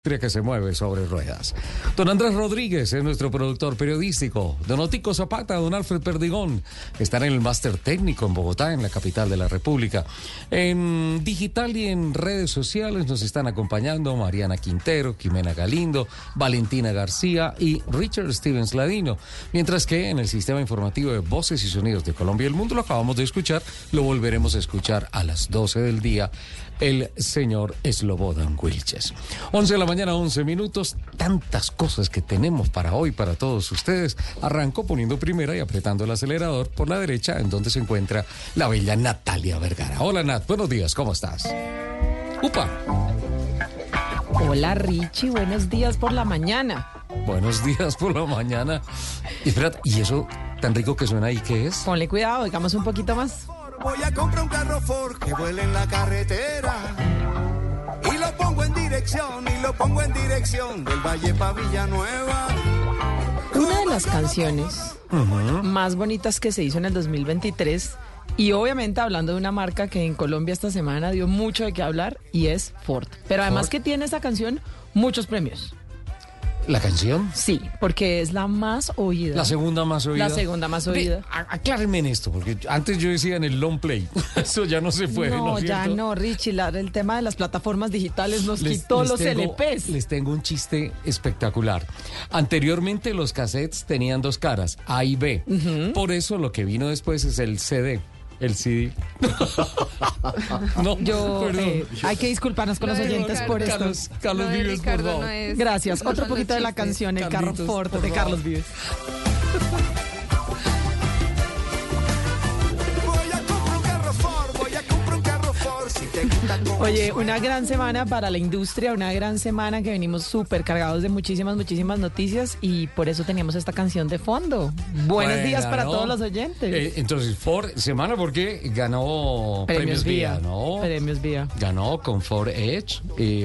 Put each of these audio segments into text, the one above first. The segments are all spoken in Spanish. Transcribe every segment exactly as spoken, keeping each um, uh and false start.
Que se mueve sobre ruedas. Don Andrés Rodríguez es nuestro productor periodístico. Don Otico Zapata, don Alfred Perdigón, están en el máster técnico en Bogotá, en la capital de la República. En digital y en redes sociales nos están acompañando Mariana Quintero, Jimena Galindo, Valentina García y Richard Stevens Ladino. Mientras que en el sistema informativo de Voces y Sonidos de Colombia y el Mundo, lo acabamos de escuchar, lo volveremos a escuchar a las doce del día, el señor Slobodan Wilches. once de la mañana, once minutos, tantas cosas que tenemos para hoy, para todos ustedes. Arranco poniendo primera y apretando el acelerador por la derecha, en donde se encuentra la bella Natalia Vergara. Hola Nat, buenos días, ¿cómo estás? ¡Upa! Hola Richie, buenos días por la mañana. Buenos días por la mañana. Y espérate, ¿y eso tan rico que suena ahí qué es? Ponle cuidado, digamos un poquito más. Voy a comprar un carro Ford que vuele en la carretera y lo pongo en dirección, y lo pongo en dirección del Valle pa' Villanueva. Una de las canciones uh-huh. más bonitas que se hizo en el dos mil veintitrés, y obviamente hablando de una marca que en Colombia esta semana dio mucho de qué hablar, y es Ford. Pero además Ford. Que tiene esa canción muchos premios. ¿La canción? Sí, porque es la más oída. La segunda más oída. La segunda más oída. Ve, aclárenme en esto, porque antes yo decía en el long play. Eso ya no se puede, ¿no? No, ya no, Richie. La, el tema de las plataformas digitales nos les, quitó les los tengo, L Pes. Les tengo un chiste espectacular. Anteriormente los cassettes tenían dos caras, A y B. Uh-huh. Por eso lo que vino después es el C D. El C D. No, yo, eh, hay que disculparnos con no, los oyentes no, por Carlos, esto. Carlos no, Vives, por favor. No es, Gracias. Otro poquito de la canción, El Carro Ford, de Carlos Vives. Oye, una gran semana para la industria, una gran semana que venimos súper cargados de muchísimas, muchísimas noticias, y por eso teníamos esta canción de fondo. Buenos bueno, días para ¿no? todos los oyentes. Eh, entonces, Ford, semana porque ganó Premios, Premios Vía, ¿no? Premios Vía. Ganó con Ford Edge,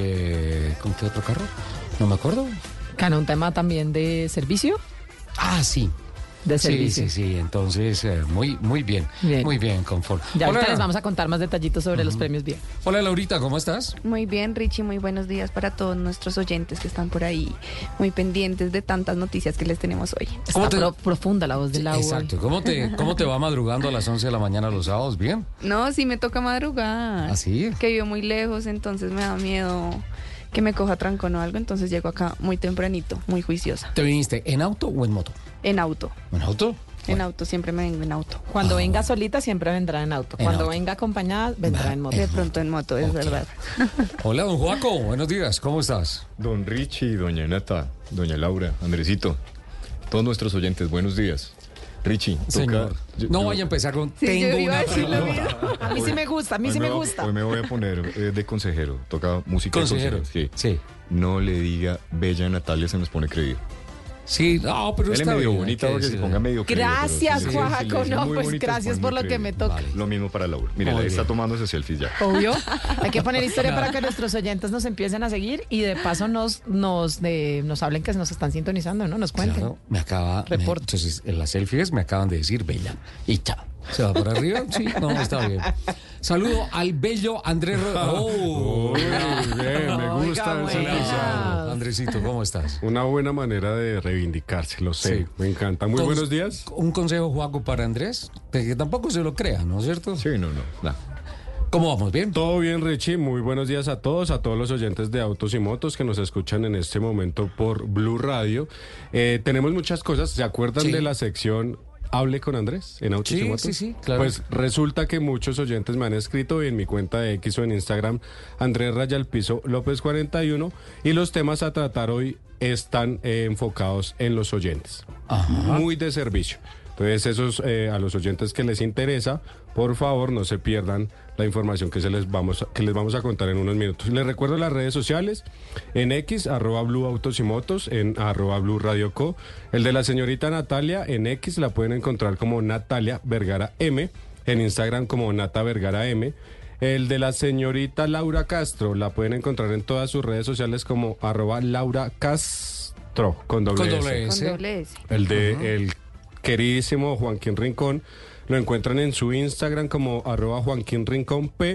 eh, ¿con qué otro carro? No me acuerdo. Ganó un tema también de servicio. Ah, sí. De servicio. Sí, sí, sí, entonces eh, muy muy bien, bien, muy bien con Ford. Ya ahorita les vamos a contar más detallitos sobre uh-huh. los premios Vía. Hola Laurita, ¿cómo estás? Muy bien, Richie, muy buenos días para todos nuestros oyentes que están por ahí muy pendientes de tantas noticias que les tenemos hoy. Está te... pro- profunda la voz de Laura. Exacto, ¿Cómo te, ¿cómo te va madrugando a las once de la mañana los sábados? ¿Bien? No, sí me toca madrugar. ¿Ah, sí? Que vivo muy lejos, entonces me da miedo que me coja trancón o algo, entonces llego acá muy tempranito, muy juiciosa. ¿Te viniste en auto o en moto? En auto. ¿En auto? En auto, siempre me vengo en auto. Cuando ah. venga solita, siempre vendrá en auto. Cuando en auto. venga acompañada, vendrá en moto. De pronto en moto, es okay. verdad. Hola, don Joaco, buenos días, ¿cómo estás? Don Richie, doña Nata, doña Laura, Andresito, todos nuestros oyentes, buenos días. Richie, señor, toca, yo, no yo, vaya a empezar con sí, tengo una pregunta. A mí sí me gusta, a mí hoy sí me, me gusta. Hoy me voy a poner eh, de consejero, toca música consejero. de consejero. Sí. sí. No le diga Bella Natalia, se nos pone creído. Sí, no, pero él está es medio bien, bonita porque se ponga medio creído. Gracias, sí, Juaco, sí, no, pues bonito, gracias por lo creído. que me toca. Vale. Lo mismo para Laura. Mire, la está tomando ese selfies ya. Obvio. Hay que poner historia para que nuestros oyentes nos empiecen a seguir y de paso nos nos de, nos hablen que nos están sintonizando, ¿no? Nos cuenten. Claro, me acaba... Me, entonces, en las selfies me acaban de decir Bella. Y chao. ¿Se va por arriba? Sí, no, está bien. Saludo al bello Andrés Rodríguez. Oh, muy bien, me gusta el selfie. Andresito, ¿cómo estás? Una buena manera de reivindicarse, lo sé, sí. Me encanta. Muy Entonces, buenos días. Un consejo, Juaco, para Andrés, que tampoco se lo crea, ¿no es cierto? Sí, no, no, no. ¿Cómo vamos? ¿Bien? Todo bien, Richie. Muy buenos días a todos, a todos los oyentes de Autos y Motos que nos escuchan en este momento por Blue Radio. Eh, tenemos muchas cosas. ¿Se acuerdan sí. de la sección Hable con Andrés en Autos sí, y Motos? Sí, sí, claro. Pues resulta que muchos oyentes me han escrito en mi cuenta de X o en Instagram, Andrés Rayalpizo López cuarenta y uno, y los temas a tratar hoy están eh, enfocados en los oyentes. Ajá. Muy de servicio. Entonces, esos eh, a los oyentes que les interesa, por favor, no se pierdan la información que se les vamos que les vamos a contar en unos minutos. Les recuerdo las redes sociales, en X, arroba Blue Autos y Motos, en arroba Blue Radio Co. El de la señorita Natalia, en X la pueden encontrar como Natalia Vergara M, en Instagram como Nata Vergara M. El de la señorita Laura Castro la pueden encontrar en todas sus redes sociales como arroba Laura Castro, con doble, con doble S. Con doble S. El de uh-huh. el queridísimo Joaquín Rincón lo encuentran en su Instagram como arroba Joaquín Rincón P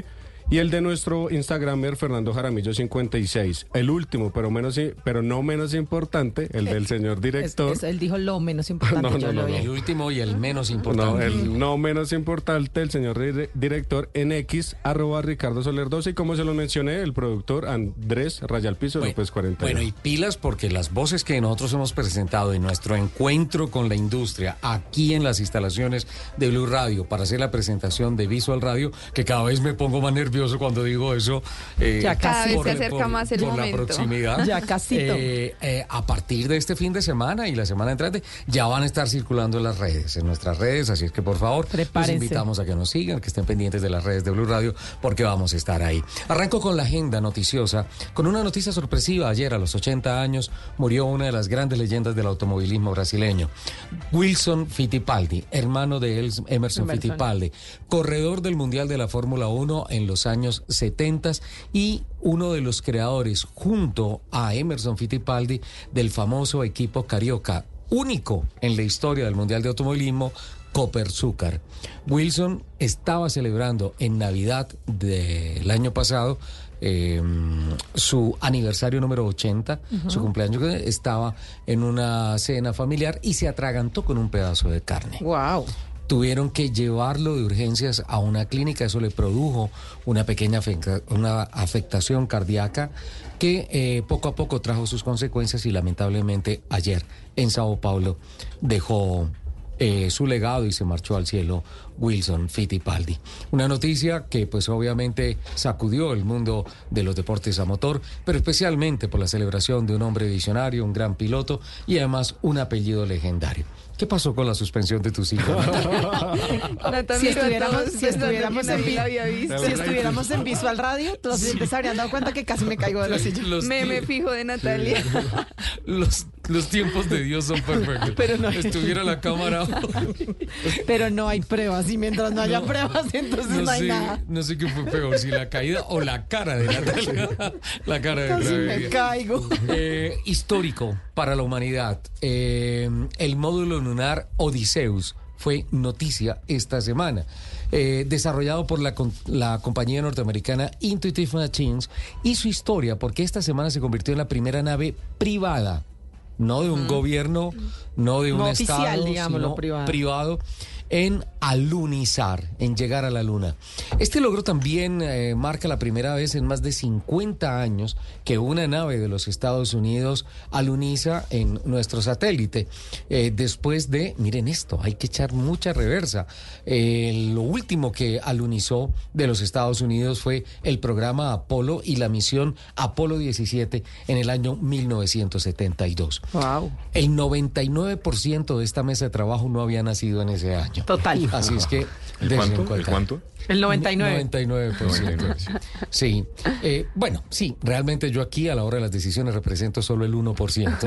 Y el de nuestro Instagramer, Fernando Jaramillo cincuenta y seis. El último, pero menos i- pero no menos importante, el del señor director. Es- es- él dijo lo menos importante. No, yo no, lo no, vi. no. El último y el menos No, importante. el no menos importante, el señor dire- director en X, arroba Ricardo Soler doce. Y como se lo mencioné, el productor Andrés Rayalpizo Bueno, López cuarenta y uno. bueno, y pilas porque las voces que nosotros hemos presentado en nuestro encuentro con la industria aquí en las instalaciones de Blue Radio para hacer la presentación de Visual Radio, que cada vez me pongo más nervioso cuando digo eso. eh, Ya Cada vez por- se acerca por- más el por momento. la proximidad. Ya casito. Eh, eh, a partir de este fin de semana y la semana entrante ya van a estar circulando en las redes, en nuestras redes, así es que por favor los Prepárense. invitamos a que nos sigan, que estén pendientes de las redes de Blue Radio porque vamos a estar ahí. Arranco con la agenda noticiosa, con una noticia sorpresiva. Ayer a los ochenta años murió una de las grandes leyendas del automovilismo brasileño, Wilson Fittipaldi, hermano de Els- Emerson Emerson. Fittipaldi, corredor del Mundial de la Fórmula uno en los años setenta y uno de los creadores, junto a Emerson Fittipaldi, del famoso equipo Carioca, único en la historia del Mundial de Automovilismo, Copersucar. Wilson estaba celebrando en Navidad del año pasado eh, su aniversario número ochenta, su cumpleaños, estaba en una cena familiar y se atragantó con un pedazo de carne. Wow. Tuvieron que llevarlo de urgencias a una clínica, eso le produjo una pequeña afecta- una afectación cardíaca que eh, poco a poco trajo sus consecuencias y lamentablemente ayer en Sao Paulo dejó eh, su legado y se marchó al cielo Wilson Fittipaldi. Una noticia que pues obviamente sacudió el mundo de los deportes a motor, pero especialmente por la celebración de un hombre visionario, un gran piloto y además un apellido legendario. ¿Qué pasó con la suspensión de tus hijos? Nata Si miró a estuviéramos, todos si pensando estuviéramos que en, nadie vi- la había visto. si estuviéramos en Visual Radio, los oyentes se habrían dado cuenta que casi me caigo de la silla. Los Meme tie- fijo de Natalia. Los, los tiempos de Dios son perfectos. Pero no- Estuviera la cámara. Pero no hay pruebas y mientras no haya pruebas, entonces no, No hay sé, nada. no sé qué fue peor, si la caída o la cara de Natalia. La cara de Casi me Natalia. caigo. Eh, histórico para la humanidad. Eh, el módulo lunar Odysseus fue noticia esta semana. Eh, desarrollado por la, con- la compañía norteamericana Intuitive Machines, y su historia, porque esta semana se convirtió en la primera nave privada, no de un gobierno, no de un No estado, oficial, digámoslo, sino privada. privado, en alunizar, en llegar a la luna. Este logro también eh, marca la primera vez en más de cincuenta años que una nave de los Estados Unidos aluniza en nuestro satélite. Eh, después de, miren esto, hay que echar mucha reversa. Eh, lo último que alunizó de los Estados Unidos fue el programa Apolo y la misión Apolo diecisiete en el año mil novecientos setenta y dos. Wow. El noventa y nueve por ciento de esta mesa de trabajo no había nacido en ese año. Total. Así es que... ¿El dense en cuánto? ¿El cuenta. cuánto? El noventa y nueve. noventa y nueve por ciento. noventa y nueve, Sí. Eh, bueno, sí, realmente yo aquí a la hora de las decisiones represento solo el uno por ciento.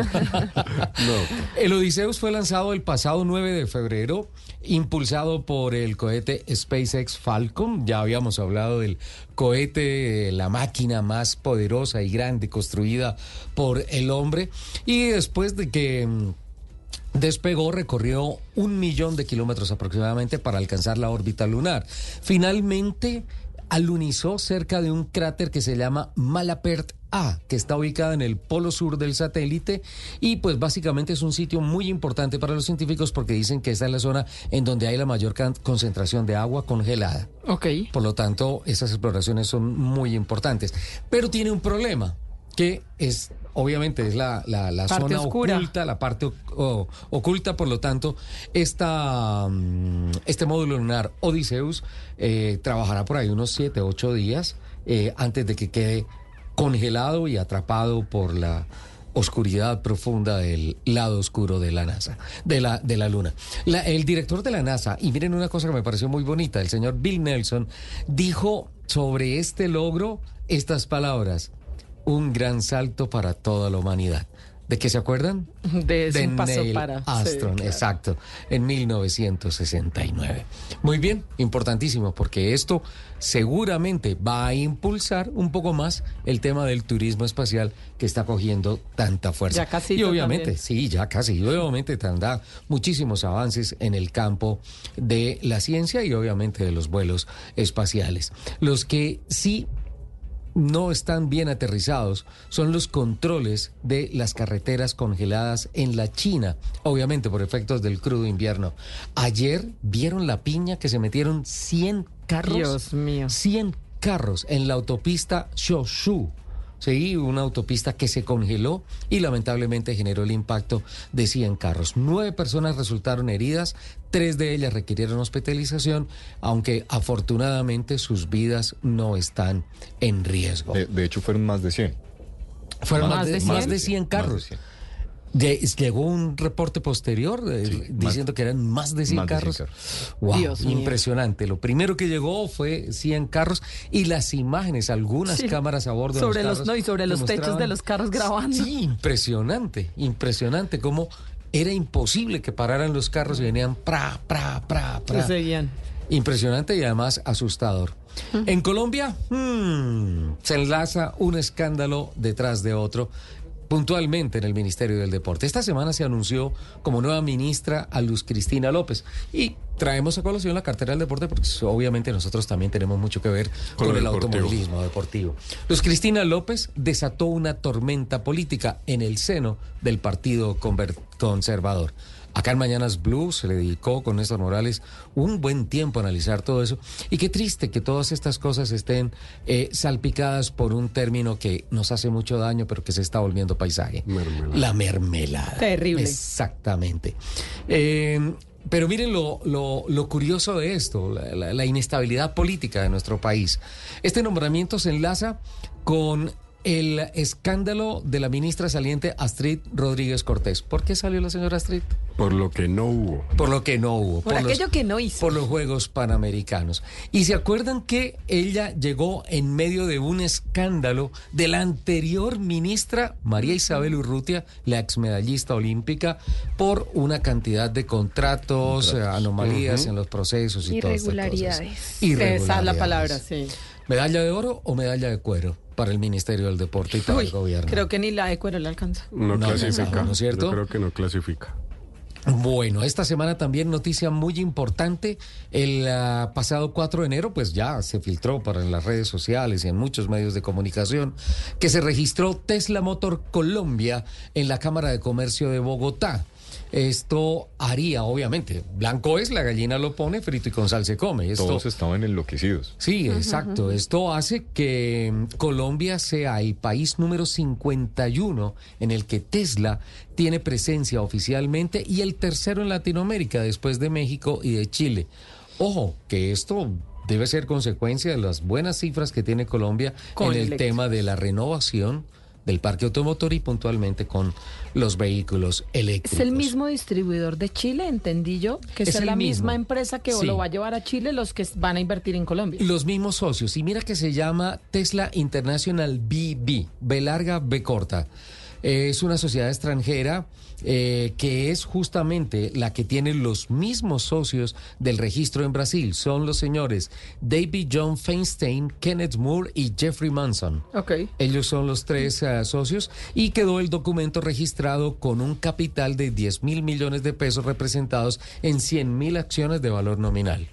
El Odysseus fue lanzado el pasado nueve de febrero, impulsado por el cohete SpaceX Falcon. Ya habíamos hablado del cohete, eh, la máquina más poderosa y grande construida por el hombre. Y después de que mm, despegó, recorrió un millón de kilómetros aproximadamente para alcanzar la órbita lunar. Finalmente alunizó cerca de un cráter que se llama Malapert A, que está ubicado en el polo sur del satélite, y pues básicamente es un sitio muy importante para los científicos porque dicen que esta es la zona en donde hay la mayor can- concentración de agua congelada. Ok. Por lo tanto, esas exploraciones son muy importantes. Pero tiene un problema, que es, obviamente, es la, la, la Parte zona oscura. oculta, la parte o- o- oculta. Por lo tanto, esta, mm, este módulo lunar Odysseus eh, trabajará por ahí unos siete, ocho días eh, antes de que quede congelado y atrapado por la oscuridad profunda del lado oscuro de la NASA, de la, de la Luna. La- el director de la NASA, y miren una cosa que me pareció muy bonita, el señor Bill Nelson, dijo sobre este logro estas palabras: un gran salto para toda la humanidad. ¿De qué se acuerdan? De de un paso Neil para. Armstrong, Sí, claro. exacto, en mil novecientos sesenta y nueve. Muy bien, importantísimo, porque esto seguramente va a impulsar un poco más el tema del turismo espacial que está cogiendo tanta fuerza. Ya casi y obviamente, también. sí, ya casi, y obviamente tendrá muchísimos avances en el campo de la ciencia y obviamente de los vuelos espaciales. Los que sí no están bien aterrizados son los controles de las carreteras congeladas en la China, obviamente por efectos del crudo invierno. Ayer vieron la piña que se metieron cien carros. Dios mío. cien carros en la autopista Shoshu. Sí, una autopista que se congeló y lamentablemente generó el impacto de cien carros. Nueve personas resultaron heridas, tres de ellas requirieron hospitalización, aunque afortunadamente sus vidas no están en riesgo. De, de hecho, fueron más de cien. Fueron ¿Más más, de de, cien? más de cien Más de carros. cien. De- llegó un reporte posterior eh, Sí, diciendo más- que eran más de cien más de cien carros. carros. Wow, Dios mío. impresionante. Lo primero que llegó fue cien carros y las imágenes, algunas Sí. cámaras a bordo Sobre de los- los carros no, y sobre los techos demostraban- de los carros grabando. Sí, impresionante, impresionante cómo era imposible que pararan los carros y venían pra, pra, pra, Que pra. seguían. Impresionante y además asustador. En Colombia, hmm, se enlaza un escándalo detrás de otro, puntualmente en el Ministerio del Deporte. Esta semana se anunció como nueva ministra a Luz Cristina López y traemos a colación la cartera del deporte porque obviamente nosotros también tenemos mucho que ver con, Con el el deportivo. automovilismo deportivo. Luz Cristina López desató una tormenta política en el seno del Partido Conver- Conservador. Acá en Mañanas Blue se le dedicó con Néstor Morales un buen tiempo a analizar todo eso. Y qué triste que todas estas cosas estén eh, salpicadas por un término que nos hace mucho daño, pero que se está volviendo paisaje. Mermelada. La mermelada. Terrible. Exactamente. Eh, pero miren lo, lo, lo curioso de esto, la, la- la inestabilidad política de nuestro país. Este nombramiento se enlaza con el escándalo de la ministra saliente Astrid Rodríguez Cortés. ¿Por qué salió la señora Astrid? Por lo que no hubo. Por lo que no hubo. Por aquello que no hizo. Por los Juegos Panamericanos. Y se acuerdan que ella llegó en medio de un escándalo de la anterior ministra María Isabel Urrutia, la exmedallista olímpica, por una cantidad de contratos, eh, anomalías en los procesos y todas estas cosas. Irregularidades. Esa es la palabra, sí. ¿Medalla de oro o medalla de cuero para el Ministerio del Deporte y para Uy, el gobierno? creo que ni la de cuero le alcanza. No, No, clasifica. no, ¿no es cierto? Yo creo que no clasifica. Bueno, esta semana también noticia muy importante. El ah, pasado cuatro de enero, pues ya se filtró para en las redes sociales y en muchos medios de comunicación que se registró Tesla Motor Colombia en la Cámara de Comercio de Bogotá. Esto haría, obviamente, blanco es, la gallina lo pone, frito y con sal se come. Esto, Todos estaban enloquecidos. Sí, exacto. Esto hace que mm, Colombia sea el país número cincuenta y uno en el que Tesla tiene presencia oficialmente y el tercero en Latinoamérica después de México y de Chile. Ojo, que esto debe ser consecuencia de las buenas cifras que tiene Colombia Con en el eléctricos. tema de la renovación del parque automotor y puntualmente con los vehículos eléctricos. Es el mismo distribuidor de Chile, entendí yo, que es, Es el la mismo. misma empresa que Sí. lo va a llevar a Chile los que van a invertir en Colombia. Los mismos socios. Y mira que se llama Tesla International B B, B larga, B corta. Eh, es una sociedad extranjera eh, que es justamente la que tiene los mismos socios del registro en Brasil. Son los señores David John Feinstein, Kenneth Moore y Jeffrey Manson. Ok. Ellos son los tres eh, socios y quedó el documento registrado con un capital de diez mil millones de pesos representados en cien mil acciones de valor nominal.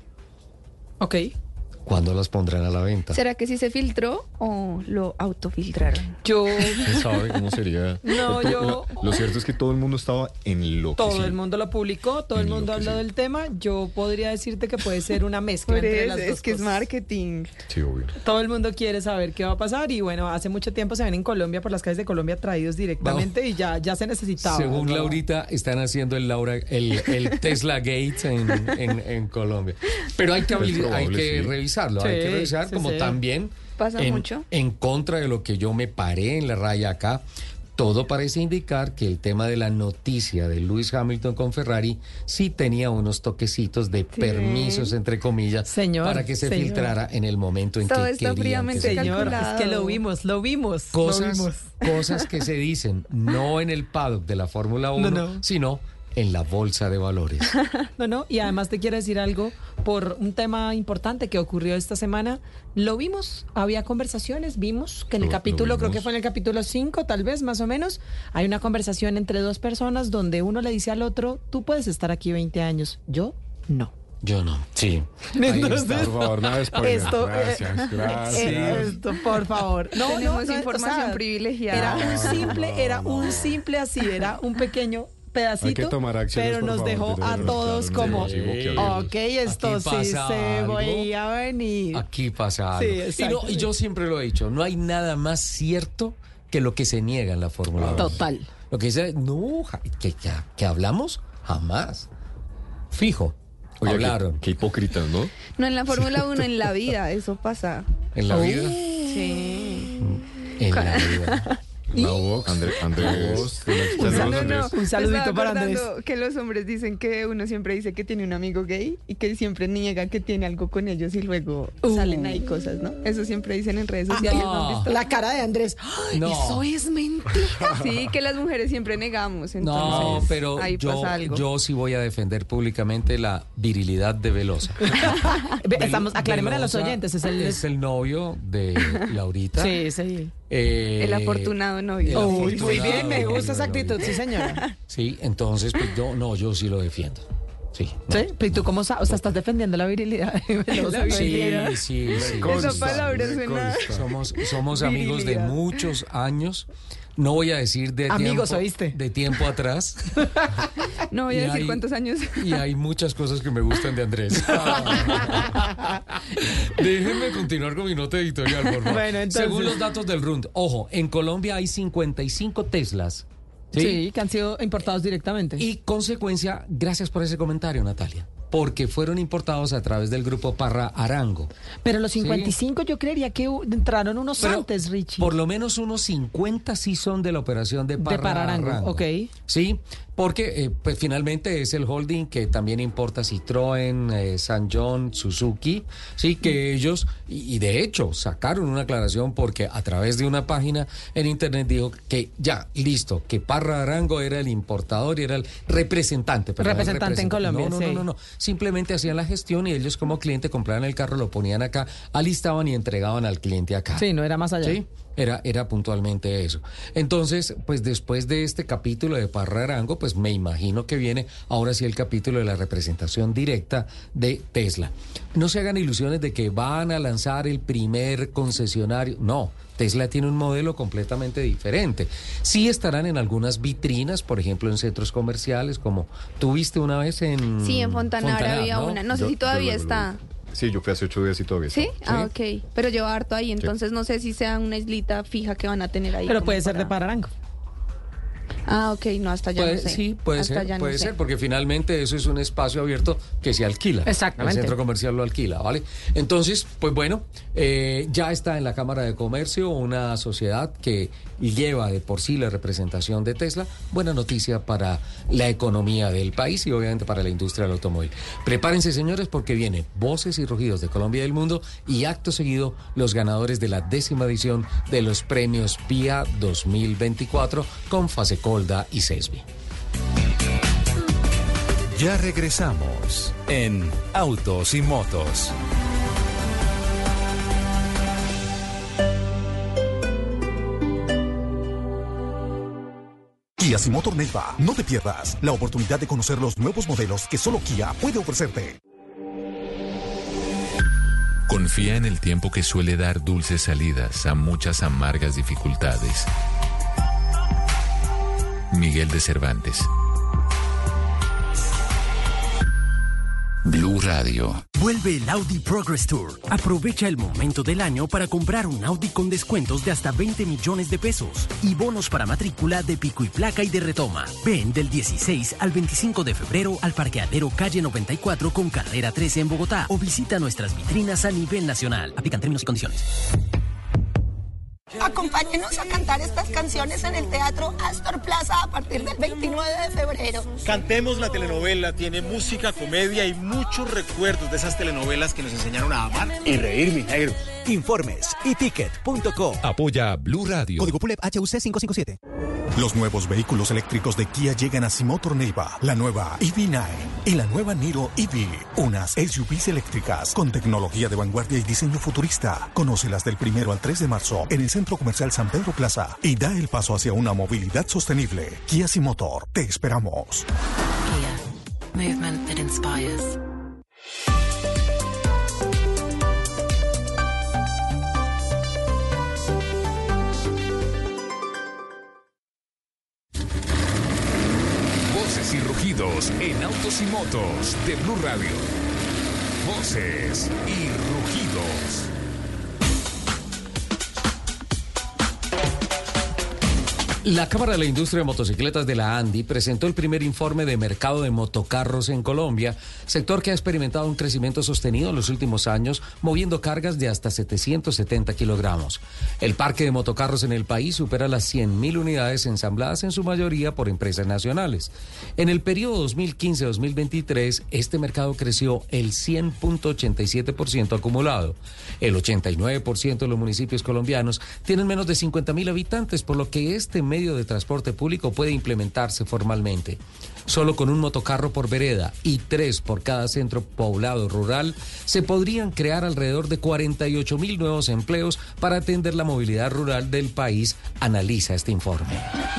Ok. ¿Cuándo las pondrán a la venta? ¿Será que sí se filtró o lo autofiltraron? Yo, ¿Quién sabe cómo sería? No, Pero yo- Lo, lo cierto es que todo el mundo estaba enloquecido. todo el mundo lo publicó, todo el mundo habló Enloquecido. del tema. Yo podría decirte que puede ser una mezcla entre las dos es que es cosas. marketing. Sí, obvio. Todo el mundo quiere saber qué va a pasar y bueno, hace mucho tiempo se ven en Colombia, por las calles de Colombia traídos directamente y ya, ya se necesitaba. Según ¿no? Laurita, están haciendo el, Laura, el, el Tesla Gate en, en, en Colombia. Pero hay que, Es habli- hay probable, que sí. revisarlo, hay Sí, que revisar sí, como sí. también Pasa en, mucho. en contra de lo que yo me paré en la raya acá. todo parece indicar que el tema de la noticia de Lewis Hamilton con Ferrari sí tenía unos toquecitos de Sí. permisos, entre comillas, Señor, para que se señor. filtrara en el momento en Todo que está querían que fríamente se Señor, calculado. es que lo vimos, lo vimos. lo Cosas, vimos. cosas que se dicen no en el paddock de la Fórmula uno, No, no. sino en la bolsa de valores. No, no, y además te quiero decir algo por un tema importante que ocurrió esta semana. Lo vimos, había conversaciones, vimos que en el Lo- lo capítulo, creo vimos. que fue en el capítulo cinco, tal vez, más o menos, hay una conversación entre dos personas donde uno le dice al otro, tú puedes estar aquí veinte años, yo no. Yo no. Sí. Ahí Entonces, está. Por favor, nada de spoiler. Esto, eh, Gracias, gracias. Eh, Esto, por favor. No, Tenemos no, no, información o sea, privilegiada. Era un simple, era un simple así, era un pequeño pedacito, Hay que tomar acciones, pero por nos favor, dejó pero a no, todos claro, como, no, sí, boquiabiertos. ok, esto Aquí sí pasa se algo. veía venir. Aquí pasa algo. Sí, y, no, exacto. y yo siempre lo he dicho, no hay nada más cierto que lo que se niega en la Fórmula uno. Total. Lo que dice, no, ja- ¿que, que, que hablamos? Jamás. Fijo. Oye, qué, hablaron qué hipócritas, ¿no? No en la Fórmula uno, en la vida, eso pasa. en la vida. Sí. En la vida. Mauvox, André, Andrés. Mauvox, te lo Ya extrañamos, no, No, Andrés. no, Un saludito me estaba para Andrés. acordando que los hombres dicen que uno siempre dice que tiene un amigo gay y que siempre niega que tiene algo con ellos y luego Uh. salen ahí cosas, ¿no? Eso siempre dicen en redes sociales. no. ¿no han visto? La cara de Andrés. ¡Ay, No. Eso es mentira. Sí, que las mujeres siempre negamos. Entonces, No, pero ahí yo, pasa algo. yo sí voy a defender públicamente la virilidad de Velosa. Ve, Estamos, aclarémosle a los Velosa oyentes. Es el, es el novio de Laurita. Sí, sí. Eh, El afortunado novio. el Uy, muy afortunado bien, me novio gusta esa de actitud, Laurita. sí, señora. Sí, entonces, pues yo, no, yo sí lo defiendo. Sí. no. ¿Sí? Pero ¿y tú cómo sabes? O sea, estás defendiendo la virilidad de Velosa. Sí, sí, sí. Esa palabra me suena. consta. Somos, somos amigos de Virilidad. muchos años. No voy a decir de Amigos, tiempo, ¿oíste? de tiempo atrás. No voy Y a decir hay- cuántos años. Y hay muchas cosas que me gustan de Andrés. Déjenme continuar con mi nota editorial, por favor. Bueno, entonces- Según los datos del R U N D, ojo, en Colombia hay cincuenta y cinco Teslas. ¿sí? Sí, que han sido importados directamente. Y consecuencia, gracias por ese comentario, Natalia, porque fueron importados a través del grupo Parra Arango. Pero los cincuenta y cinco yo creería que u- entraron unos Pero antes, Richie. Por lo menos unos cincuenta sí son de la operación de Parra Pararango, Arango. ok. Sí, porque eh, pues finalmente es el holding que también importa Citroën, eh, San John, Suzuki, sí, que ellos, y, y de hecho sacaron una aclaración porque a través de una página en internet dijo que ya, listo, que Parra Arango era el importador y era el representante. perdón, el Representante en Colombia, No, no, sí. no, no, no, simplemente hacían la gestión y ellos como cliente compraban el carro, lo ponían acá, alistaban y entregaban al cliente acá. Sí, no era más allá. Sí, era, era puntualmente eso. Entonces, pues después de este capítulo de Parra Arango, pues me imagino que viene ahora sí el capítulo de la representación directa de Tesla. No se hagan ilusiones de que van a lanzar el primer concesionario. No, Tesla tiene un modelo completamente diferente. Sí estarán en algunas vitrinas, por ejemplo, en centros comerciales, como tú viste una vez en... Sí, en Fontanar, Fontanar, había ¿no? una. No sé Yo- si todavía yo lo- está. Sí, yo fui hace ocho días y todavía ¿Sí? está. Ah, ok. Pero lleva harto ahí, entonces no sé si sea una islita fija que van a tener ahí. Pero como puede ser de para- Pararango. Ah, ok, no, hasta allá Puede- no sé. Sí, puede Hasta ser, allá no puede sé. ser, porque finalmente eso es un espacio abierto que se alquila. Exactamente. El centro comercial lo alquila, ¿vale? Entonces, pues bueno, eh, ya está en la Cámara de Comercio una sociedad que lleva de por sí la representación de Tesla. Buena noticia para la economía del país y obviamente para la industria del automóvil. Prepárense, señores, porque viene Voces y Rugidos de Colombia y del Mundo y acto seguido los ganadores de la décima edición de los premios P I A dos mil veinticuatro con Fasecolda y Sesbi. Ya regresamos en Autos y Motos. Kia Simotor Neiva, no te pierdas la oportunidad de conocer los nuevos modelos que solo Kia puede ofrecerte. Confía en el tiempo que suele dar dulces salidas a muchas amargas dificultades. Miguel de Cervantes. Blue Radio. Vuelve el Audi Progress Tour. Aprovecha el momento del año para comprar un Audi con descuentos de hasta veinte millones de pesos y bonos para matrícula de pico y placa y de retoma. Ven del dieciséis al veinticinco de febrero al parqueadero calle noventa y cuatro con carrera trece en Bogotá o visita nuestras vitrinas a nivel nacional. Aplican términos y condiciones. Acompáñenos a cantar estas canciones en el Teatro Astor Plaza a partir del veintinueve de febrero. Cantemos la telenovela, tiene música, comedia y muchos recuerdos de esas telenovelas que nos enseñaron a amar y reír, mis negros. Informes y ticket punto com. Apoya Blue Radio. Código P U L E P H U C cinco cinco siete. Los nuevos vehículos eléctricos de Kia llegan a Simotor Neiva, la nueva E V nueve y la nueva Niro E V, unas S U Vs eléctricas con tecnología de vanguardia y diseño futurista. Conócelas del primero al tres de marzo en el Centro Comercial San Pedro Plaza y da el paso hacia una movilidad sostenible. Kia Simotor, te esperamos. Kia, movement that inspires. Voces y rugidos en Autos y Motos de Blue Radio. Voces y rugidos. La Cámara de la Industria de Motocicletas de la ANDI presentó el primer informe de mercado de motocarros en Colombia, sector que ha experimentado un crecimiento sostenido en los últimos años, moviendo cargas de hasta setecientos setenta kilogramos. El parque de motocarros en el país supera las cien mil unidades ensambladas en su mayoría por empresas nacionales. En el periodo dos mil quince a dos mil veintitrés, este mercado creció el cien punto ochenta y siete por ciento acumulado. El ochenta y nueve por ciento de los municipios colombianos tienen menos de cincuenta mil habitantes, por lo que este medio de transporte público puede implementarse formalmente. Solo con un motocarro por vereda y tres por cada centro poblado rural, se podrían crear alrededor de cuarenta y ocho mil nuevos empleos para atender la movilidad rural del país, analiza este informe.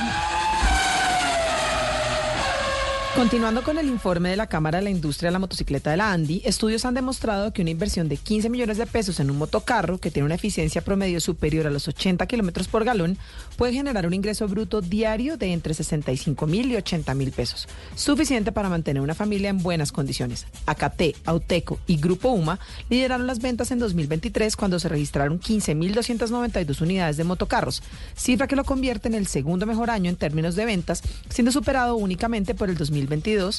Continuando con el informe de la Cámara de la Industria de la Motocicleta de la ANDI, estudios han demostrado que una inversión de quince millones de pesos en un motocarro que tiene una eficiencia promedio superior a los ochenta kilómetros por galón puede generar un ingreso bruto diario de entre sesenta y cinco mil y ochenta mil pesos, suficiente para mantener una familia en buenas condiciones. A K T, Auteco y Grupo UMA lideraron las ventas en dos mil veintitrés cuando se registraron quince mil doscientas noventa y dos unidades de motocarros, cifra que lo convierte en el segundo mejor año en términos de ventas, siendo superado únicamente por el dos mil veintidós.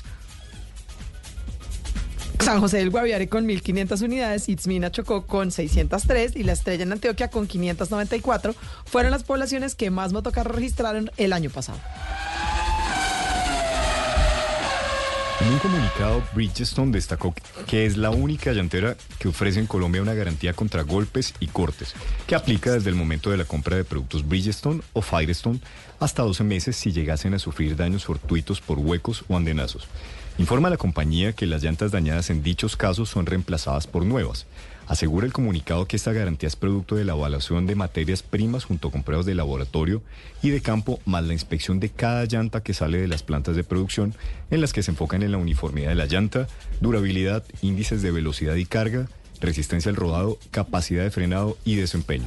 San José del Guaviare con mil quinientas unidades, Itzmina Chocó con seiscientas tres y La Estrella en Antioquia con quinientas noventa y cuatro fueron las poblaciones que más motocarros registraron el año pasado. En un comunicado, Bridgestone destacó que es la única llantera que ofrece en Colombia una garantía contra golpes y cortes, que aplica desde el momento de la compra de productos Bridgestone o Firestone hasta doce meses si llegasen a sufrir daños fortuitos por huecos o andenazos. Informa la compañía que las llantas dañadas en dichos casos son reemplazadas por nuevas. Asegura el comunicado que esta garantía es producto de la evaluación de materias primas junto con pruebas de laboratorio y de campo, más la inspección de cada llanta que sale de las plantas de producción, en las que se enfocan en la uniformidad de la llanta, durabilidad, índices de velocidad y carga, resistencia al rodado, capacidad de frenado y desempeño.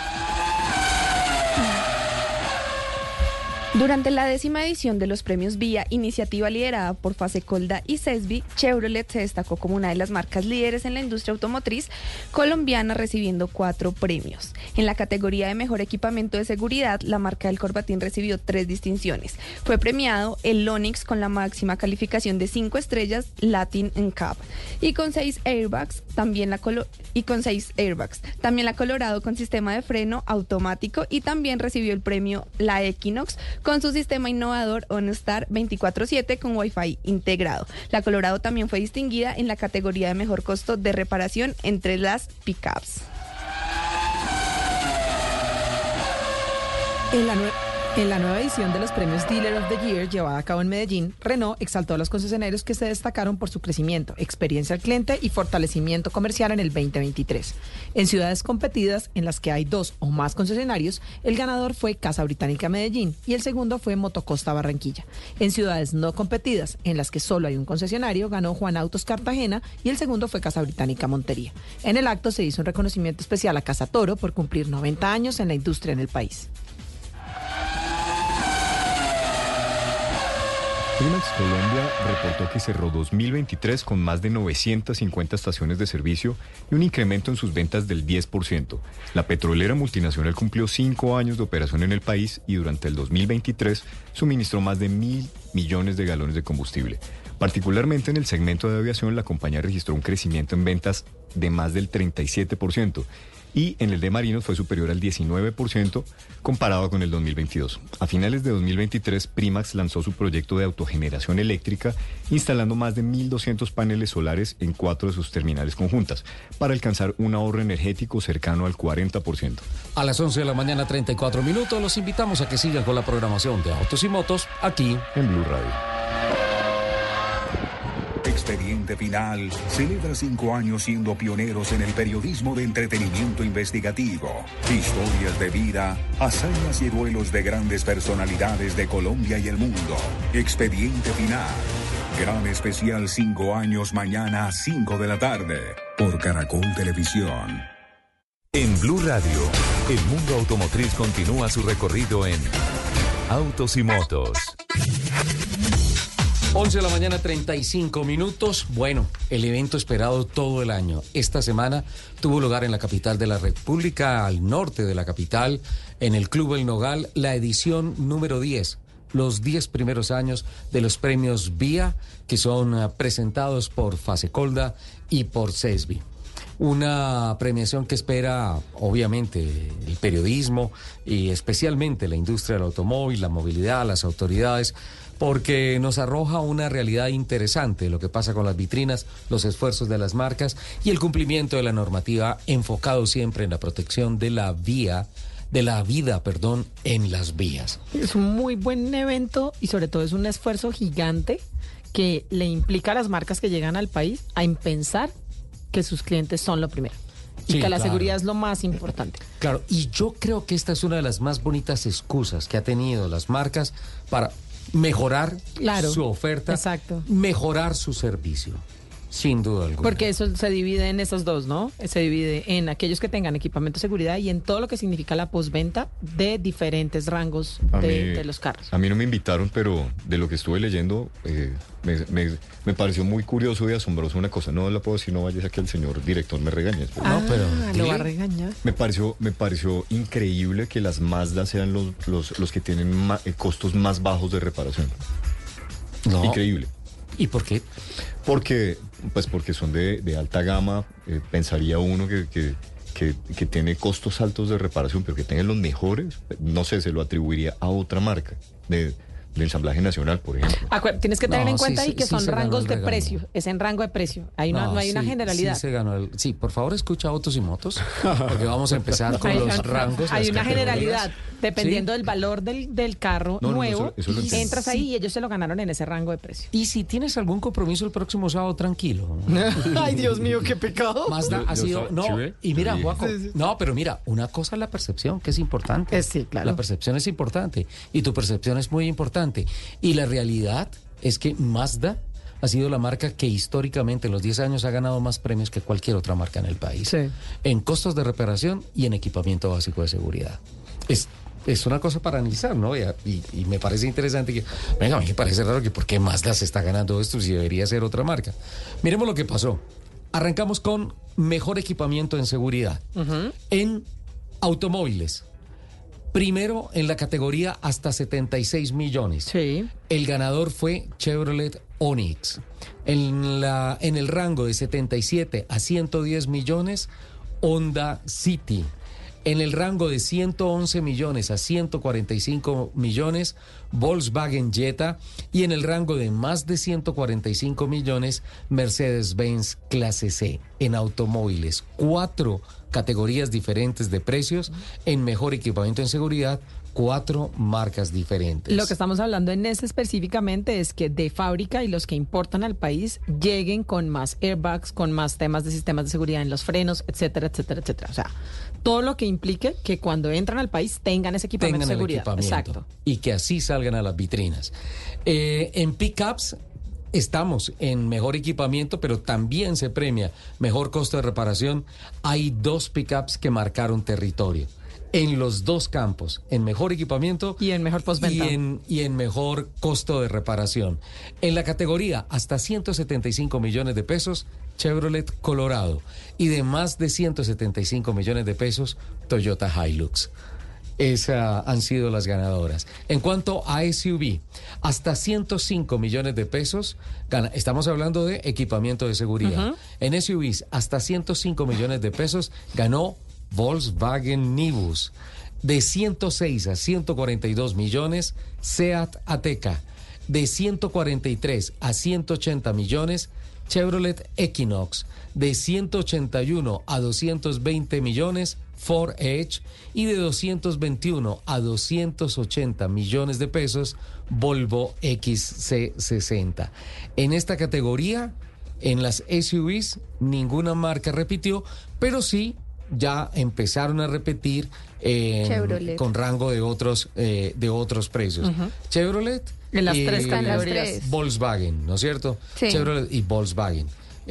Durante la décima edición de los premios Vía, iniciativa liderada por Fasecolda y Cesbi, Chevrolet se destacó como una de las marcas líderes en la industria automotriz colombiana, recibiendo cuatro premios. En la categoría de mejor equipamiento de seguridad, la marca del Corbatín recibió tres distinciones. Fue premiado el Onix con la máxima calificación de cinco estrellas Latin N C A P y con seis airbags, también la Colo- y con seis airbags. También la Colorado con sistema de freno automático y también recibió el premio la Equinox con su sistema innovador OnStar veinticuatro siete con Wi-Fi integrado. La Colorado también fue distinguida en la categoría de mejor costo de reparación entre las pickups. En la nueva... En la nueva edición de los premios Dealer of the Year llevada a cabo en Medellín, Renault exaltó a los concesionarios que se destacaron por su crecimiento, experiencia al cliente y fortalecimiento comercial en el veinte veintitrés. En ciudades competidas en las que hay dos o más concesionarios, el ganador fue Casa Británica Medellín y el segundo fue Motocosta Barranquilla. En ciudades no competidas en las que solo hay un concesionario, ganó Juan Autos Cartagena y el segundo fue Casa Británica Montería. En el acto se hizo un reconocimiento especial a Casa Toro por cumplir noventa años en la industria en el país. Primax Colombia reportó que cerró dos mil veintitrés con más de novecientas cincuenta estaciones de servicio y un incremento en sus ventas del diez por ciento. La petrolera multinacional cumplió cinco años de operación en el país y durante el dos mil veintitrés suministró más de mil millones de galones de combustible. Particularmente en el segmento de aviación, la compañía registró un crecimiento en ventas de más del treinta y siete por ciento y en el de marinos fue superior al diecinueve por ciento comparado con el dos mil veintidós. A finales de dos mil veintitrés, Primax lanzó su proyecto de autogeneración eléctrica, instalando más de mil doscientos paneles solares en cuatro de sus terminales conjuntas, para alcanzar un ahorro energético cercano al cuarenta por ciento. A las once de la mañana, treinta y cuatro minutos, los invitamos a que sigan con la programación de Autos y Motos aquí en Blue Radio. Expediente Final celebra cinco años siendo pioneros en el periodismo de entretenimiento investigativo. Historias de vida, hazañas y duelos de grandes personalidades de Colombia y el mundo. Expediente Final. Gran especial cinco años mañana, cinco de la tarde, por Caracol Televisión. En Blue Radio, el mundo automotriz continúa su recorrido en Autos y Motos. once de la mañana, treinta y cinco minutos. Bueno, el evento esperado todo el año. Esta semana tuvo lugar en la capital de la República, al norte de la capital, en el Club El Nogal, la edición número diez. Los diez primeros años de los premios Vía, que son uh, presentados por Fasecolda y por CESBI. Una premiación que espera, obviamente, el periodismo y especialmente la industria del automóvil, la movilidad, las autoridades, porque nos arroja una realidad interesante de lo que pasa con las vitrinas, los esfuerzos de las marcas y el cumplimiento de la normativa enfocado siempre en la protección de la vía, de la vida, perdón, en las vías. Es un muy buen evento y sobre todo es un esfuerzo gigante que le implica a las marcas que llegan al país a pensar que sus clientes son lo primero. Y Sí, que la claro. seguridad es lo más importante. Claro, y yo creo que esta es una de las más bonitas excusas que ha tenido las marcas para mejorar Claro, su oferta, exacto. mejorar su servicio, sin duda alguna. Porque eso se divide en esos dos, ¿no? Se divide en aquellos que tengan equipamiento de seguridad y en todo lo que significa la postventa de diferentes rangos A de, mí- de los carros. A mí no me invitaron, pero de lo que estuve leyendo, eh, me, me- me pareció muy curioso y asombroso una cosa. No la puedo decir, no vaya a ser que el señor director me regañe. Ah, no, pero lo va a dile. regañar. Me pareció, me pareció increíble que las Mazda sean los, los, los que tienen ma- eh, costos más bajos de reparación. No. Increíble. ¿Y por qué? Porque, pues porque son de, de alta gama, eh, pensaría uno que, que, que, que tiene costos altos de reparación, pero que tengan los mejores, no sé, se lo atribuiría a otra marca de, de ensamblaje nacional, por ejemplo. Acuer- tienes que tener No, en cuenta sí, ahí que sí son se ganó rangos el de regaño. precio. Es en rango de precio. Hay una, no, hay una sí, generalidad. Sí, se ganó el- sí, por favor escucha Autos y Motos, porque vamos a empezar con Hay- los rangos. Hay las una categorías. generalidad, dependiendo Sí. del valor del, del carro No, no, no, nuevo, eso- eso lo y entiendo. entras ahí y ellos se lo ganaron en ese rango de precio. Y si tienes algún compromiso el próximo sábado, tranquilo. Ay, Dios mío, qué pecado. Mazda Yo- ha yo sido, soy- no, ¿sí ve? y mira, Sí. Juaco, Sí, sí. no, pero mira, una cosa es la percepción, que es importante. Eh, sí, claro. La percepción es importante, y tu percepción es muy importante. Y la realidad es que Mazda ha sido la marca que históricamente en los diez años ha ganado más premios que cualquier otra marca en el país. Sí. En costos de reparación y en equipamiento básico de seguridad. Es, es una cosa para analizar, ¿no? Y, y- y me parece interesante que, venga, a mí me parece raro que por qué Mazda se está ganando esto si debería ser otra marca. Miremos lo que pasó. Arrancamos con mejor equipamiento en seguridad. En automóviles. Primero en la categoría hasta setenta y seis millones. Sí. El ganador fue Chevrolet Onix. En, la, en el rango de setenta y siete a ciento diez millones, Honda City. En el rango de ciento once millones a ciento cuarenta y cinco millones, Volkswagen Jetta. Y en el rango de más de ciento cuarenta y cinco millones, Mercedes-Benz Clase C. En automóviles, cuatro categorías diferentes de precios. En mejor equipamiento en seguridad, cuatro marcas diferentes. Lo que estamos hablando en este específicamente es que de fábrica y los que importan al país lleguen con más airbags, con más temas de sistemas de seguridad en los frenos, etcétera, etcétera, etcétera. O sea, todo lo que implique que cuando entran al país tengan ese equipamiento tengan de el seguridad. equipamiento Exacto. y que así salgan a las vitrinas. Eh, en pickups estamos en mejor equipamiento, pero también se premia mejor costo de reparación. Hay dos pickups que marcaron territorio. En los dos campos, en mejor equipamiento y en mejor postventa. Y en, y en mejor costo de reparación. En la categoría hasta ciento setenta y cinco millones de pesos, Chevrolet Colorado. Y de más de ciento setenta y cinco millones de pesos, Toyota Hilux. Esas han sido las ganadoras. En cuanto a S U V, hasta ciento cinco millones de pesos, gana, estamos hablando de equipamiento de seguridad. Uh-huh. En S U Vs, hasta ciento cinco millones de pesos, ganó Volkswagen Nibus. De ciento seis a ciento cuarenta y dos millones, Seat Ateca. De ciento cuarenta y tres a ciento ochenta millones, Chevrolet Equinox. De ciento ochenta y uno a doscientos veinte millones, Ford Edge. Y de doscientos veintiuno a doscientos ochenta millones de pesos, Volvo X C sesenta. En esta categoría, en las S U Vs, ninguna marca repitió, pero sí ya empezaron a repetir eh, con rango de otros eh, de otros precios. Uh-huh. Chevrolet en las y tres categorías. Volkswagen, ¿no es cierto? Sí. Chevrolet y Volkswagen.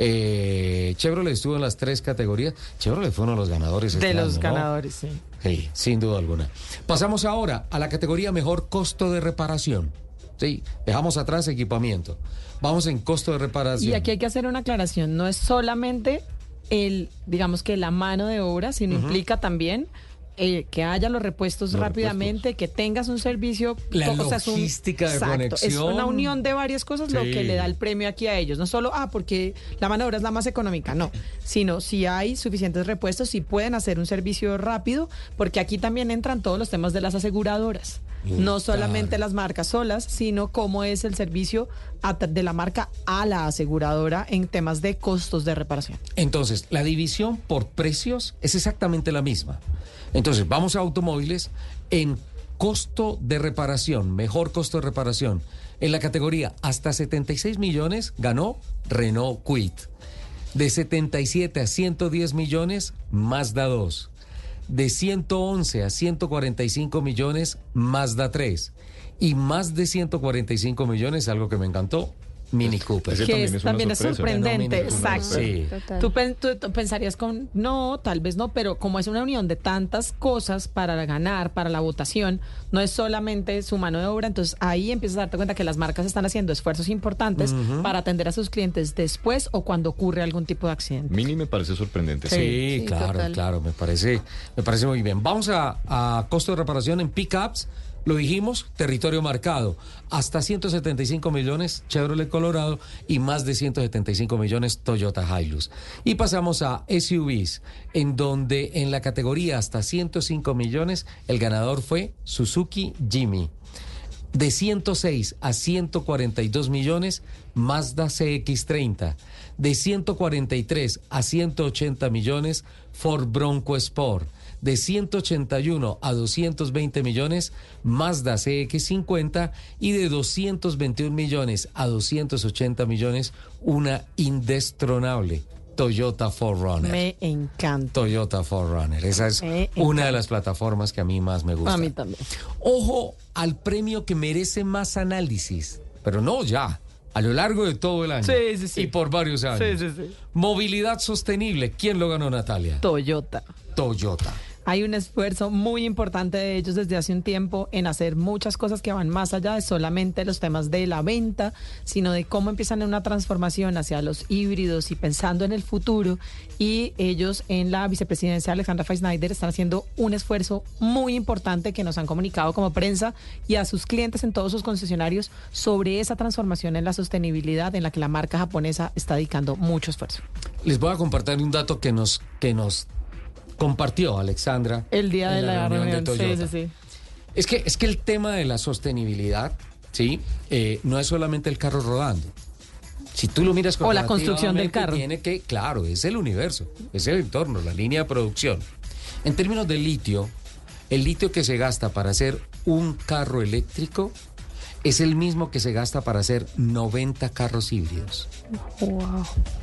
Eh, Chevrolet estuvo en las tres categorías. Chevrolet fue uno de los ganadores de este los año, ganadores, ¿no? sí. Sí, sin duda alguna. Pasamos ahora a la categoría mejor costo de reparación. Sí, dejamos atrás equipamiento. Vamos en costo de reparación. Y aquí hay que hacer una aclaración. No es solamente el, digamos que la mano de obra, sino uh-huh. implica también eh, que haya los repuestos los rápidamente, repuestos. Que tengas un servicio. La o sea, es un, logística de exacto, conexión. Es una unión de varias cosas, sí. Lo que le da el premio aquí a ellos. No solo, ah, porque la mano de obra es la más económica, no. Sino si hay suficientes repuestos, si pueden hacer un servicio rápido, porque aquí también entran todos los temas de las aseguradoras. No solamente las marcas solas, sino cómo es el servicio de la marca a la aseguradora en temas de costos de reparación. Entonces, la división por precios es exactamente la misma. Entonces, vamos a automóviles en costo de reparación, mejor costo de reparación. En la categoría hasta setenta y seis millones ganó Renault Kwid. De setenta y siete a ciento diez millones, Mazda dos. De ciento once a ciento cuarenta y cinco millones, Mazda tres. Y más de ciento cuarenta y cinco millones, algo que me encantó, Mini Cooper. Que también es, también es sorprendente, no, exacto. Sí. Tú, tú, tú pensarías con, no, tal vez no, pero como es una unión de tantas cosas para ganar, para la votación, no es solamente su mano de obra, entonces ahí empiezas a darte cuenta que las marcas están haciendo esfuerzos importantes uh-huh. para atender a sus clientes después o cuando ocurre algún tipo de accidente. Mini me parece sorprendente. Sí, sí, sí claro, total. claro, me parece, me parece muy bien. Vamos a, a costo de reparación en pickups. Lo dijimos, territorio marcado, hasta ciento setenta y cinco millones Chevrolet Colorado y más de ciento setenta y cinco millones Toyota Hilux. Y pasamos a S U Vs, en donde en la categoría hasta ciento cinco millones el ganador fue Suzuki Jimny. De ciento seis a ciento cuarenta y dos millones, Mazda C X treinta. De ciento cuarenta y tres a ciento ochenta millones, Ford Bronco Sport. De ciento ochenta y uno a doscientos veinte millones, Mazda C X cincuenta. Y de doscientos veintiún millones a doscientos ochenta millones, una indestronable Toyota cuatro runner. Me encanta. Toyota cuatro runner. Esa es una de las plataformas que a mí más me gusta. A mí también. Ojo al premio que merece más análisis, pero no ya, a lo largo de todo el año. Sí, sí, sí. Y por varios años. Sí, sí, sí. Movilidad sostenible. ¿Quién lo ganó, Natalia? Toyota. Toyota. Hay un esfuerzo muy importante de ellos desde hace un tiempo en hacer muchas cosas que van más allá de solamente los temas de la venta, sino de cómo empiezan en una transformación hacia los híbridos y pensando en el futuro. Y ellos en la vicepresidencia Alexandra Feinschneider están haciendo un esfuerzo muy importante que nos han comunicado como prensa y a sus clientes en todos sus concesionarios sobre esa transformación en la sostenibilidad en la que la marca japonesa está dedicando mucho esfuerzo. Les voy a compartir un dato que nos que nos compartió Alexandra el día de la, la reunión, reunión de Toyota. Sí, sí, sí. Es que, es que el tema de la sostenibilidad, ¿sí? Eh, no es solamente el carro rodando. Si tú lo miras o la construcción del carro. Tiene que, claro, es el universo, es el entorno, la línea de producción. En términos de litio, el litio que se gasta para hacer un carro eléctrico es el mismo que se gasta para hacer noventa carros híbridos. Wow.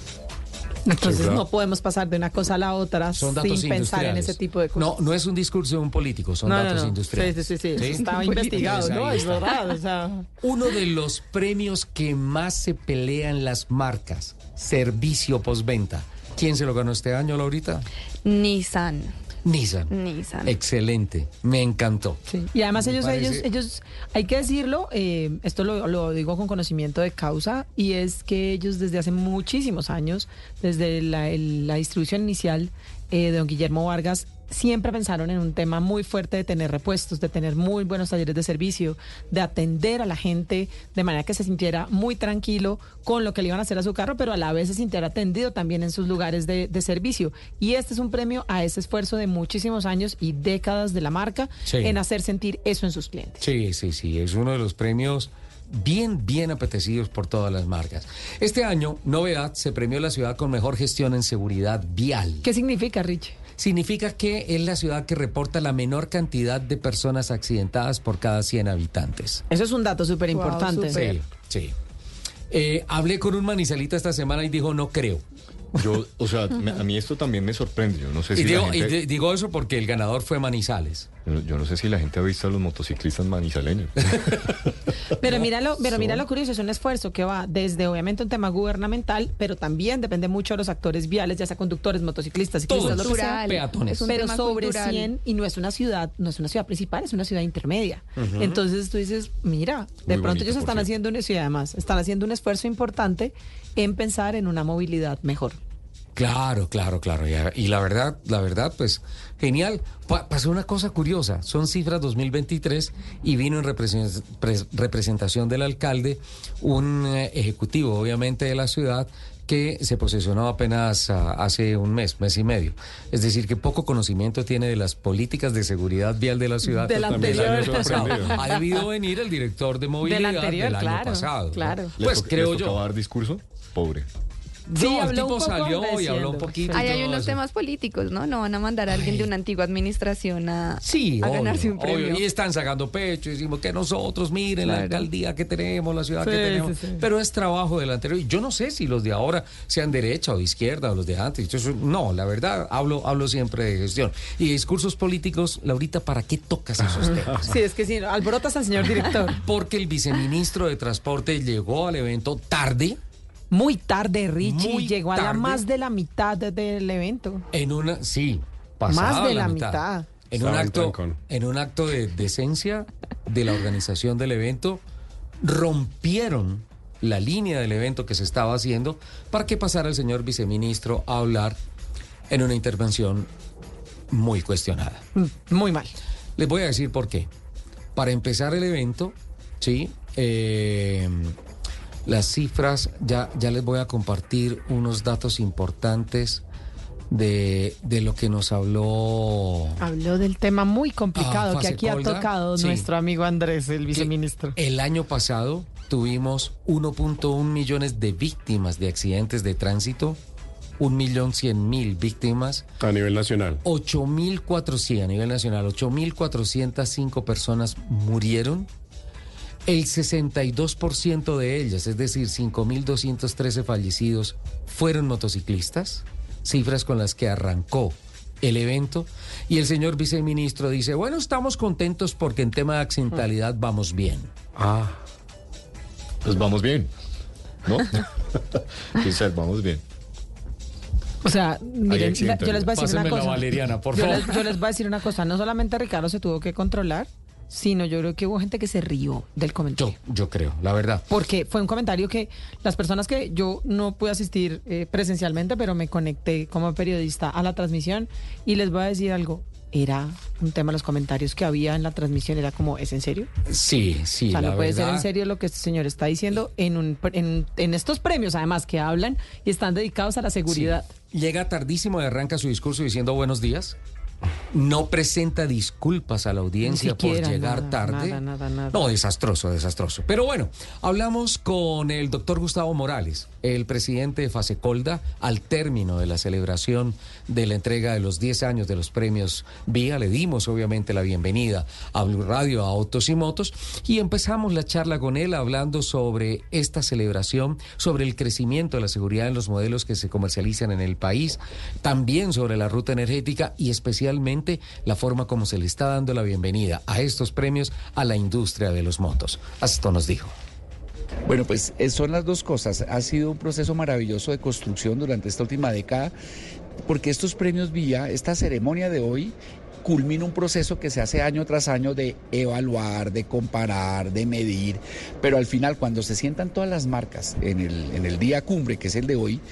Entonces no podemos pasar de una cosa a la otra sin pensar en ese tipo de cosas. No, no es un discurso de un político, son no, datos no, no. industriales. Sí, sí, sí, sí. Estaba investigado, ¿no? Es verdad. O sea. Uno de los premios que más se pelean las marcas, servicio postventa. ¿Quién se lo ganó este año, Laurita? Nissan. Nissan. Nissan. Excelente, me encantó. Sí. Y además ellos, parece... ellos, ellos, hay que decirlo, eh, esto lo, lo digo con conocimiento de causa, y es que ellos desde hace muchísimos años, desde la, el, la distribución inicial eh, de don Guillermo Vargas, siempre pensaron en un tema muy fuerte de tener repuestos, de tener muy buenos talleres de servicio, de atender a la gente de manera que se sintiera muy tranquilo con lo que le iban a hacer a su carro, pero a la vez se sintiera atendido también en sus lugares de, de servicio. Y este es un premio a ese esfuerzo de muchísimos años y décadas de la marca Sí. en hacer sentir eso en sus clientes. Sí, sí, sí, es uno de los premios bien, bien apetecidos por todas las marcas. Este año, novedad, se premió la ciudad con mejor gestión en seguridad vial. ¿Qué significa, Rich? Significa que es la ciudad que reporta la menor cantidad de personas accidentadas por cada cien habitantes. Eso es un dato súper importante. Sí, sí. Eh, hablé con un manizalita esta semana y dijo, no creo. Yo, o sea, me- a mí esto también me sorprende. Yo no sé Y si la digo, y gente- de- digo eso porque el ganador fue Manizales. yo, yo no sé si la gente ha visto a los motociclistas manizaleños. Pero míralo, pero son- mira lo curioso, es un esfuerzo que va desde obviamente un tema gubernamental, pero también depende mucho de los actores viales, ya sea conductores, motociclistas, ciclistas, Todos. lo que sea. Cultural, peatones. es un Pero tema sobre cultural. cien, y no es una ciudad, no es una ciudad principal, es una ciudad intermedia. Ujú. Entonces tú dices, mira, de Muy pronto bonito, ellos por están cierto. haciendo un, sí, además, están haciendo un esfuerzo importante en pensar en una movilidad mejor. Claro, claro, claro. Y, y la verdad, la verdad, pues, genial. Pa- pasó una cosa curiosa. Son cifras dos mil veintitrés y vino en represen- pres- representación del alcalde un eh, ejecutivo, obviamente, de la ciudad que se posesionó apenas ah, hace un mes, mes y medio. Es decir, que poco conocimiento tiene de las políticas de seguridad vial de la ciudad. Del También anterior. el año pasado. Sorprendido. Ha debido venir el director de movilidad del, anterior, año claro, pasado. ¿no? claro. ¿Les Pues to- creo les tocaba yo. dar discurso? Pobre. Sí, No, el habló un tipo poco salió y agradeciendo. habló un poquito. y Ahí hay todo unos eso. temas políticos, ¿no? No van a mandar a alguien de una antigua administración a, Sí, a obvio, ganarse un obvio. premio. Y están sacando pecho y decimos que nosotros, miren la Claro. alcaldía que tenemos, la ciudad Sí, que tenemos. sí, sí. Pero es trabajo del anterior. Y yo no sé si los de ahora sean derecha o de izquierda o los de antes. Yo soy- no, la verdad, hablo, hablo siempre de gestión. Y discursos políticos, Laurita, ¿para qué tocas esos temas? Sí, es que sí, alborotas al señor director. Porque el viceministro de Transporte llegó al evento tarde. Muy tarde, Richie, Muy llegó a la tarde. más de la mitad de- del evento. En una, sí, pasada Más de la mitad. En un Estaba en acto, trancón. en un acto de decencia de la organización del evento, rompieron la línea del evento que se estaba haciendo para que pasara el señor viceministro a hablar en una intervención muy cuestionada. Muy mal. Les voy a decir por qué. Para empezar el evento, sí, eh, las cifras, ya, ya les voy a compartir unos datos importantes de, de lo que nos habló Habló del tema muy complicado Ah, que aquí ha Fasecolda, tocado sí. nuestro amigo Andrés, el viceministro. el año pasado. Tuvimos uno punto uno millones de víctimas de accidentes de tránsito, un millón cien mil víctimas, A nivel nacional. ocho mil cuatrocientos a nivel nacional, ocho mil cuatrocientas cinco personas murieron. El sesenta y dos por ciento de ellas, es decir, cinco mil doscientos trece fallecidos, fueron motociclistas, cifras con las que arrancó el evento. Y el señor viceministro dice, bueno, estamos contentos porque en tema de accidentalidad vamos bien. Ah. Pues vamos bien, ¿no? Giselle, vamos bien. O sea, miren, accidentes. la- yo les voy a decir Pásenme una la cosa. valeriana, por yo, favor. les, yo les voy a decir una cosa. No solamente Ricardo se tuvo que controlar, sino yo creo que hubo gente que se rió del comentario. Yo, yo creo, la verdad. Porque fue un comentario que las personas que yo no pude asistir eh, presencialmente, pero me conecté como periodista a la transmisión y les voy a decir algo. Era un tema, los comentarios que había en la transmisión, era como, ¿es en serio? Sí, sí, O sea, la no puede ser verdad. en serio lo que este señor está diciendo en, un, en, en estos premios, además, que hablan y están dedicados a la seguridad. Sí. Llega tardísimo y arranca su discurso diciendo buenos días. No presenta disculpas a la audiencia Ni siquiera, por llegar nada, tarde. nada, nada, nada. No, desastroso, desastroso. Pero bueno, hablamos con el doctor Gustavo Morales, el presidente de Fasecolda, al término de la celebración de la entrega de los diez años de los premios Vía. Le dimos obviamente la bienvenida a Blue Radio, a Autos y Motos, y empezamos la charla con él hablando sobre esta celebración, sobre el crecimiento de la seguridad en los modelos que se comercializan en el país, también sobre la ruta energética y especialmente la forma como se le está dando la bienvenida a estos premios a la industria de los motos. Esto nos dijo. Bueno, pues eh, son las dos cosas. Ha sido un proceso maravilloso de construcción durante esta última década, porque estos premios Vía, esta ceremonia de hoy, culmina un proceso que se hace año tras año de evaluar, de comparar, de medir, pero al final cuando se sientan todas las marcas en el, en el día cumbre, que es el de hoy,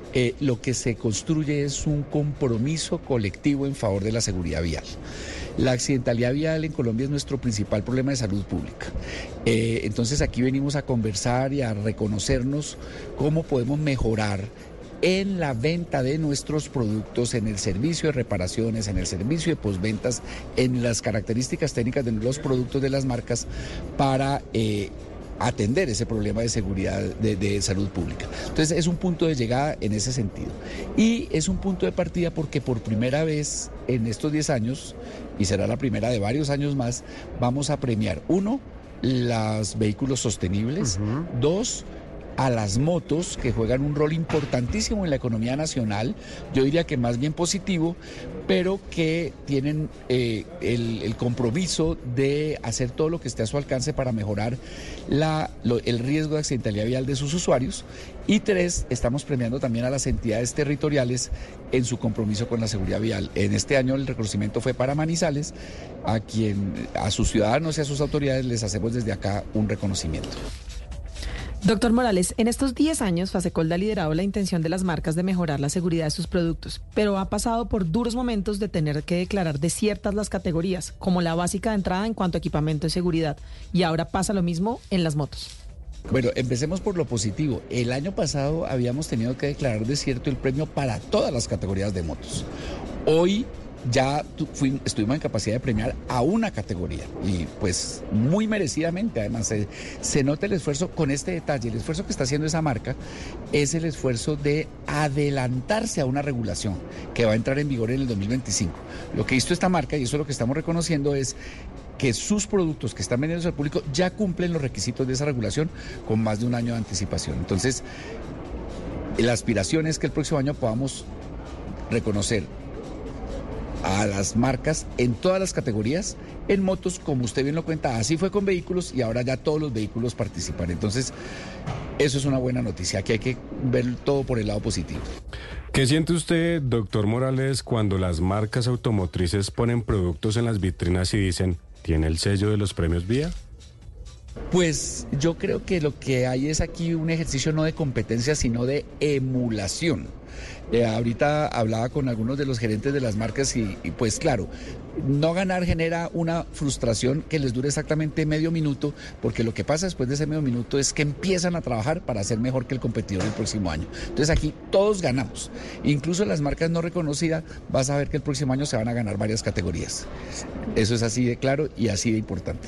eh, lo que se construye es un compromiso colectivo en favor de la seguridad vial. La accidentalidad vial en Colombia es nuestro principal problema de salud pública. Eh, entonces aquí venimos a conversar y a reconocernos cómo podemos mejorar en la venta de nuestros productos, en el servicio de reparaciones, en el servicio de posventas, en las características técnicas de los productos de las marcas para eh, atender ese problema de seguridad de, de salud pública. Entonces es un punto de llegada en ese sentido. Y es un punto de partida porque por primera vez en estos diez años, y será la primera de varios años más, vamos a premiar, uno, los vehículos sostenibles, uh-huh. dos, a las motos, que juegan un rol importantísimo en la economía nacional, yo diría que más bien positivo, pero que tienen eh, el, el compromiso de hacer todo lo que esté a su alcance para mejorar la, lo, el riesgo de accidentalidad vial de sus usuarios. Y tres, estamos premiando también a las entidades territoriales en su compromiso con la seguridad vial. En este año el reconocimiento fue para Manizales, a quien, a sus ciudadanos y a sus autoridades les hacemos desde acá un reconocimiento. Doctor Morales, en estos diez años, Fasecolda ha liderado la intención de las marcas de mejorar la seguridad de sus productos, pero ha pasado por duros momentos de tener que declarar desiertas las categorías, como la básica de entrada en cuanto a equipamiento de seguridad, y ahora pasa lo mismo en las motos. Bueno, empecemos por lo positivo. El año pasado habíamos tenido que declarar desierto el premio para todas las categorías de motos. Hoy ya fui, estuvimos en capacidad de premiar a una categoría y pues muy merecidamente. Además se, se nota el esfuerzo con este detalle. El esfuerzo que está haciendo esa marca es el esfuerzo de adelantarse a una regulación que va a entrar en vigor en el dos mil veinticinco. Lo que hizo esta marca, y eso es lo que estamos reconociendo, es que sus productos que están vendiendo al público ya cumplen los requisitos de esa regulación con más de un año de anticipación. Entonces, la aspiración es que el próximo año podamos reconocer a las marcas en todas las categorías, en motos, como usted bien lo cuenta, así fue con vehículos y ahora ya todos los vehículos participan. Entonces, eso es una buena noticia, aquí hay que ver todo por el lado positivo. ¿Qué siente usted, doctor Morales, cuando las marcas automotrices ponen productos en las vitrinas y dicen, ¿tiene el sello de los premios Vía? Pues yo creo que lo que hay es aquí un ejercicio no de competencia, sino de emulación. Eh, ahorita hablaba con algunos de los gerentes de las marcas y, y pues claro, no ganar genera una frustración que les dure exactamente medio minuto, porque lo que pasa después de ese medio minuto es que empiezan a trabajar para ser mejor que el competidor el próximo año. Entonces aquí todos ganamos, incluso las marcas no reconocidas, vas a ver que el próximo año se van a ganar varias categorías. Eso es así de claro y así de importante.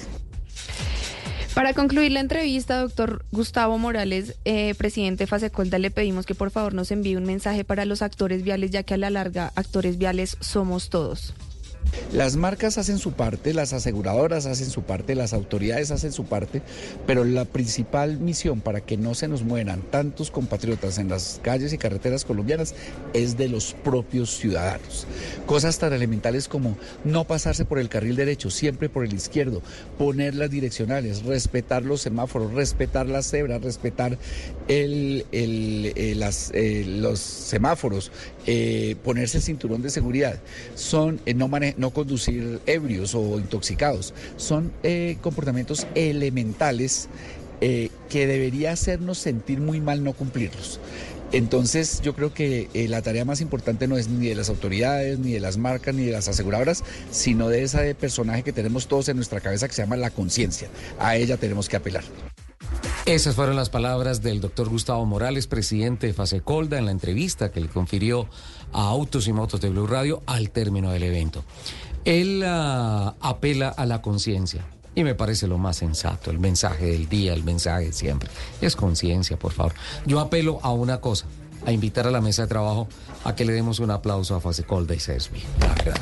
Para concluir la entrevista, doctor Gustavo Morales, eh, presidente de Fasecolda, le pedimos que por favor nos envíe un mensaje para los actores viales, ya que a la larga actores viales somos todos. Las marcas hacen su parte, las aseguradoras hacen su parte, las autoridades hacen su parte, pero la principal misión para que no se nos mueran tantos compatriotas en las calles y carreteras colombianas es de los propios ciudadanos. Cosas tan elementales como no pasarse por el carril derecho, siempre por el izquierdo, poner las direccionales, respetar los semáforos, respetar las cebras, respetar el, el, el, las, eh, los semáforos, eh, ponerse el cinturón de seguridad, son eh, no manejar, no conducir ebrios o intoxicados. Son eh, comportamientos elementales eh, que debería hacernos sentir muy mal no cumplirlos. Entonces yo creo que eh, la tarea más importante no es ni de las autoridades, ni de las marcas, ni de las aseguradoras, sino de ese personaje que tenemos todos en nuestra cabeza que se llama la conciencia. A ella tenemos que apelar. Esas fueron las palabras del doctor Gustavo Morales, presidente de Fasecolda, en la entrevista que le confirió a Autos y Motos de Blue Radio al término del evento. Él uh, apela a la conciencia y me parece lo más sensato, el mensaje del día, el mensaje de siempre. Es conciencia, por favor. Yo apelo a una cosa, a invitar a la mesa de trabajo a que le demos un aplauso a Fasecolda y Sesbi. La verdad.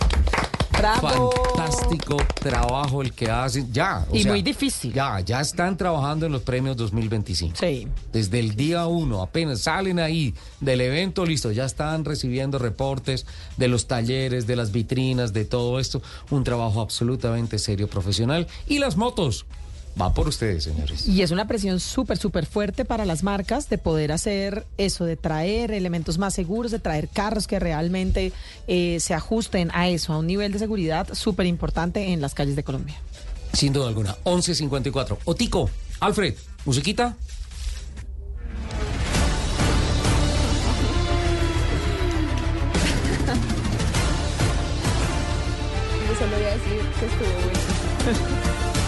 ¡Bravo! Fantástico trabajo el que hacen. Ya. O y sea, muy difícil. Ya, ya están trabajando en los premios dos mil veinticinco. Sí. Desde el día uno, apenas salen ahí del evento, listo, ya están recibiendo reportes de los talleres, de las vitrinas, de todo esto. Un trabajo absolutamente serio, profesional. Y las motos. Va por ustedes, señores. Y es una presión súper, súper fuerte para las marcas de poder hacer eso, de traer elementos más seguros, de traer carros que realmente eh, se ajusten a eso, a un nivel de seguridad súper importante en las calles de Colombia. Sin duda alguna. once cincuenta y cuatro. Otico, Alfred, musiquita. decir que estuvo bueno.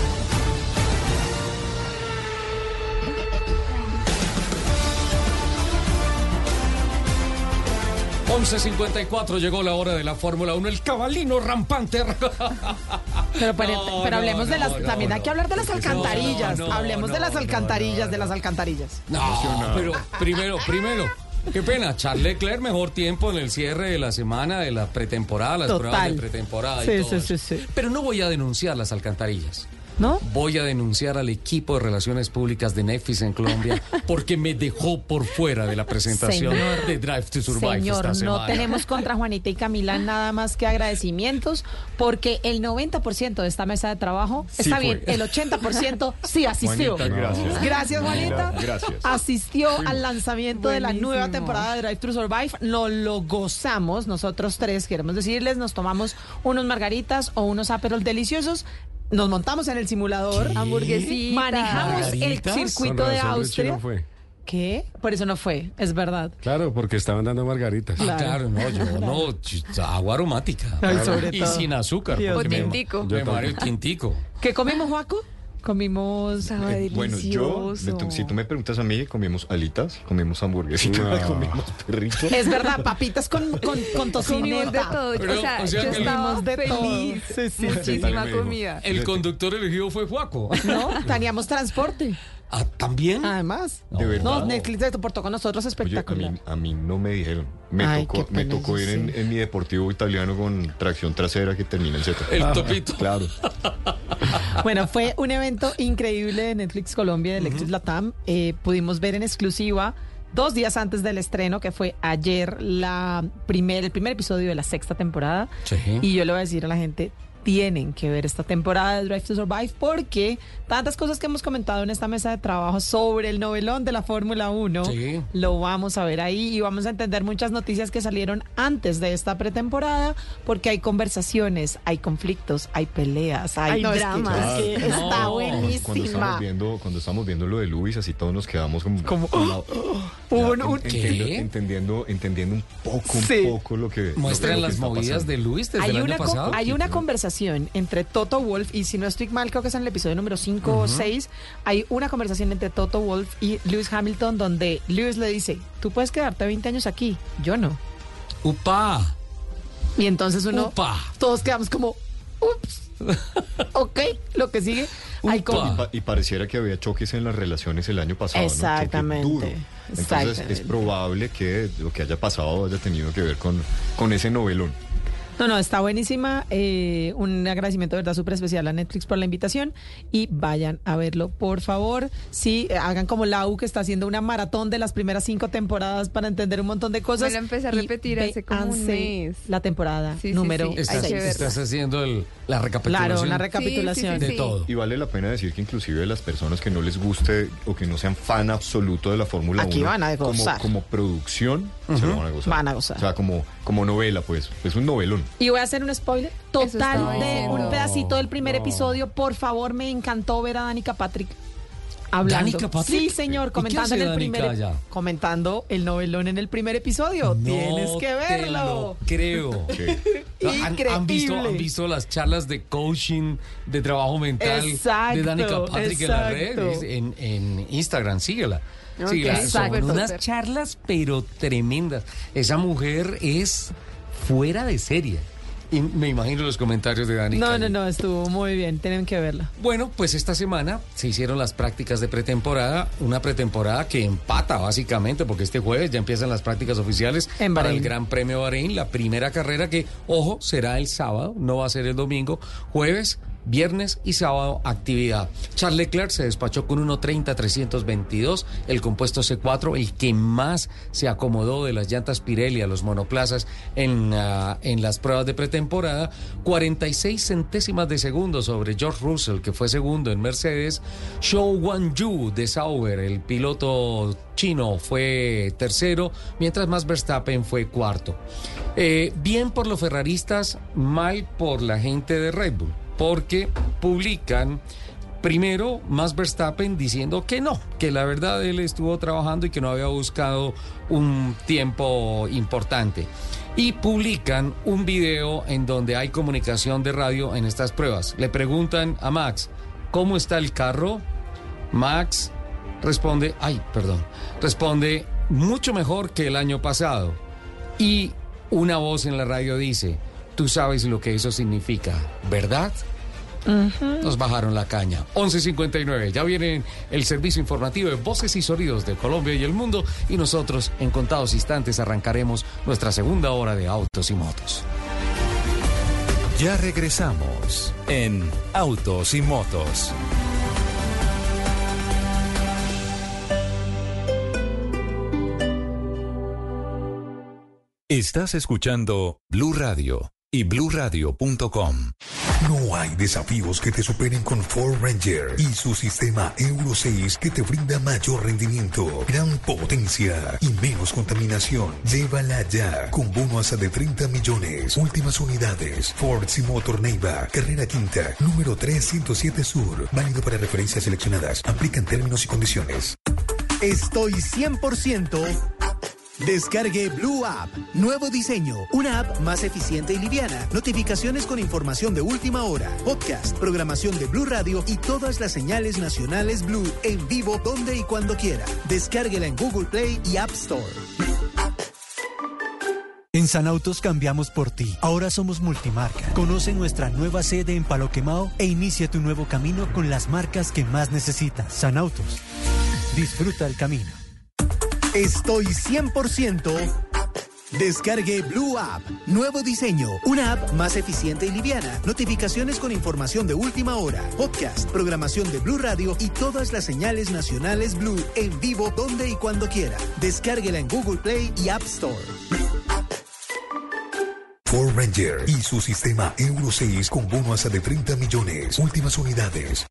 once cincuenta y cuatro llegó la hora de la Fórmula uno, el cabalino rampante. Pero, pero, No, pero no, hablemos de no, las, no, también no. hay que hablar de las alcantarillas. No, no, hablemos no, de las no, alcantarillas, no, no. de las alcantarillas. No, pero primero, primero, qué pena, Charles Leclerc mejor tiempo en el cierre de la semana de la pretemporada, las Total. pruebas de pretemporada Sí, y todo sí, eso. sí, sí. Pero no voy a denunciar las alcantarillas. ¿No? Voy a denunciar al equipo de Relaciones Públicas de Netflix en Colombia porque me dejó por fuera de la presentación Señor. de Drive to Survive Señor, esta semana. no tenemos contra Juanita y Camila nada más que agradecimientos porque el noventa por ciento de esta mesa de trabajo Sí está fue. bien, el ochenta por ciento sí asistió. Juanita, gracias. Gracias, Juanita. Gracias. Asistió al lanzamiento de la Buenísimo. nueva temporada de Drive to Survive. Nos lo gozamos, nosotros tres, queremos decirles, nos tomamos unos margaritas o unos Aperol deliciosos. Nos montamos en el simulador, ¿Qué? hamburguesita, manejamos el ¿Margaritas? circuito Con de razón, Richie Austria. no fue. ¿Qué? Por eso no fue, es verdad. Claro, porque estaban dando margaritas. Ah, claro, no, yo no, ch- agua aromática. Ay, sobre y todo. sin azúcar. Dios porque mío. me- Tintico. Me mareo el tintico. ¿Qué comimos, Juaco? Comimos... Estaba Eh, bueno, yo, delicioso. me to- si tú me preguntas a mí, comimos alitas, comimos hamburguesitas, No. comimos perritos. Es verdad, papitas con, con, con Comimos de tocineta. todo. Pero, o sea, o sea yo que- estaba Comimos de todo. feliz. Sí, sí, Muchísima sí. comida. El conductor elegido fue Juaco. ¿No? Teníamos transporte. Ah, ¿también? Además. De verdad. No, Netflix se portó con nosotros Oye, a espectacular. mí, a mí no me dijeron. Me Ay, tocó, qué me pena, tocó eso ir en, sí. en mi deportivo italiano con tracción trasera que termina en Z. El topito. Claro. Bueno, fue un evento increíble de Netflix Colombia, de Netflix Latam. Eh, pudimos ver en exclusiva dos días antes del estreno, que fue ayer, la primer, el primer episodio de la sexta temporada. Sí. Y yo le voy a decir a la gente, tienen que ver esta temporada de Drive to Survive porque tantas cosas que hemos comentado en esta mesa de trabajo sobre el novelón de la Fórmula uno, Sí. lo vamos a ver ahí y vamos a entender muchas noticias que salieron antes de esta pretemporada porque hay conversaciones, hay conflictos, hay peleas, hay, Hay no, es que- dramas. es que No. está Cuando buenísima. estamos viendo, cuando estamos viendo lo de Luis, así todos nos quedamos como, Como, con la- Hubo un- ya, un- entendiendo, ¿Qué? entendiendo, entendiendo un poco, un Sí. poco lo que Muestran lo que las está movidas pasando. de Luis desde Hay el una, año co- pasado. hay una conversación entre Toto Wolff y si no estoy mal, creo que es en el episodio número cinco o seis, hay una conversación entre Toto Wolff y Lewis Hamilton donde Lewis le dice, tú puedes quedarte veinte años aquí, yo no. ¡Upa! Y entonces uno, Upa. todos quedamos como, ups, ok, lo que sigue. Hay Upa. como- Y, pa- y pareciera que había choques en las relaciones el año pasado. ¿no? Choque Exactamente, duro. Entonces exactamente. es probable que lo que haya pasado haya tenido que ver con, con ese novelón. No, no, está buenísima. Eh, un agradecimiento de verdad súper especial a Netflix por la invitación y vayan a verlo, por favor. Sí, eh, hagan como Lau, que está haciendo una maratón de las primeras cinco temporadas para entender un montón de cosas. Me la empecé a y repetir hace como un véanse mes. La temporada Sí, sí, número sí. Estás, Hay que verla. estás haciendo el- la recapitulación. Claro, una recapitulación. Sí, sí, de sí. todo. Y vale la pena decir que inclusive las personas que no les guste o que no sean fan absoluto de la Fórmula Aquí uno, van a como, gozar. como producción, se lo van a gozar. Van a gozar. O sea, como, como novela, pues. Es un novelón. Y voy a hacer un spoiler total estaba de diciendo. un pedacito del primer No. episodio. Por favor, me encantó ver a Danica Patrick hablando. ¿Danica Patrick? Sí, señor, ¿Y qué comentando hace en el Danica primer allá? comentando el novelón en el primer episodio. Tienes No que te verlo. lo creo. Sí. ¿Han, han visto, Increíble. han visto las charlas de coaching, de trabajo mental Exacto, de Danica Patrick en las exacto. redes, en, en Instagram, síguela. Ok, Síguela. Son súper, unas súper. charlas pero tremendas. Esa mujer es fuera de serie. Y me imagino los comentarios de Danica. No, no, no, estuvo muy bien. Tienen que verla. Bueno, pues esta semana se hicieron las prácticas de pretemporada, una pretemporada que empata básicamente, porque este jueves ya empiezan las prácticas oficiales En para Bahrein. el Gran Premio Bahrein, la primera carrera que, ojo, será el sábado, no va a ser el domingo, jueves, viernes y sábado actividad. Charles Leclerc se despachó con uno treinta trescientos veintidós, el compuesto C cuatro, el que más se acomodó de las llantas Pirelli a los monoplazas en, uh, en las pruebas de pretemporada, cuarenta y seis centésimas de segundo sobre George Russell, que fue segundo en Mercedes. Zhou Guanyu de Sauber, el piloto chino, fue tercero, mientras Max Verstappen fue cuarto. Eh, bien por los ferraristas, mal por la gente de Red Bull, porque publican Primero, Max Verstappen diciendo que no, que la verdad él estuvo trabajando y que no había buscado un tiempo importante. Y publican un video en donde hay comunicación de radio en estas pruebas. Le preguntan a Max, ¿cómo está el carro? Max responde, ay, perdón, responde, mucho mejor que el año pasado. Y una voz en la radio dice, tú sabes lo que eso significa, ¿verdad? Uh-huh. Nos bajaron la caña. once cincuenta y nueve, ya viene el servicio informativo de Voces y Sonidos de Colombia y el mundo, y nosotros en contados instantes arrancaremos nuestra segunda hora de Autos y Motos. Ya regresamos en Autos y Motos. Estás escuchando Blue Radio y blue radio punto com. No hay desafíos que te superen con Ford Ranger y su sistema Euro seis que te brinda mayor rendimiento, gran potencia y menos contaminación. Llévala ya con bono hasta de treinta millones. Últimas unidades. Ford Simotor Neiva, carrera quinta, número trescientos siete Sur. Válido para referencias seleccionadas. Aplican términos y condiciones. Estoy cien por ciento... Descargue Blue App. Nuevo diseño. Una app más eficiente y liviana. Notificaciones con información de última hora. Podcast, programación de Blue Radio y todas las señales nacionales Blue en vivo donde y cuando quiera. Descárguela en Google Play y App Store. En Sanautos cambiamos por ti. Ahora somos multimarca. Conoce nuestra nueva sede en Palo Quemado e inicia tu nuevo camino con las marcas que más necesitas. Sanautos. Disfruta el camino. Estoy cien por ciento... Descargue Blue App. Nuevo diseño. Una app más eficiente y liviana. Notificaciones con información de última hora. Podcast, programación de Blue Radio y todas las señales nacionales Blue en vivo donde y cuando quiera. Descárguela en Google Play y App Store. Ford Ranger y su sistema Euro seis con bono hasta de treinta millones. Últimas unidades.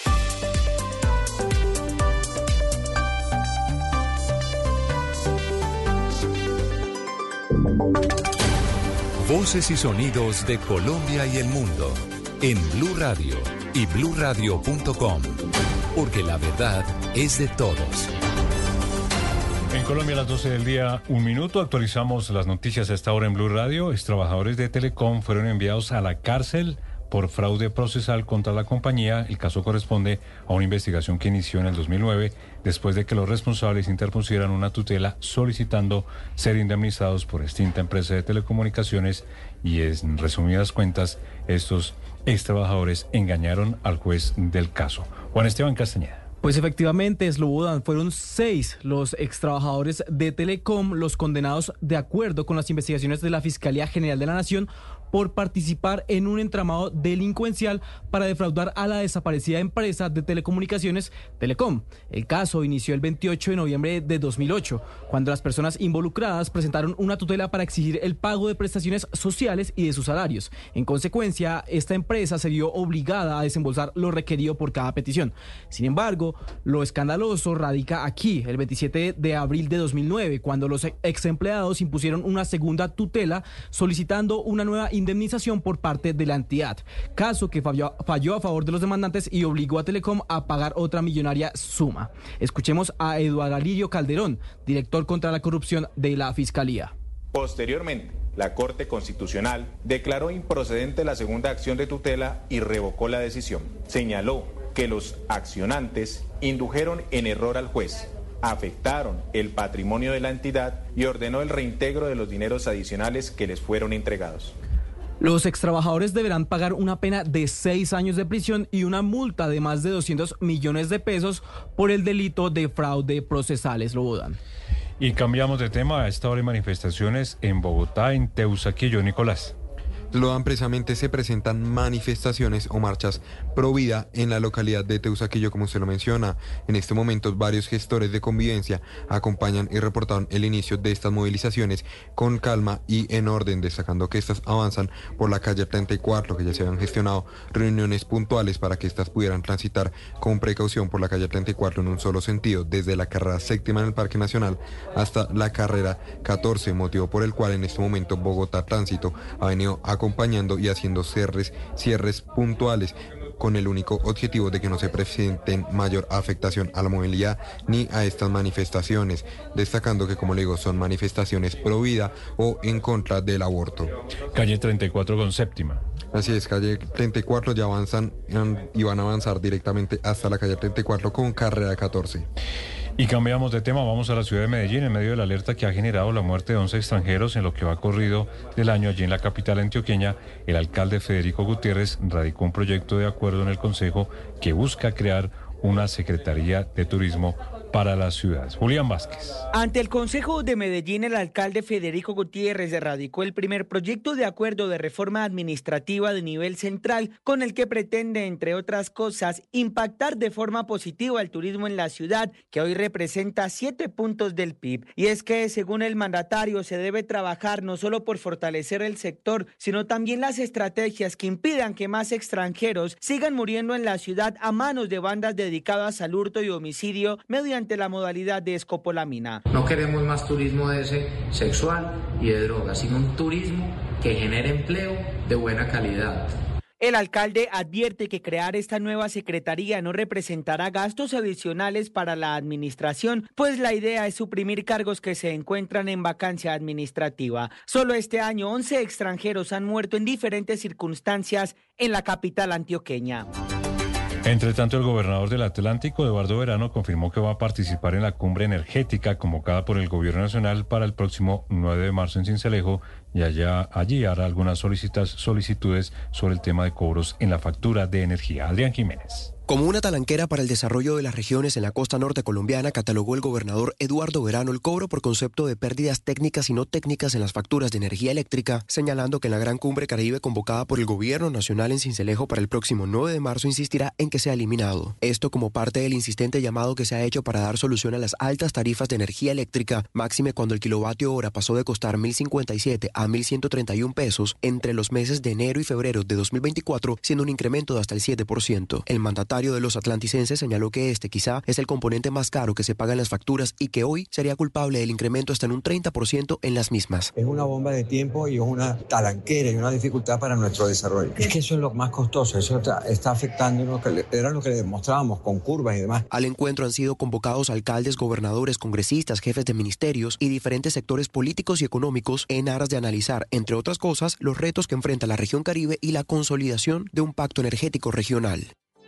Voces y sonidos de Colombia y el mundo en Blue Radio y blue radio punto com, porque la verdad es de todos. En Colombia a las doce del día, un minuto, actualizamos las noticias a esta hora en Blue Radio. Extrabajadores de Telecom fueron enviados a la cárcel por fraude procesal contra la compañía. El caso corresponde a una investigación que inició en el dos mil nueve, después de que los responsables interpusieran una tutela solicitando ser indemnizados por extinta empresa de telecomunicaciones, y en resumidas cuentas, estos extrabajadores engañaron al juez del caso. Juan Esteban Castañeda. Pues efectivamente, Slobodan, fueron seis los extrabajadores de Telecom los condenados de acuerdo con las investigaciones de la Fiscalía General de la Nación por participar en un entramado delincuencial para defraudar a la desaparecida empresa de telecomunicaciones Telecom. El caso inició el veintiocho de noviembre de dos mil ocho, cuando las personas involucradas presentaron una tutela para exigir el pago de prestaciones sociales y de sus salarios. En consecuencia, esta empresa se vio obligada a desembolsar lo requerido por cada petición. Sin embargo, lo escandaloso radica aquí, el veintisiete de abril de dos mil nueve, cuando los ex empleados impusieron una segunda tutela solicitando una nueva indemnización por parte de la entidad, caso que falló, falló a favor de los demandantes y obligó a Telecom a pagar otra millonaria suma. Escuchemos a Eduardo Alirio Calderón, director contra la corrupción de la Fiscalía. Posteriormente, la Corte Constitucional declaró improcedente la segunda acción de tutela y revocó la decisión. Señaló que los accionantes indujeron en error al juez, afectaron el patrimonio de la entidad y ordenó el reintegro de los dineros adicionales que les fueron entregados. Los extrabajadores deberán pagar una pena de seis años de prisión y una multa de más de doscientos millones de pesos por el delito de fraude procesal. Slobodan. Y cambiamos de tema. A esta hora hay manifestaciones en Bogotá, en Teusaquillo. Nicolás. Slobodan, precisamente se presentan manifestaciones o marchas pro vida en la localidad de Teusaquillo, como usted lo menciona. En este momento, varios gestores de convivencia acompañan y reportaron el inicio de estas movilizaciones con calma y en orden, destacando que estas avanzan por la calle treinta y cuatro, que ya se habían gestionado reuniones puntuales para que estas pudieran transitar con precaución por la calle treinta y cuatro en un solo sentido, desde la carrera séptima en el Parque Nacional hasta la carrera catorce, motivo por el cual en este momento Bogotá Tránsito ha venido a acompañando y haciendo cierres, cierres puntuales. con el único objetivo de que no se presenten mayor afectación a la movilidad ni a estas manifestaciones, destacando que, como le digo, son manifestaciones pro vida o en contra del aborto. Calle treinta y cuatro con séptima. Así es, calle treinta y cuatro ya avanzan y van a avanzar directamente hasta la calle treinta y cuatro con carrera catorce. Y cambiamos de tema, vamos a la ciudad de Medellín, en medio de la alerta que ha generado la muerte de once extranjeros en lo que va corrido del año allí en la capital antioqueña. El alcalde Federico Gutiérrez radicó un proyecto de acuerdo en el Consejo que busca crear una Secretaría de Turismo para las ciudades. Julián Vázquez. Ante el Consejo de Medellín, el alcalde Federico Gutiérrez radicó el primer proyecto de acuerdo de reforma administrativa de nivel central, con el que pretende, entre otras cosas, impactar de forma positiva el turismo en la ciudad, que hoy representa siete puntos del P I B. Y es que, según el mandatario, se debe trabajar no solo por fortalecer el sector, sino también las estrategias que impidan que más extranjeros sigan muriendo en la ciudad a manos de bandas dedicadas al hurto y homicidio mediante la modalidad de escopolamina. No queremos más turismo de ese sexual y de drogas, sino un turismo que genere empleo de buena calidad. El alcalde advierte que crear esta nueva secretaría no representará gastos adicionales para la administración, pues la idea es suprimir cargos que se encuentran en vacancia administrativa. Solo este año, once extranjeros han muerto en diferentes circunstancias en la capital antioqueña. Entre tanto, el gobernador del Atlántico, Eduardo Verano, confirmó que va a participar en la cumbre energética convocada por el gobierno nacional para el próximo nueve de marzo en Sincelejo, y allá, allí hará algunas solicitudes sobre el tema de cobros en la factura de energía. Adrián Jiménez. Como una talanquera para el desarrollo de las regiones en la costa norte colombiana, catalogó el gobernador Eduardo Verano el cobro por concepto de pérdidas técnicas y no técnicas en las facturas de energía eléctrica, señalando que en la gran cumbre Caribe convocada por el gobierno nacional en Sincelejo para el próximo nueve de marzo insistirá en que sea eliminado. Esto como parte del insistente llamado que se ha hecho para dar solución a las altas tarifas de energía eléctrica, máxime cuando el kilovatio hora pasó de costar mil cincuenta y siete a mil ciento treinta y uno pesos entre los meses de enero y febrero de dos mil veinticuatro, siendo un incremento de hasta el siete por ciento. El mandatario de los atlanticenses señaló que este quizá es el componente más caro que se paga en las facturas y que hoy sería culpable del incremento hasta en un treinta por ciento en las mismas. Es una bomba de tiempo y es una talanquera y una dificultad para nuestro desarrollo. Es que eso es lo más costoso, eso está, está afectando lo que le, era lo que le demostrábamos con curvas y demás. Al encuentro han sido convocados alcaldes, gobernadores, congresistas, jefes de ministerios y diferentes sectores políticos y económicos en aras de analizar, entre otras cosas, los retos que enfrenta la región Caribe y la consolidación de un pacto energético regional.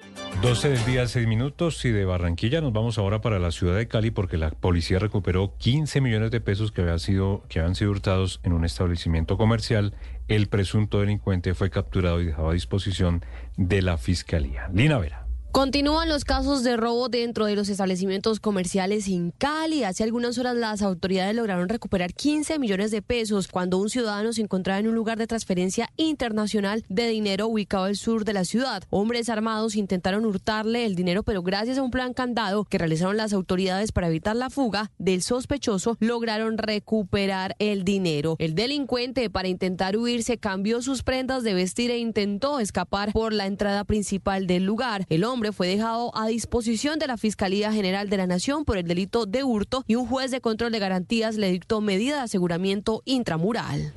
doce del día, seis minutos, y de Barranquilla nos vamos ahora para la ciudad de Cali porque la policía recuperó quince millones de pesos que habían sido, que habían sido hurtados en un establecimiento comercial. El presunto delincuente fue capturado y dejado a disposición de la fiscalía. Lina Vera. Continúan los casos de robo dentro de los establecimientos comerciales en Cali. Hace algunas horas las autoridades lograron recuperar quince millones de pesos cuando un ciudadano se encontraba en un lugar de transferencia internacional de dinero ubicado al sur de la ciudad. Hombres armados intentaron hurtarle el dinero, pero gracias a un plan candado que realizaron las autoridades para evitar la fuga del sospechoso, lograron recuperar el dinero. El delincuente, para intentar huir, se cambió sus prendas de vestir e intentó escapar por la entrada principal del lugar. El hombre fue dejado a disposición de la Fiscalía General de la Nación por el delito de hurto y un juez de control de garantías le dictó medida de aseguramiento intramural.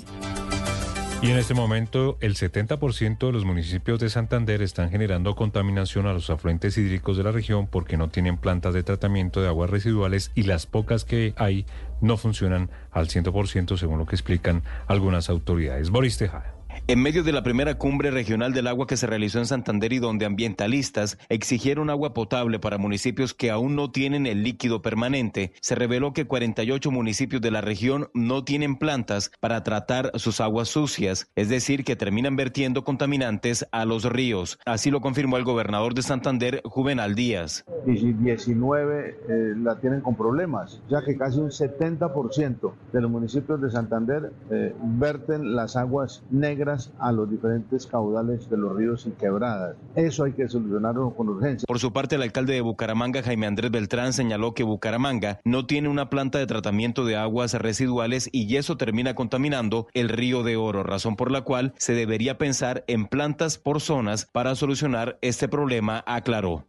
Y en este momento el setenta por ciento de los municipios de Santander están generando contaminación a los afluentes hídricos de la región porque no tienen plantas de tratamiento de aguas residuales y las pocas que hay no funcionan al cien por ciento según lo que explican algunas autoridades. Boris Tejada. En medio de la primera cumbre regional del agua que se realizó en Santander y donde ambientalistas exigieron agua potable para municipios que aún no tienen el líquido permanente, se reveló que cuarenta y ocho municipios de la región no tienen plantas para tratar sus aguas sucias, es decir, que terminan vertiendo contaminantes a los ríos. Así lo confirmó el gobernador de Santander, Juvenal Díaz. diecinueve eh, la tienen con problemas, ya que casi un setenta por ciento de los municipios de Santander eh, verten las aguas negras a los diferentes caudales de los ríos y quebradas. Eso hay que solucionarlo con urgencia. Por su parte, el alcalde de Bucaramanga, Jaime Andrés Beltrán, señaló que Bucaramanga no tiene una planta de tratamiento de aguas residuales y eso termina contaminando el río de Oro, razón por la cual se debería pensar en plantas por zonas para solucionar este problema, aclaró.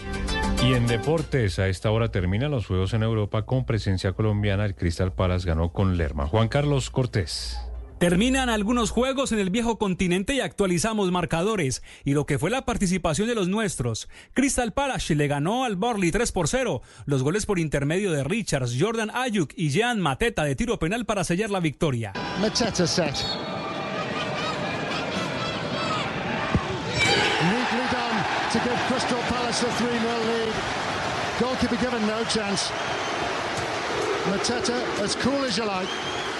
Y en deportes, a esta hora terminan los Juegos en Europa con presencia colombiana. El Crystal Palace ganó con Lerma. Juan Carlos Cortés. Terminan algunos juegos en el viejo continente y actualizamos marcadores. Y lo que fue la participación de los nuestros. Crystal Palace le ganó al Burnley tres por cero. Los goles por intermedio de Richards, Jordan Ayew y Jean Mateta de tiro penal para sellar la victoria. Mateta set. Neatly done to give Crystal Palace a three nil lead. Goalkeeper given no chance. Mateta as cool as you like.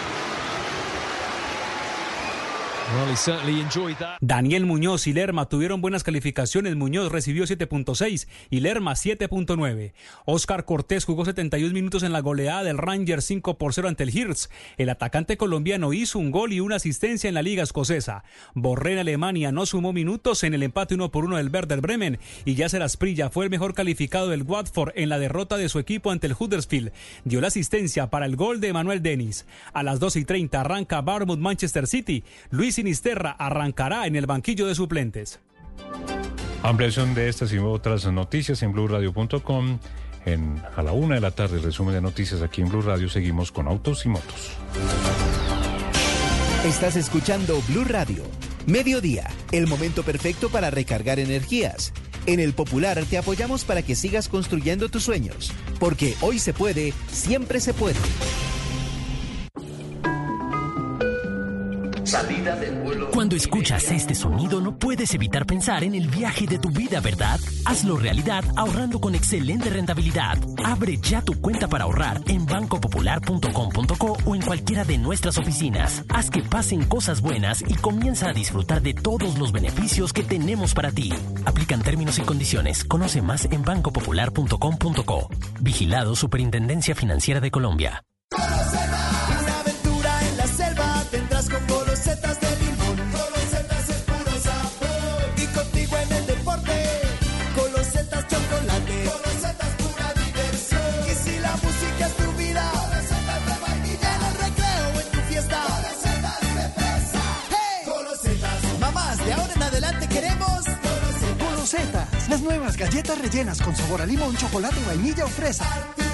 Daniel Muñoz y Lerma tuvieron buenas calificaciones. Muñoz recibió siete punto seis y Lerma siete punto nueve. Oscar Cortés jugó setenta y un minutos en la goleada del Rangers cinco por cero ante el Hearts. El atacante colombiano hizo un gol y una asistencia en la liga escocesa. Borré en Alemania no sumó minutos en el empate uno por uno del Werder Bremen y Yasser Asprilla fue el mejor calificado del Watford en la derrota de su equipo ante el Huddersfield. Dio la asistencia para el gol de Emmanuel Dennis. A las doce y treinta arranca Bournemouth Manchester City. Luis Sinisterra arrancará en el banquillo de suplentes. Ampliación de estas y otras noticias en blue radio punto com. En, a la una de la tarde, el resumen de noticias aquí en Blue Radio. Seguimos con Autos y Motos. Estás escuchando Blue Radio. Mediodía, el momento perfecto para recargar energías. En El Popular te apoyamos para que sigas construyendo tus sueños. Porque hoy se puede, siempre se puede. Salida del vuelo. Cuando escuchas este sonido no puedes evitar pensar en el viaje de tu vida, ¿verdad? Hazlo realidad ahorrando con excelente rentabilidad. Abre ya tu cuenta para ahorrar en banco popular punto com punto co o en cualquiera de nuestras oficinas. Haz que pasen cosas buenas y comienza a disfrutar de todos los beneficios que tenemos para ti. Aplican términos y condiciones. Conoce más en banco popular punto com punto co. Vigilado Superintendencia Financiera de Colombia. Una aventura en la selva tendrás con Golosetas de limón. Golosetas es puro sabor. Y contigo en el deporte, Golosetas chocolate. Golosetas pura diversión. Y si la música es tu vida, Golosetas de vainilla. En el recreo o en tu fiesta, Golosetas de fresa. ¡Hey! Golosetas. Mamás, de ahora en adelante queremos Golosetas. Golosetas, las nuevas galletas rellenas con sabor a limón, chocolate, vainilla o fresa.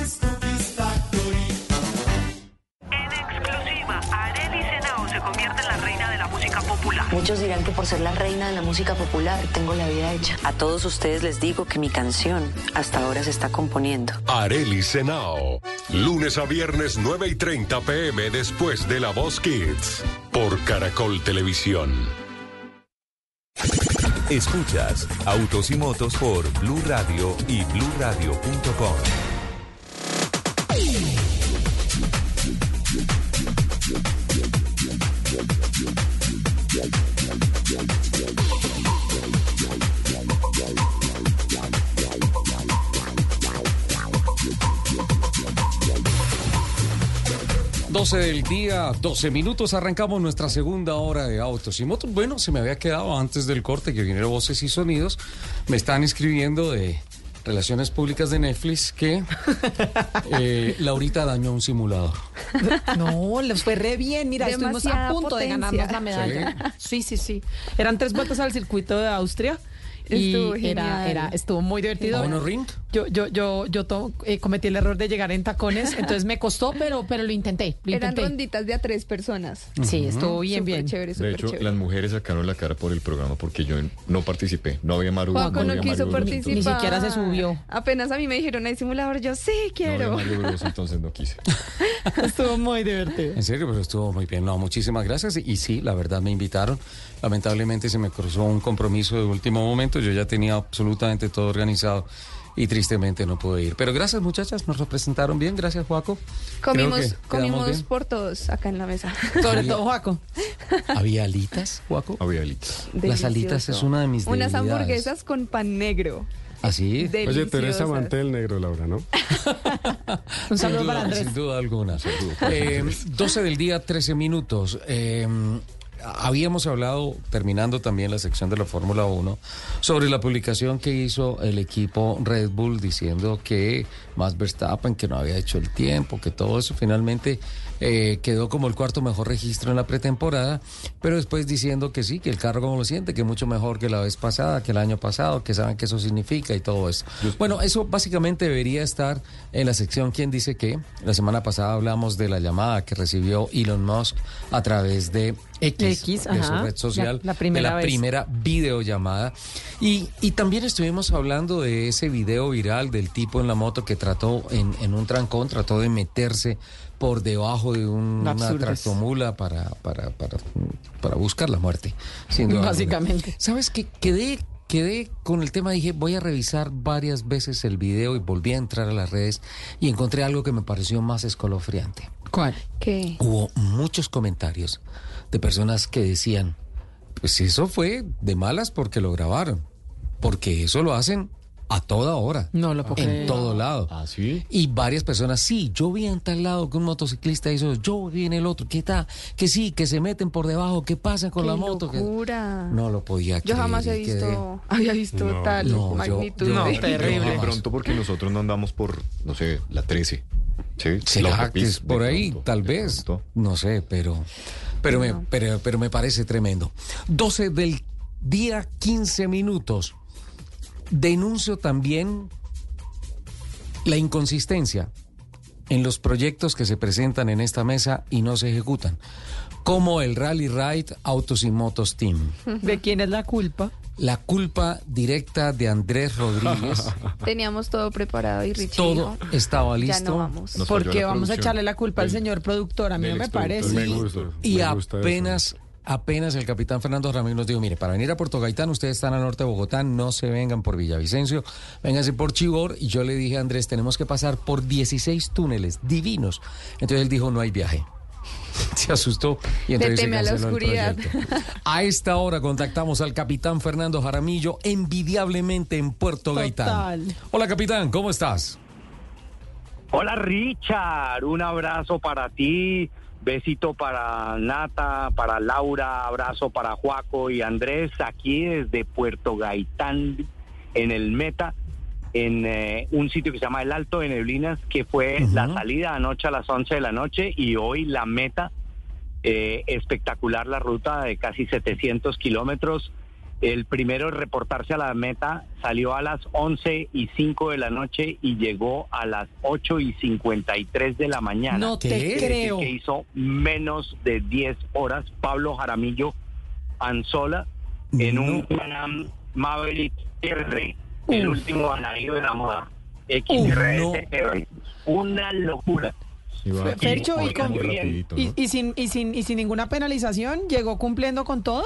Muchos dirán que por ser la reina de la música popular tengo la vida hecha. A todos ustedes les digo que mi canción hasta ahora se está componiendo. Arelis Henao, lunes a viernes nueve y treinta pm después de La Voz Kids, por Caracol Televisión. Escuchas Autos y Motos por Blue Radio y blue radio punto com. doce del día, doce minutos, arrancamos nuestra segunda hora de Autos y Motos. Bueno, se me había quedado antes del corte que vinieron Voces y Sonidos. Me están escribiendo de Relaciones Públicas de Netflix que eh, Laurita dañó un simulador. No, les fue re bien. Mira, Demasiada estuvimos a punto potencia. de ganarnos la medalla. Sí, sí, sí. Eran tres vueltas al circuito de Austria. Y Estuvo era, genial. era, estuvo muy divertido. ¿A uno ring? Yo, yo, yo, yo to- eh, cometí el error de llegar en tacones, entonces me costó, pero, pero lo intenté. Lo Eran intenté. ronditas de a tres personas. Sí, estuvo bien, Súper bien. chévere, De súper hecho, chévere. las mujeres sacaron la cara por el programa porque yo no participé. No había Maru. Juaco no había quiso Mario Bros, participar. Ni siquiera se subió. Apenas a mí me dijeron, ¿hay simulador? Yo, sí, entonces, no quiero. había Mario Bros, entonces no quise. Estuvo muy divertido. En serio, pero estuvo muy bien. No, muchísimas gracias. Y sí, la verdad me invitaron. Lamentablemente se me cruzó un compromiso de último momento. Yo ya tenía absolutamente todo organizado y tristemente no pude ir. Pero gracias, muchachas, nos representaron bien. Gracias, Joaco. Comimos, Creo que quedamos comimos bien. por todos acá en la mesa. Sobre todo, Joaco. ¿Había alitas, Joaco? Había alitas. Las alitas es una de mis Unas debilidades. hamburguesas con pan negro. ¿Así? Oye, tú eres Deliciosas. amante del negro, Laura, ¿no? Un Sin saludo duda, para Andrés. sin duda alguna. Eh, doce del día, trece minutos. Eh, habíamos hablado, terminando también la sección de la Fórmula uno, sobre la publicación que hizo el equipo Red Bull diciendo que Max Verstappen, que no había hecho el tiempo, que todo eso finalmente eh, quedó como el cuarto mejor registro en la pretemporada, pero después diciendo que sí, que el carro como lo siente, que mucho mejor que la vez pasada, que el año pasado, que saben que eso significa y todo eso. Bueno, eso básicamente debería estar en la sección ¿Quién dice qué? La semana pasada hablamos de la llamada que recibió Elon Musk a través de X, X, de su ajá, red social, la, la primera de la vez. primera videollamada. Y, y también estuvimos hablando de ese video viral del tipo en la moto que trató en, en un trancón, trató de meterse por debajo de un, una Absurdos. tractomula para, para, para, para buscar la muerte. sin duda alguna. Básicamente. ¿Sabes qué? Quedé... Quedé con el tema, dije, voy a revisar varias veces el video y volví a entrar a las redes y encontré algo que me pareció más escalofriante. ¿Cuál? ¿Qué? Hubo muchos comentarios de personas que decían, pues eso fue de malas porque lo grabaron, porque eso lo hacen a toda hora. No lo puedo En creer. todo lado. ¿Ah, sí? Y varias personas, sí, yo vi en tal lado que un motociclista hizo, yo vi en el otro, que está, que sí, que se meten por debajo, que pasan con ¡Qué la moto. Que... locura! No lo podía Yo creer. jamás he y quedé- visto, había visto No, tal no, yo- magnitud. yo- de- no, terrible. De pronto porque nosotros no andamos por, no sé, la trece. ¿Sí? La ¿Será que autopista, es por de ahí? pronto, Tal de vez. pronto. No sé, pero pero, me, pero pero me parece tremendo. doce del día, quince minutos. Denuncio también la inconsistencia en los proyectos que se presentan en esta mesa y no se ejecutan, como el Rally Ride Autos y Motos Team. ¿De quién es la culpa? La culpa directa de Andrés Rodríguez. Teníamos todo preparado y Richie Todo dijo, estaba ya listo. no vamos. Nos Porque falló la vamos a producción echarle la culpa al del- señor productor, a mí no del me exproductor. parece. Me gusta. Y me gusta eso. apenas, apenas el capitán Fernando Ramírez nos dijo, mire, para venir a Puerto Gaitán, ustedes están al norte de Bogotá, no se vengan por Villavicencio, vénganse por Chivor. Y yo le dije a Andrés, tenemos que pasar por dieciséis túneles divinos. Entonces él dijo, no hay viaje. Se asustó y entonces se teme a la canceló el oscuridad. proyecto. A esta hora contactamos al capitán Fernando Jaramillo, envidiablemente en Puerto Gaitán. Total. Hola, capitán, ¿cómo estás? Hola Richard, un abrazo para ti, besito para Nata, para Laura, abrazo para Juaco y Andrés, aquí desde Puerto Gaitán, en el Meta, en eh, un sitio que se llama El Alto de Neblinas, que fue Ujú. la salida anoche a las once de la noche y hoy la meta, eh, espectacular la ruta de casi setecientos kilómetros. El primero en reportarse a la meta salió a las once y cinco de la noche y llegó a las ocho y cincuenta y tres de la mañana. No te ¿Qué? Es decir, creo. que hizo menos de diez horas. Pablo Jaramillo Anzola en No. un Pan-Am Maverick R, el Uf. último ganario de la moda. X R S R. Una locura. Iba aquí, Fercho, y, muy con- rapidito, y, y sin, y, sin, y sin ninguna penalización, ¿llegó cumpliendo con todo?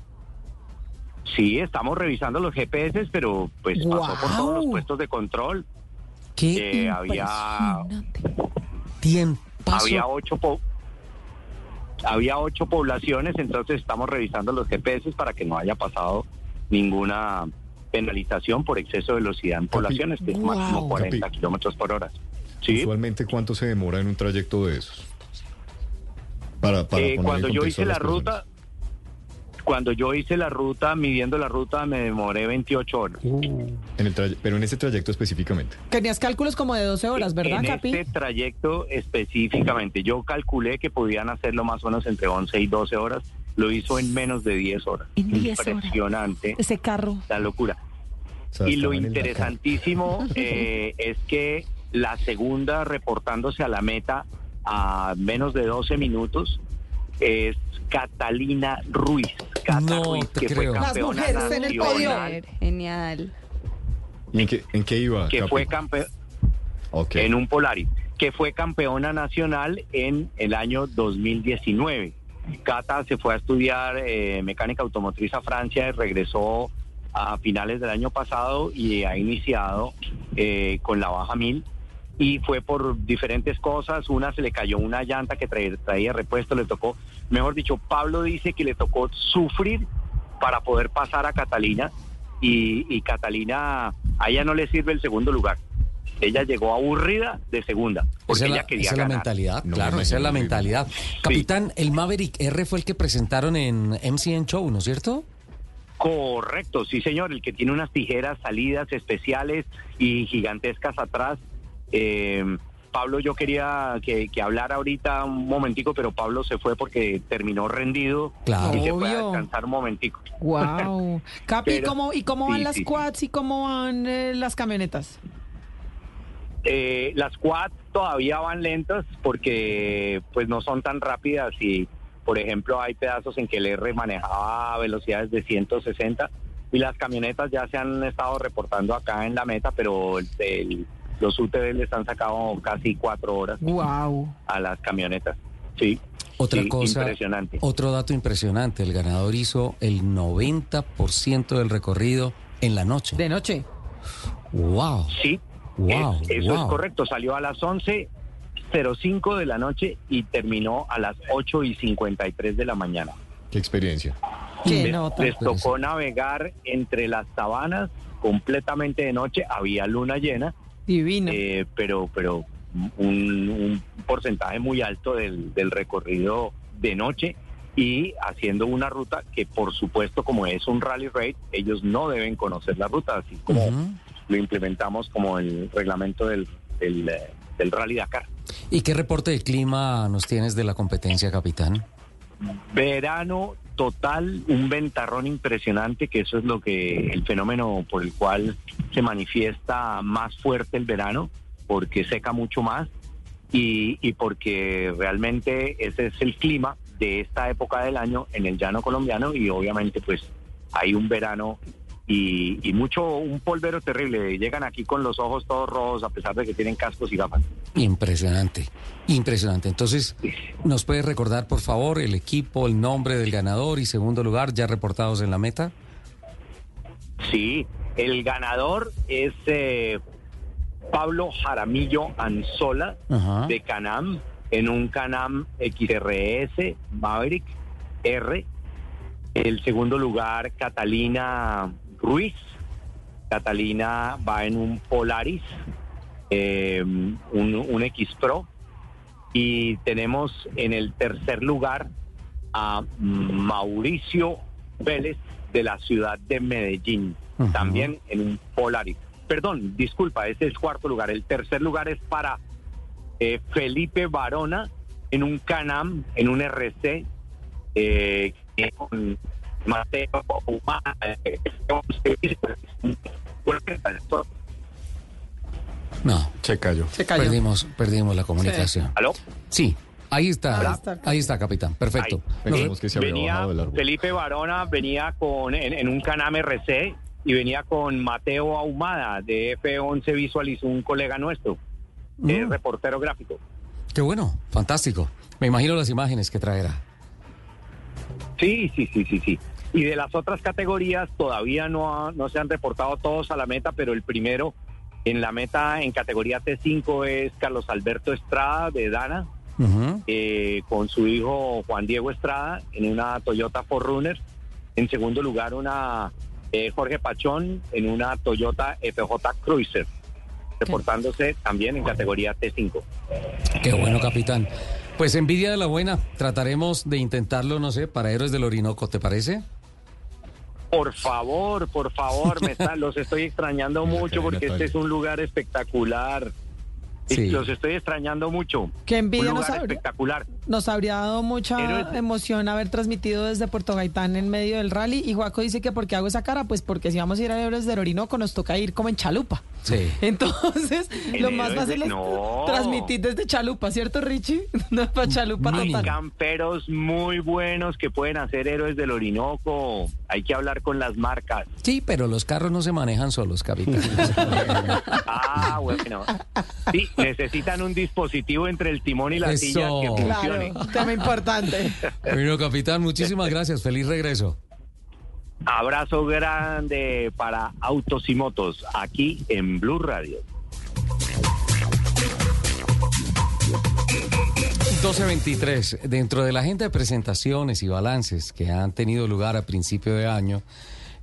Sí, estamos revisando los G P S, pero pues pasó por todos los ¡Guau! puestos de control. Qué Eh, había tiempazo. había ocho po- había ocho poblaciones, entonces estamos revisando los G P S para que no haya pasado ninguna penalización por exceso de velocidad en poblaciones, que es Guau. máximo cuarenta Capi. kilómetros por hora. Sí. Usualmente, ¿cuánto se demora en un trayecto de esos? Para, para Eh, poner en cuando yo contexto hice a las la ruta, cuando yo hice la ruta, midiendo la ruta, me demoré veintiocho horas. En el tray- pero en ese trayecto específicamente. Tenías cálculos como de doce horas, ¿verdad, en Capi? este trayecto específicamente, yo calculé que podían hacerlo más o menos entre once y doce horas. Lo hizo en menos de diez horas. En diez horas. Impresionante. Ese carro. La locura. O sea, Y lo estaban en la interesantísimo eh, es que la segunda reportándose a la meta a menos de doce minutos es Catalina Ruiz. Cata No Ruiz, te que creo. fue Las campeona mujeres en el podio. nacional, Genial. ¿Y en qué, en qué iba? que Capi? fue campeona Ok. en un Polaris, que fue campeona nacional en el año dos mil diecinueve. Cata se fue a estudiar eh, mecánica automotriz a Francia y regresó a finales del año pasado y ha iniciado eh, con la baja mil y fue por diferentes cosas. Una, se le cayó una llanta que traía, traía repuesto, le tocó, mejor dicho, Pablo dice que le tocó sufrir para poder pasar a Catalina y, y Catalina, a ella no le sirve el segundo lugar. Ella llegó aburrida de segunda, porque esa es la, ella quería esa es la ganar. mentalidad, No, claro, me esa es la imagino. mentalidad. Capitán, el Maverick R fue el que presentaron en M C N Show, ¿no es cierto? Correcto, sí señor, el que tiene unas tijeras salidas especiales y gigantescas atrás. Eh, Pablo, yo quería que, que hablara ahorita un momentico, pero Pablo se fue porque terminó rendido. Claro. Y se fue a Obvio. descansar un momentico. Wow. Capi, Pero- ¿cómo, ¿y cómo van sí, las sí. quads y cómo van eh, las camionetas? Eh, las quads todavía van lentas porque pues no son tan rápidas y, por ejemplo, hay pedazos en que el R manejaba velocidades de ciento sesenta y las camionetas ya se han estado reportando acá en la meta, pero el, el- los U T V les han sacado casi cuatro horas Wow. a las camionetas. Sí. Otra sí, cosa, impresionante. otro dato impresionante, el ganador hizo el noventa por ciento del recorrido en la noche. De noche. Wow. Sí. Wow, Es- eso wow. es correcto. Salió a las once cero cinco de la noche y terminó a las ocho y cincuenta y tres de la mañana. Qué experiencia. Qué Les- nota. Les tocó navegar entre las sabanas completamente de noche. Había luna llena, Divino. eh, pero pero un, un porcentaje muy alto del, del recorrido de noche y haciendo una ruta que, por supuesto, como es un rally raid, ellos no deben conocer la ruta, así como Ujú. lo implementamos como el reglamento del, del, eh, del Rally Dakar. ¿Y qué reporte de clima nos tienes de la competencia, capitán? Verano total, un ventarrón impresionante, que eso es lo que el fenómeno por el cual se manifiesta más fuerte el verano, porque seca mucho más y, y porque realmente ese es el clima de esta época del año en el llano colombiano y obviamente pues hay un verano y, y mucho, un polvero terrible. Llegan aquí con los ojos todos rojos a pesar de que tienen cascos y gafas. Impresionante, impresionante. Entonces, ¿nos puedes recordar, por favor, el equipo, el nombre del ganador y segundo lugar ya reportados en la meta? Sí, el ganador es eh, Pablo Jaramillo Anzola, Ajá. de Canam, en un Canam X R S Maverick R. El segundo lugar, Catalina Ruiz. Catalina va en un Polaris, eh, un, un X Pro. Y tenemos en el tercer lugar a Mauricio Vélez, de la ciudad de Medellín, Ujú. también en un Polaris. Perdón, disculpa, ese es el cuarto lugar. El tercer lugar es para eh, Felipe Barona en un Canam, en un R C, eh, con Mateo Humana. eh, No, Se cayó. Se cayó. perdimos, perdimos la comunicación. ¿Aló? Sí, ahí está, Ahí está. ahí está, capitán, perfecto. Ahí. Nos- Pensamos que se había venía bajado del árbol. Felipe Barona venía con en, en un Canam R C y venía con Mateo Ahumada de F once Visualiz, un colega nuestro, eh, Mm. reportero gráfico. Qué bueno, fantástico. Me imagino las imágenes que traerá. Sí, sí, sí, sí, sí. Y de las otras categorías todavía no, ha- no se han reportado todos a la meta, pero el primero en la meta en categoría T cinco es Carlos Alberto Estrada de Dana, Ujú. eh, con su hijo Juan Diego Estrada en una Toyota cuatro runner. En segundo lugar, una eh, Jorge Pachón en una Toyota F J Cruiser, reportándose también en categoría T cinco. Qué bueno, capitán. Pues envidia de la buena. Trataremos de intentarlo, no sé, para Héroes del Orinoco, ¿te parece? Por favor, por favor, me está- los estoy extrañando mucho porque este es un lugar espectacular. Y Sí. Los estoy extrañando mucho. Qué envidia Un nos lugar habría, espectacular. nos habría dado mucha Héroes- emoción haber transmitido desde Puerto Gaitán en medio del rally. Y Juaco dice que ¿por qué hago esa cara? Pues porque si vamos a ir a Héroes del Orinoco nos toca ir como en chalupa. Sí. Entonces, En lo más Héroes fácil de- es no. transmitir desde chalupa, ¿cierto, Richie? No es para chalupa Hay total. camperos muy buenos que pueden hacer Héroes del Orinoco. Hay que hablar con las marcas. Sí, pero los carros no se manejan solos, capitán. Ah, bueno. Sí, necesitan un dispositivo entre el timón y la Eso. silla que funcione. Claro, tema importante. Bueno, capitán, muchísimas gracias. Feliz regreso. Abrazo grande para Autos y Motos aquí en Blue Radio. doce veintitrés. Dentro de la agenda de presentaciones y balances que han tenido lugar a principio de año,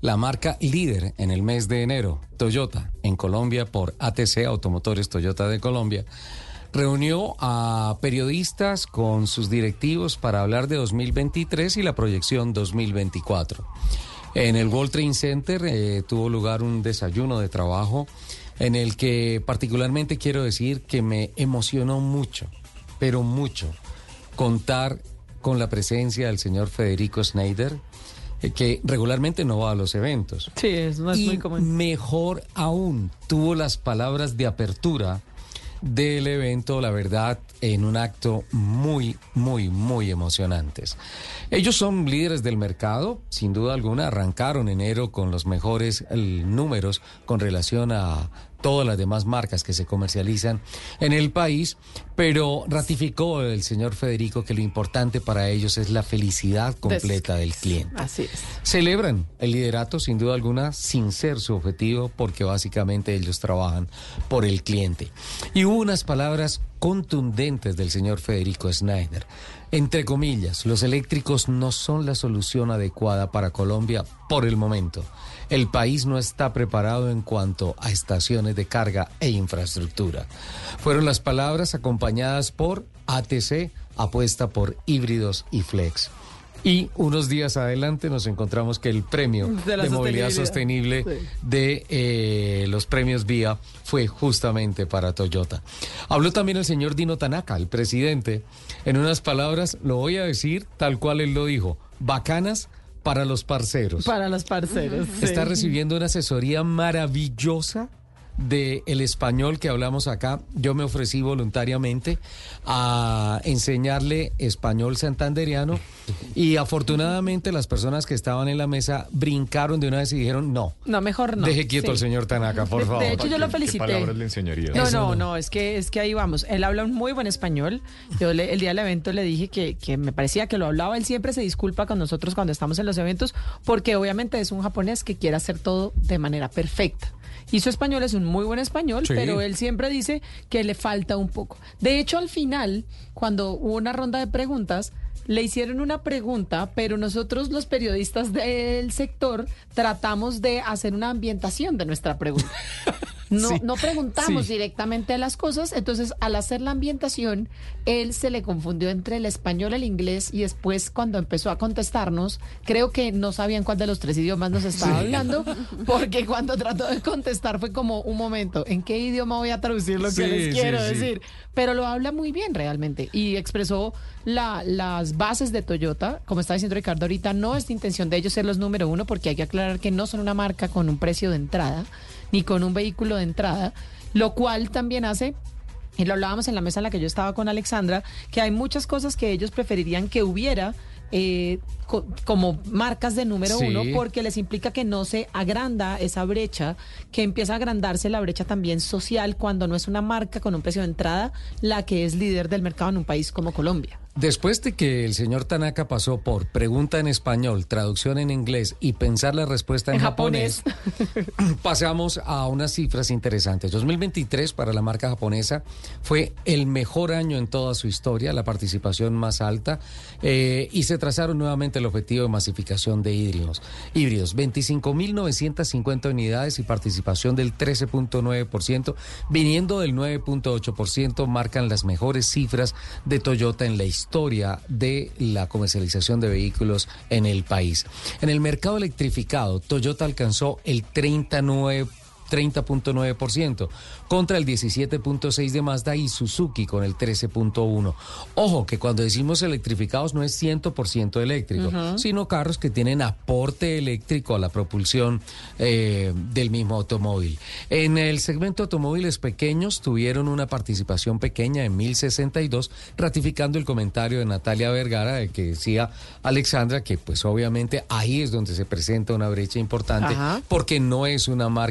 la marca líder en el mes de enero, Toyota, en Colombia por A T C, Automotores Toyota de Colombia, reunió a periodistas con sus directivos para hablar de dos mil veintitrés y la proyección dos mil veinticuatro. En el World Trade Center eh, tuvo lugar un desayuno de trabajo en el que particularmente quiero decir que me emocionó mucho, pero mucho, contar con la presencia del señor Federico Schneider, eh, que regularmente no va a los eventos. Sí, es, no es y muy común. Mejor aún, tuvo las palabras de apertura del evento, la verdad, en un acto muy, muy, muy emocionantes. Ellos son líderes del mercado, sin duda alguna, arrancaron enero con los mejores el, números con relación a todas las demás marcas que se comercializan en el país, pero ratificó el señor Federico que lo importante para ellos es la felicidad completa del cliente. Así es. Celebran el liderato, sin duda alguna, sin ser su objetivo, porque básicamente ellos trabajan por el cliente. Y hubo unas palabras contundentes del señor Federico Schneider. Entre comillas, los eléctricos no son la solución adecuada para Colombia por el momento. El país no está preparado en cuanto a estaciones de carga e infraestructura. Fueron las palabras acompañadas por A T C, apuesta por híbridos y flex. Y unos días adelante nos encontramos que el premio de, de movilidad sostenible sí. de eh, los premios Vía fue justamente para Toyota. Habló también el señor Dino Tanaka, el presidente. En unas palabras, lo voy a decir tal cual él lo dijo, bacanas para los parceros. Para los parceros. Sí. Está recibiendo una asesoría maravillosa de el español que hablamos acá. Yo me ofrecí voluntariamente a enseñarle español santandereano y afortunadamente las personas que estaban en la mesa brincaron de una vez y dijeron no. No, mejor no. Deje quieto al sí. señor Tanaka, por de, favor. De hecho, yo lo felicité. ¿Qué palabras le enseñaría? No, no, no, es que, es que ahí vamos. Él habla un muy buen español. Yo le, el día del evento le dije que, que me parecía que lo hablaba. Él siempre se disculpa con nosotros cuando estamos en los eventos porque obviamente es un japonés que quiere hacer todo de manera perfecta. Y su español es un muy buen español, sí. pero él siempre dice que le falta un poco. De hecho, al final, cuando hubo una ronda de preguntas, le hicieron una pregunta, pero nosotros los periodistas del sector tratamos de hacer una ambientación de nuestra pregunta. No, sí, no preguntamos sí. directamente las cosas, entonces al hacer la ambientación, él se le confundió entre el español y el inglés y después cuando empezó a contestarnos, creo que no sabían cuál de los tres idiomas nos estaba sí. hablando, porque cuando trató de contestar fue como un momento, ¿en qué idioma voy a traducir lo que sí, les quiero sí, decir? Sí. Pero lo habla muy bien realmente y expresó la, las bases de Toyota, como está diciendo Ricardo ahorita, no es de intención de ellos ser los número uno, porque hay que aclarar que no son una marca con un precio de entrada, ni con un vehículo de entrada, lo cual también hace, y lo hablábamos en la mesa en la que yo estaba con Alexandra, que hay muchas cosas que ellos preferirían que hubiera eh, co- como marcas de número sí. uno, porque les implica que no se agranda esa brecha, que empieza a agrandarse la brecha también social cuando no es una marca con un precio de entrada la que es líder del mercado en un país como Colombia. Después de que el señor Tanaka pasó por pregunta en español, traducción en inglés y pensar la respuesta en, en japonés, japonés. pasamos a unas cifras interesantes. dos mil veintitrés para la marca japonesa fue el mejor año en toda su historia, la participación más alta, eh, y se trazaron nuevamente el objetivo de masificación de híbridos. Híbridos, veinticinco mil novecientas cincuenta unidades y participación del trece punto nueve por ciento, viniendo del nueve punto ocho por ciento, marcan las mejores cifras de Toyota en la historia. historia de la comercialización de vehículos en el país. En el mercado electrificado, Toyota alcanzó el treinta punto nueve por ciento contra el diecisiete punto seis por ciento de Mazda y Suzuki con el trece punto uno por ciento. Ojo, que cuando decimos electrificados no es cien por ciento eléctrico, uh-huh. sino carros que tienen aporte eléctrico a la propulsión eh, del mismo automóvil. En el segmento automóviles pequeños tuvieron una participación pequeña en mil sesenta y dos, ratificando el comentario de Natalia Vergara de que decía Alexandra que pues obviamente ahí es donde se presenta una brecha importante, uh-huh. porque no es una marca de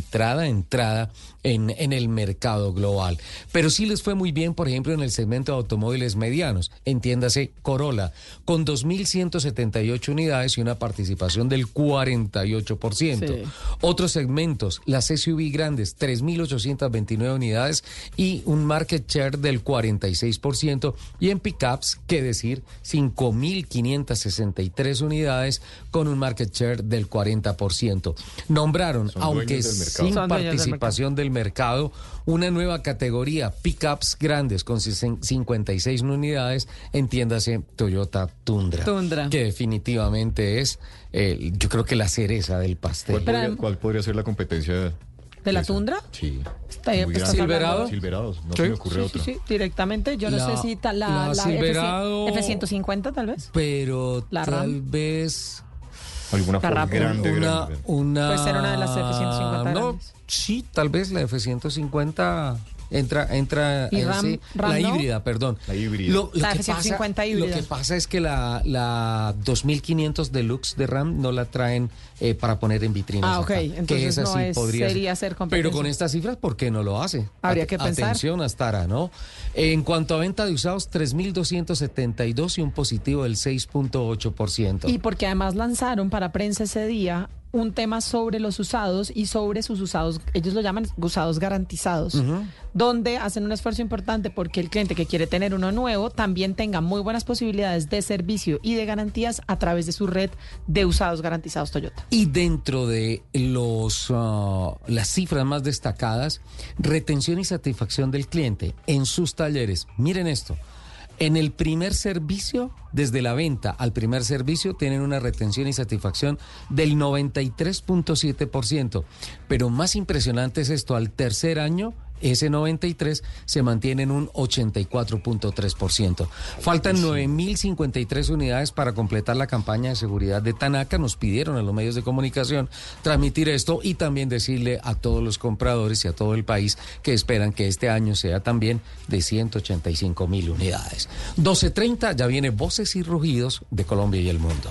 entrada, entrada en, en el mercado global. Pero sí les fue muy bien, por ejemplo, en el segmento de automóviles medianos, entiéndase Corolla, con dos mil ciento setenta y ocho unidades y una participación del cuarenta y ocho por ciento. Sí. Otros segmentos, las S U V grandes, tres mil ochocientas veintinueve unidades y un market share del cuarenta y seis por ciento. Y en pickups, qué decir, cinco mil quinientas sesenta y tres unidades con un market share del cuarenta por ciento. Nombraron, Son aunque sin Son participación del mercado, una nueva categoría, pickups grandes con cincuenta y seis unidades, entiéndase Toyota Tundra. Tundra. Que definitivamente es, eh, yo creo que la cereza del pastel. ¿Cuál podría, cuál podría ser la competencia? ¿De la Tundra? Sí. Está ahí, pues, Silverado. Silverados, no ¿Sí? se me ocurre sí, otra. Sí, sí, directamente. Yo no la, sé si ta, la, la, la Silverado, F ciento cincuenta tal vez. Pero la tal RAM. vez... Alguna Ford grande, una, grande. Una, Puede ser una de las F ciento cincuenta no, grandes. Sí, tal vez la F ciento cincuenta... Entra, entra ¿Y en RAM, sí, RAM la no? híbrida, perdón. La híbrida. Lo, lo la que F ciento cincuenta pasa, híbrida. Lo que pasa es que la, la dos mil quinientos Deluxe de RAM no la traen eh, para poner en vitrinas. Ah, ok. Acá, Entonces que esa no sí es, podría sería ser competencia. Pero con estas cifras, ¿por qué no lo hace? Habría que pensar. Atención, Astara, ¿no? En cuanto a venta de usados, tres mil doscientos setenta y dos y un positivo del seis punto ocho por ciento. Y porque además lanzaron para prensa ese día un tema sobre los usados y sobre sus usados, ellos lo llaman usados garantizados, uh-huh. donde hacen un esfuerzo importante porque el cliente que quiere tener uno nuevo también tenga muy buenas posibilidades de servicio y de garantías a través de su red de usados garantizados Toyota. Y dentro de los uh, las cifras más destacadas, retención y satisfacción del cliente en sus talleres. Miren esto. En el primer servicio, desde la venta al primer servicio, tienen una retención y satisfacción del noventa y tres punto siete por ciento. Pero más impresionante es esto, al tercer año, ese noventa y tres se mantiene en un ochenta y cuatro punto tres por ciento. Faltan nueve mil cincuenta y tres unidades para completar la campaña de seguridad de Tanaka. Nos pidieron a los medios de comunicación transmitir esto y también decirle a todos los compradores y a todo el país que esperan que este año sea también de ciento ochenta y cinco mil unidades. doce treinta, ya viene Voces y Rugidos de Colombia y el Mundo.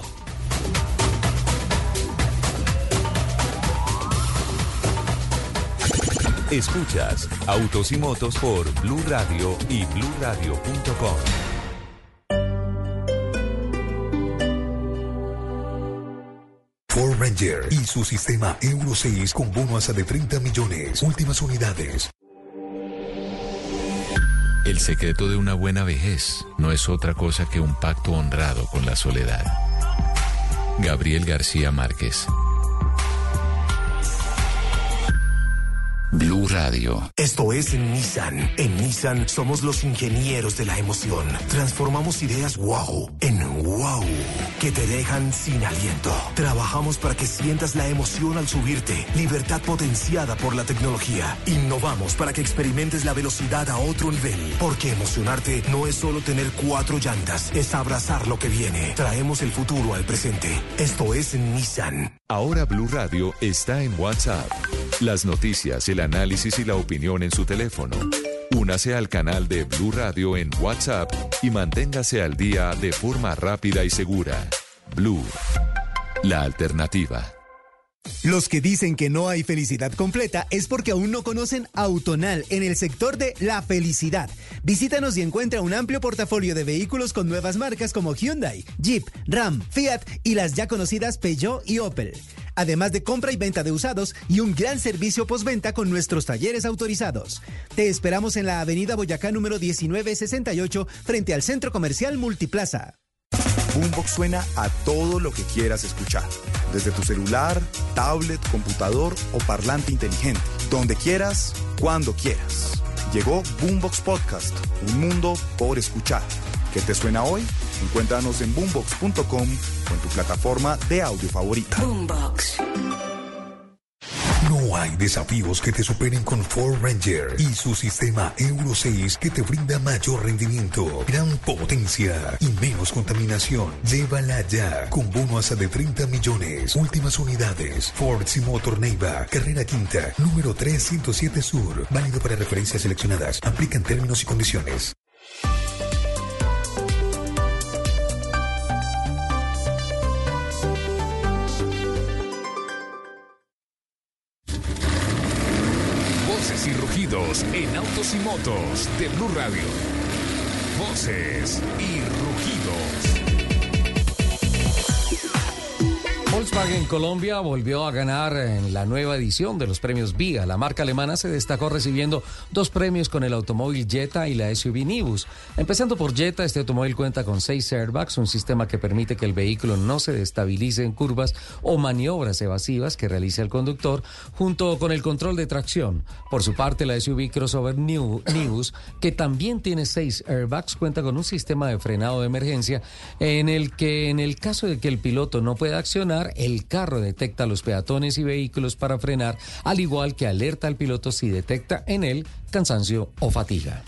Escuchas Autos y Motos por Blue Radio y blue radio punto com. Ford Ranger y su sistema Euro seis con bono hasta de treinta millones. Últimas unidades. El secreto de una buena vejez no es otra cosa que un pacto honrado con la soledad. Gabriel García Márquez. Blue Radio. Esto es Nissan. En Nissan somos los ingenieros de la emoción. Transformamos ideas wow en wow, que te dejan sin aliento. Trabajamos para que sientas la emoción al subirte. Libertad potenciada por la tecnología. Innovamos para que experimentes la velocidad a otro nivel. Porque emocionarte no es solo tener cuatro llantas, es abrazar lo que viene. Traemos el futuro al presente. Esto es Nissan. Ahora Blue Radio está en WhatsApp. Las noticias, el análisis y la opinión en su teléfono. Únase al canal de Blue Radio en WhatsApp y manténgase al día de forma rápida y segura. Blue, la alternativa. Los que dicen que no hay felicidad completa es porque aún no conocen Autonal en el sector de la felicidad. Visítanos y encuentra un amplio portafolio de vehículos con nuevas marcas como Hyundai, Jeep, Ram, Fiat y las ya conocidas Peugeot y Opel. Además de compra y venta de usados y un gran servicio postventa con nuestros talleres autorizados. Te esperamos en la avenida Boyacá número diecinueve sesenta y ocho frente al Centro Comercial Multiplaza. Boombox suena a todo lo que quieras escuchar. Desde tu celular, tablet, computador o parlante inteligente. Donde quieras, cuando quieras. Llegó Boombox Podcast, un mundo por escuchar. ¿Qué te suena hoy? Encuéntranos en boombox punto com o en tu plataforma de audio favorita. Boombox. No hay desafíos que te superen con Ford Ranger y su sistema Euro seis que te brinda mayor rendimiento, gran potencia y menos contaminación. Llévala ya con bono hasta de treinta millones. Últimas unidades. Ford Simotor Neiva, carrera quinta, número trescientos siete Sur. Válido para referencias seleccionadas. Aplican términos y condiciones. sonidos en autos y motos de Blue Radio. Voces y rugidos. Volkswagen Colombia volvió a ganar en la nueva edición de los premios V I A. La marca alemana se destacó recibiendo dos premios con el automóvil Jetta y la S U V Nivus. Empezando por Jetta, este automóvil cuenta con seis airbags, un sistema que permite que el vehículo no se destabilice en curvas o maniobras evasivas que realiza el conductor, junto con el control de tracción. Por su parte, la S U V crossover Nivus, que también tiene seis airbags, cuenta con un sistema de frenado de emergencia en el que, en el caso de que el piloto no pueda accionar, el carro detecta a los peatones y vehículos para frenar, al igual que alerta al piloto si detecta en él cansancio o fatiga.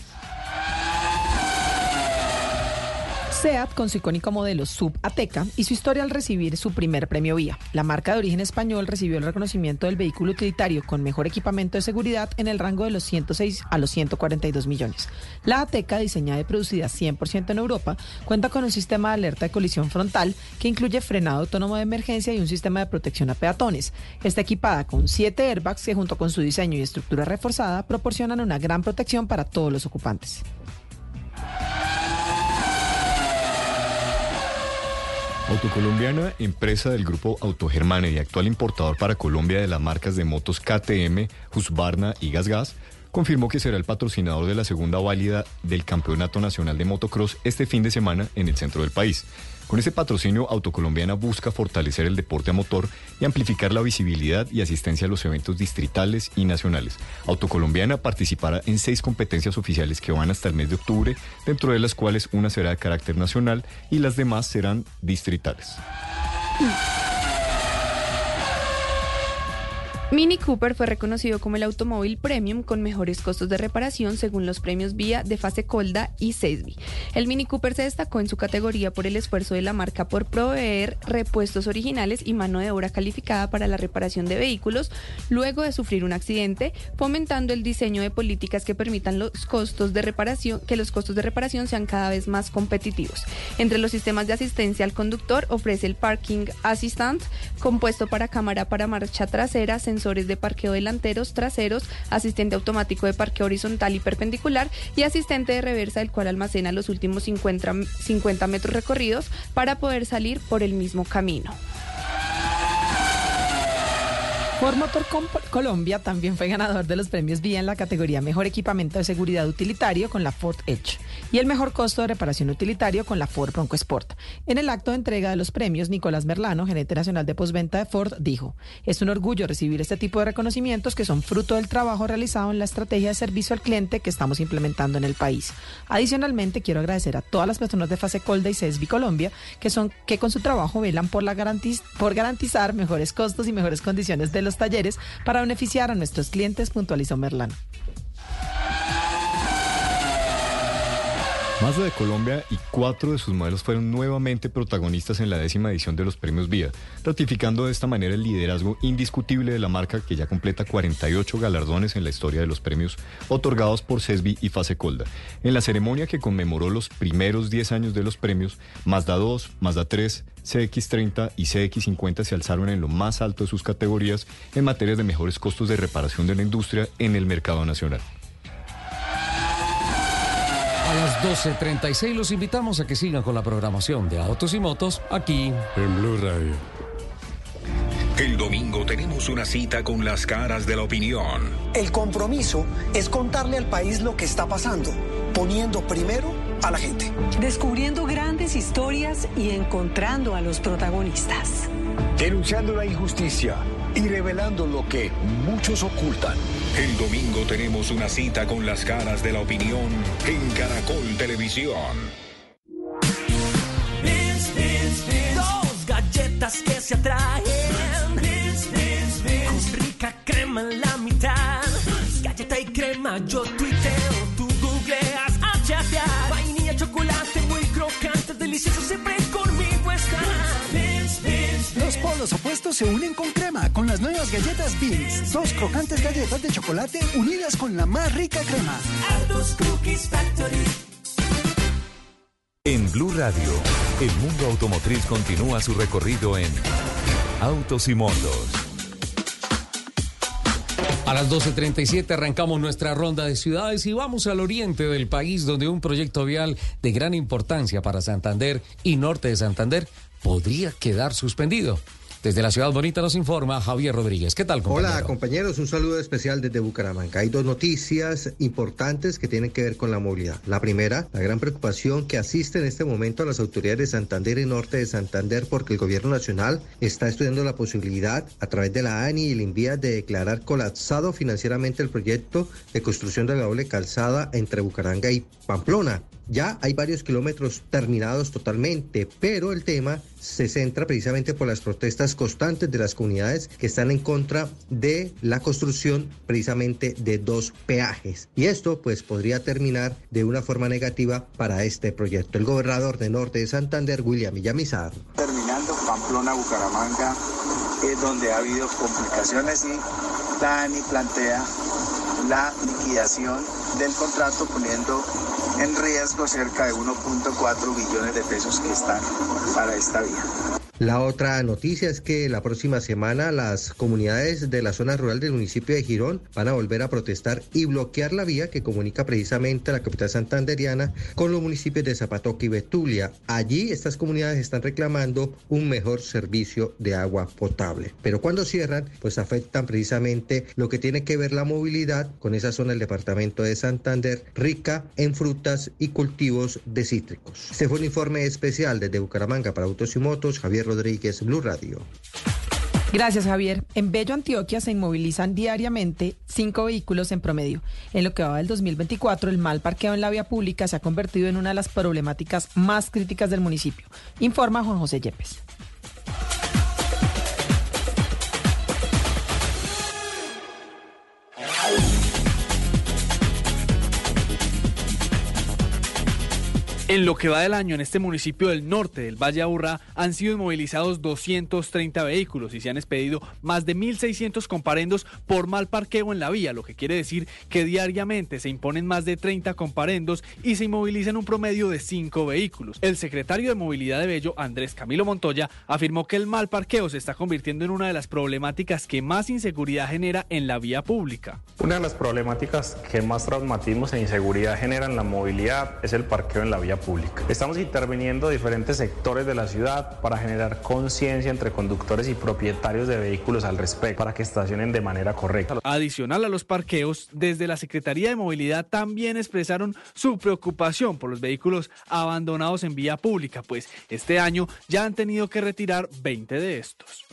SEAT, con su icónico modelo Sub Ateca, hizo historia al recibir su primer premio V I A. La marca de origen español recibió el reconocimiento del vehículo utilitario con mejor equipamiento de seguridad en el rango de los ciento seis a los ciento cuarenta y dos millones. La Ateca, diseñada y producida cien por ciento en Europa, cuenta con un sistema de alerta de colisión frontal que incluye frenado autónomo de emergencia y un sistema de protección a peatones. Está equipada con siete airbags que, junto con su diseño y estructura reforzada, proporcionan una gran protección para todos los ocupantes. Autocolombiana, empresa del grupo Autogermana y actual importador para Colombia de las marcas de motos K T M, Husqvarna y GasGas, confirmó que será el patrocinador de la segunda válida del Campeonato Nacional de Motocross este fin de semana en el centro del país. Con este patrocinio, Autocolombiana busca fortalecer el deporte a motor y amplificar la visibilidad y asistencia a los eventos distritales y nacionales. Autocolombiana participará en seis competencias oficiales que van hasta el mes de octubre, dentro de las cuales una será de carácter nacional y las demás serán distritales. Mini Cooper fue reconocido como el automóvil premium con mejores costos de reparación según los premios V I A de Fasecolda y C E S B I. El Mini Cooper se destacó en su categoría por el esfuerzo de la marca por proveer repuestos originales y mano de obra calificada para la reparación de vehículos luego de sufrir un accidente, fomentando el diseño de políticas que permitan los costos de reparación, que los costos de reparación sean cada vez más competitivos. Entre los sistemas de asistencia al conductor ofrece el Parking Assistant, compuesto para cámara para marcha trasera, sensores de parqueo delanteros, traseros, asistente automático de parqueo horizontal y perpendicular y asistente de reversa, el cual almacena los últimos cincuenta, cincuenta metros recorridos para poder salir por el mismo camino. Ford Motor Colombia también fue ganador de los premios V I A en la categoría Mejor Equipamiento de Seguridad Utilitario con la Ford Edge y el Mejor Costo de Reparación Utilitario con la Ford Bronco Sport. En el acto de entrega de los premios, Nicolás Merlano, gerente nacional de postventa de Ford, dijo: "Es un orgullo recibir este tipo de reconocimientos que son fruto del trabajo realizado en la estrategia de servicio al cliente que estamos implementando en el país. Adicionalmente, quiero agradecer a todas las personas de Fasecolda y C E S B I Colombia que son que con su trabajo velan por, la garantiz por garantizar mejores costos y mejores condiciones de los talleres para beneficiar a nuestros clientes", puntualizó Merlano. Mazda de Colombia y cuatro de sus modelos fueron nuevamente protagonistas en la décima edición de los premios V I A, ratificando de esta manera el liderazgo indiscutible de la marca, que ya completa cuarenta y ocho galardones en la historia de los premios otorgados por C E S B I y Fasecolda. En la ceremonia que conmemoró los primeros diez años de los premios, Mazda dos, Mazda tres, C X treinta y C X cincuenta se alzaron en lo más alto de sus categorías en materia de mejores costos de reparación de la industria en el mercado nacional. A las doce treinta y seis los invitamos a que sigan con la programación de Autos y Motos aquí en Blue Radio. El domingo tenemos una cita con las caras de la opinión. El compromiso es contarle al país lo que está pasando, poniendo primero a la gente. Descubriendo grandes historias y encontrando a los protagonistas. Denunciando la injusticia y revelando lo que muchos ocultan. El domingo tenemos una cita con las caras de la opinión en Caracol Televisión. Vince, Vince, Vince. Dos galletas que se atraen. Vince, Vince, Vince. Con rica crema en la mitad. Galleta y crema, yo tuiteo, tú googleas a chatear. Vainilla, chocolate, muy crocante, delicioso, siempre conmigo está. Vince, Vince, Los polos opuestos se unen con crema con las nuevas galletas Vince. Dos crocantes galletas de chocolate unidas con la más rica crema. Aldo's Cookies Factory. En Blue Radio, el mundo automotriz continúa su recorrido en Autos y Motos. A las doce treinta y siete arrancamos nuestra ronda de ciudades y vamos al oriente del país, donde un proyecto vial de gran importancia para Santander y norte de Santander podría quedar suspendido. Desde la ciudad bonita nos informa Javier Rodríguez. ¿Qué tal, compañero? Hola, compañeros. Un saludo especial desde Bucaramanga. Hay dos noticias importantes que tienen que ver con la movilidad. La primera, la gran preocupación que asiste en este momento a las autoridades de Santander y norte de Santander porque el gobierno nacional está estudiando la posibilidad, a través de la ANI y el INVIA, de declarar colapsado financieramente el proyecto de construcción de la doble calzada entre Bucaramanga y Pamplona. Ya hay varios kilómetros terminados totalmente, pero el tema se centra precisamente por las protestas constantes de las comunidades que están en contra de la construcción precisamente de dos peajes. Y esto pues podría terminar de una forma negativa para este proyecto. El gobernador de norte de Santander, William Villamizar. Terminando Pamplona, Bucaramanga, es donde ha habido complicaciones y la ANI plantea la liquidación del contrato poniendo en riesgo cerca de uno punto cuatro billones de pesos que están para esta vía. La otra noticia es que la próxima semana las comunidades de la zona rural del municipio de Girón van a volver a protestar y bloquear la vía que comunica precisamente a la capital santanderiana con los municipios de Zapatoca y Betulia. Allí estas comunidades están reclamando un mejor servicio de agua potable. Pero cuando cierran, pues afectan precisamente lo que tiene que ver la movilidad con esa zona del departamento de Santander, rica en frutas y cultivos de cítricos. Este fue un informe especial desde Bucaramanga para Autos y Motos, Javier Rodríguez, Blue Radio. Gracias, Javier. En Bello, Antioquia, se inmovilizan diariamente cinco vehículos en promedio. En lo que va del dos mil veinticuatro, el mal parqueo en la vía pública se ha convertido en una de las problemáticas más críticas del municipio. Informa Juan José Yepes. En lo que va del año, en este municipio del norte del Valle Aburrá han sido inmovilizados doscientos treinta vehículos y se han expedido más de mil seiscientos comparendos por mal parqueo en la vía, lo que quiere decir que diariamente se imponen más de treinta comparendos y se inmovilizan un promedio de cinco vehículos. El secretario de Movilidad de Bello, Andrés Camilo Montoya, afirmó que el mal parqueo se está convirtiendo en una de las problemáticas que más inseguridad genera en la vía pública. Una de las problemáticas que más traumatismos e inseguridad generan la movilidad es el parqueo en la vía pública. Estamos interviniendo diferentes sectores de la ciudad para generar conciencia entre conductores y propietarios de vehículos al respecto, para que estacionen de manera correcta. Adicional a los parqueos, desde la Secretaría de Movilidad también expresaron su preocupación por los vehículos abandonados en vía pública, pues este año ya han tenido que retirar veinte de estos.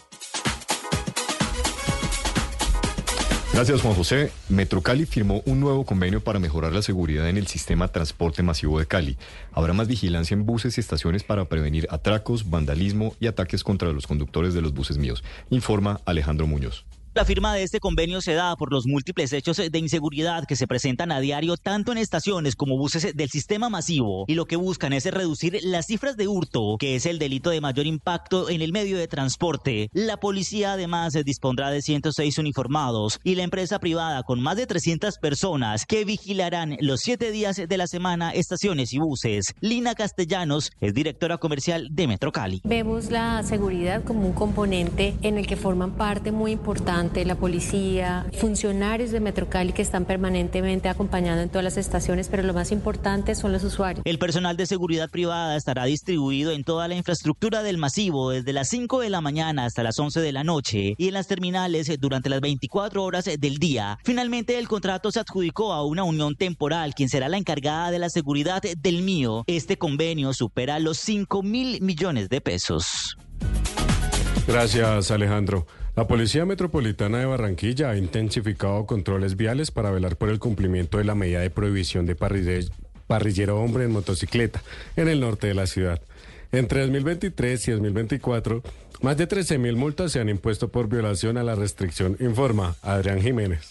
Gracias, Juan José. Metro Cali firmó un nuevo convenio para mejorar la seguridad en el sistema transporte masivo de Cali. Habrá más vigilancia en buses y estaciones para prevenir atracos, vandalismo y ataques contra los conductores de los buses míos, informa Alejandro Muñoz. La firma de este convenio se da por los múltiples hechos de inseguridad que se presentan a diario tanto en estaciones como buses del sistema masivo, y lo que buscan es reducir las cifras de hurto, que es el delito de mayor impacto en el medio de transporte. La policía además dispondrá de ciento seis uniformados y la empresa privada con más de trescientas personas que vigilarán los siete días de la semana estaciones y buses. Lina Castellanos es directora comercial de Metro Cali. Vemos la seguridad como un componente en el que forman parte muy importante la policía, funcionarios de Metro Cali que están permanentemente acompañando en todas las estaciones, pero lo más importante son los usuarios. El personal de seguridad privada estará distribuido en toda la infraestructura del masivo desde las cinco de la mañana hasta las once de la noche y en las terminales durante las veinticuatro horas del día. Finalmente, el contrato se adjudicó a una unión temporal, quien será la encargada de la seguridad del mío. Este convenio supera los cinco mil millones de pesos. Gracias, Alejandro. La Policía Metropolitana de Barranquilla ha intensificado controles viales para velar por el cumplimiento de la medida de prohibición de parrille- parrillero hombre en motocicleta en el norte de la ciudad. Entre dos mil veintitrés y dos mil veinticuatro, más de trece mil multas se han impuesto por violación a la restricción, informa Adrián Jiménez.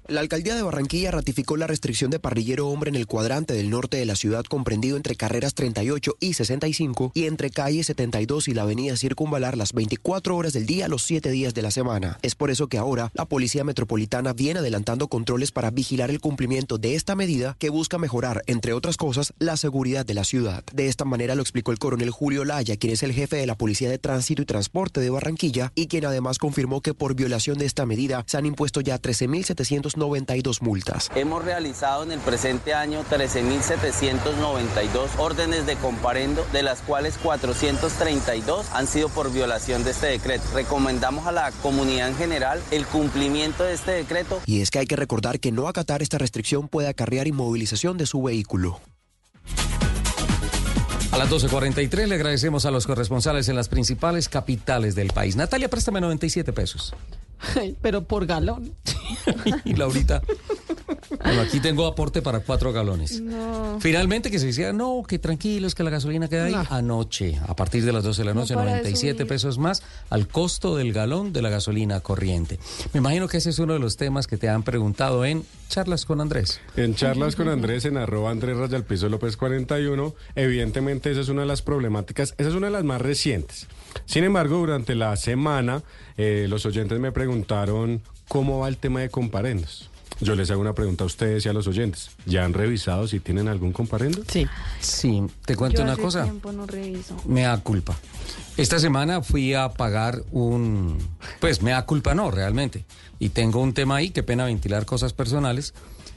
La alcaldía de Barranquilla ratificó la restricción de parrillero hombre en el cuadrante del norte de la ciudad comprendido entre carreras treinta y ocho y sesenta y cinco y entre calle setenta y dos y la avenida Circunvalar las veinticuatro horas del día los siete días de la semana. Es por eso que ahora la Policía Metropolitana viene adelantando controles para vigilar el cumplimiento de esta medida que busca mejorar, entre otras cosas, la seguridad de la ciudad. De esta manera lo explicó el coronel Julio Laya, quien es el jefe de la Policía de Tránsito y Transporte de Barranquilla y quien además confirmó que por violación de esta medida se han impuesto ya trece mil setecientos noventa y dos multas. Hemos realizado en el presente año trece mil setecientos noventa y dos órdenes de comparendo, de las cuales cuatrocientos treinta y dos han sido por violación de este decreto. Recomendamos a la comunidad en general el cumplimiento de este decreto. Y es que hay que recordar que no acatar esta restricción puede acarrear inmovilización de su vehículo. A las doce cuarenta y tres le agradecemos a los corresponsales en las principales capitales del país. Natalia, préstame noventa y siete pesos. Ay, pero por galón. Y Laurita, bueno, aquí tengo aporte para cuatro galones. No. Finalmente que se decía, no, que tranquilos, que la gasolina queda ahí. No. Anoche, a partir de las doce de la noche, No para de noventa y siete subir. pesos más al costo del galón de la gasolina corriente. Me imagino que ese es uno de los temas que te han preguntado en Charlas con Andrés. En Charlas con Andrés, en arroba Andrés Raya al Piso López cuarenta y uno, evidentemente esa es una de las problemáticas, esa es una de las más recientes. Sin embargo, durante la semana, eh, los oyentes me preguntaron cómo va el tema de comparendos. Yo les hago una pregunta a ustedes y a los oyentes. ¿Ya han revisado si tienen algún comparendo? Sí. Sí, te cuento Yo una hace cosa. tiempo no reviso. Me da culpa. Esta semana fui a pagar un... Pues me da culpa no, realmente. Y tengo un tema ahí, qué pena ventilar cosas personales.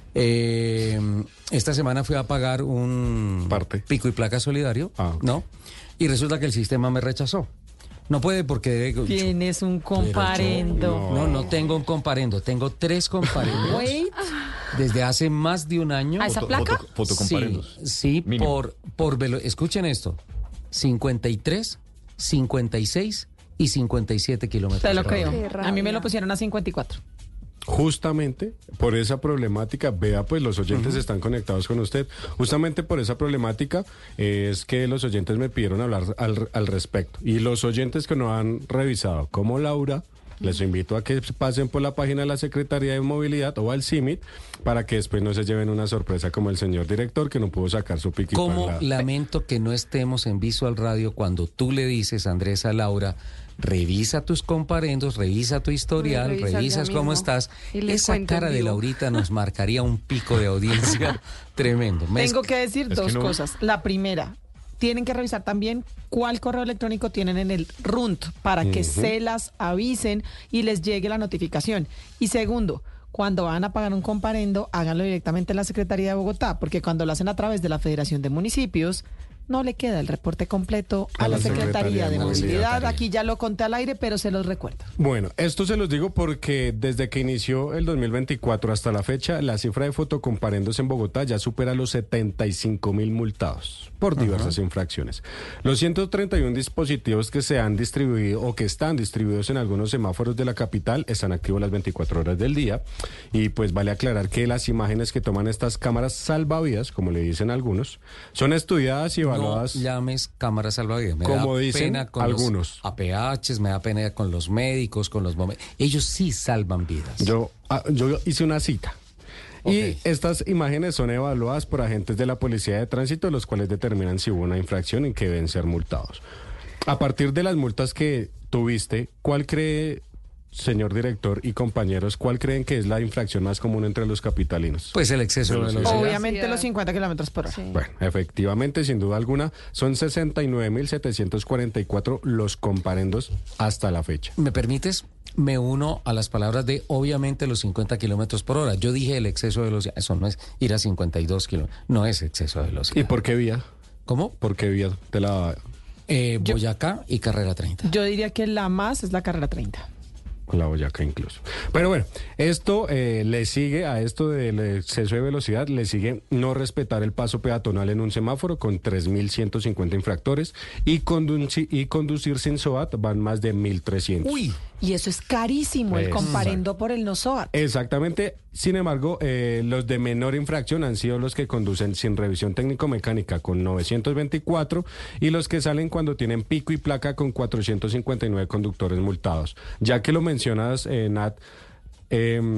Eh, esta semana fui a pagar un Parte. pico y placa solidario, Ah, ok. ¿no? Y resulta que el sistema me rechazó. No puede porque debe... Tienes un comparendo. No, no tengo un comparendo, tengo tres comparendos. Wait. Desde hace más de un año. ¿A esa placa? Foto- fotocomparendos. Sí, sí, Mínimo. por, por velo- escuchen esto, cincuenta y tres, cincuenta y seis y cincuenta y siete kilómetros. Te lo por hora. creo. Qué A mí me rabia. lo pusieron a cincuenta y cuatro. Justamente por esa problemática, vea, pues los oyentes están conectados con usted. Justamente por esa problemática eh, es que los oyentes me pidieron hablar al, al respecto. Y los oyentes que no han revisado, como Laura, les invito a que pasen por la página de la Secretaría de Movilidad o al C I M I T para que después no se lleven una sorpresa como el señor director que no pudo sacar su piquito. ¿Cómo en la- lamento que no estemos en Visual Radio cuando tú le dices, Andrés, a Laura, revisa tus comparendos, revisa tu historial, Voy a revisar revisas ya cómo mismo. estás? Y le Esa cuento en cara de vivo. Laurita nos marcaría un pico de audiencia tremendo. Me Tengo es- que decir es dos que no- cosas. La primera, tienen que revisar también cuál correo electrónico tienen en el R U N T para que Ujú. se las avisen y les llegue la notificación. Y segundo, cuando van a pagar un comparendo, háganlo directamente en la Secretaría de Bogotá, porque cuando lo hacen a través de la Federación de Municipios, no le queda el reporte completo a, la Secretaría, de Movilidad. Aquí ya lo conté al aire, pero se los recuerdo. Bueno, esto se los digo porque desde que inició el dos mil veinticuatro hasta la fecha, la cifra de fotocomparendos en Bogotá ya supera los setenta y cinco mil multados por diversas infracciones. Los ciento treinta y uno dispositivos que se han distribuido o que están distribuidos en algunos semáforos de la capital están activos las veinticuatro horas del día. Y pues vale aclarar que las imágenes que toman estas cámaras salvavidas, como le dicen algunos, son estudiadas y evaluadas. No llames cámaras salvavidas. Me Como da dicen pena con algunos. los A P Hs, me da pena con los médicos, con los momentos. Ellos sí salvan vidas. Yo, ah, yo hice una cita. Ok. Y estas imágenes son evaluadas por agentes de la Policía de Tránsito, los cuales determinan si hubo una infracción y que deben ser multados. A partir de las multas que tuviste, ¿cuál cree, señor director y compañeros, cuál creen que es la infracción más común entre los capitalinos? Pues el exceso de velocidad. Obviamente los cincuenta kilómetros por hora. Bueno, efectivamente, sin duda alguna, son sesenta y nueve mil setecientos cuarenta y cuatro los comparendos hasta la fecha. ¿Me permites? Me uno a las palabras de obviamente los cincuenta kilómetros por hora. Yo dije el exceso de velocidad. Eso no es ir a cincuenta y dos kilómetros. No es exceso de velocidad. ¿Y por qué vía? ¿Cómo? ¿Por qué vía? Te la... Eh, Boyacá y Carrera treinta. Yo diría que la más es la carrera treinta. La Boyacá incluso. Pero bueno, esto eh, le sigue a esto del exceso de velocidad, le sigue no respetar el paso peatonal en un semáforo con tres mil ciento cincuenta infractores y, conduci- y conducir sin SOAT van más de mil trescientos. Uy. Y eso es carísimo, el Exacto. comparendo por el no SOAT. Exactamente. Sin embargo, eh, los de menor infracción han sido los que conducen sin revisión técnico-mecánica con novecientos veinticuatro y los que salen cuando tienen pico y placa con cuatrocientos cincuenta y nueve conductores multados. Ya que lo mencionas, eh, Nat, eh,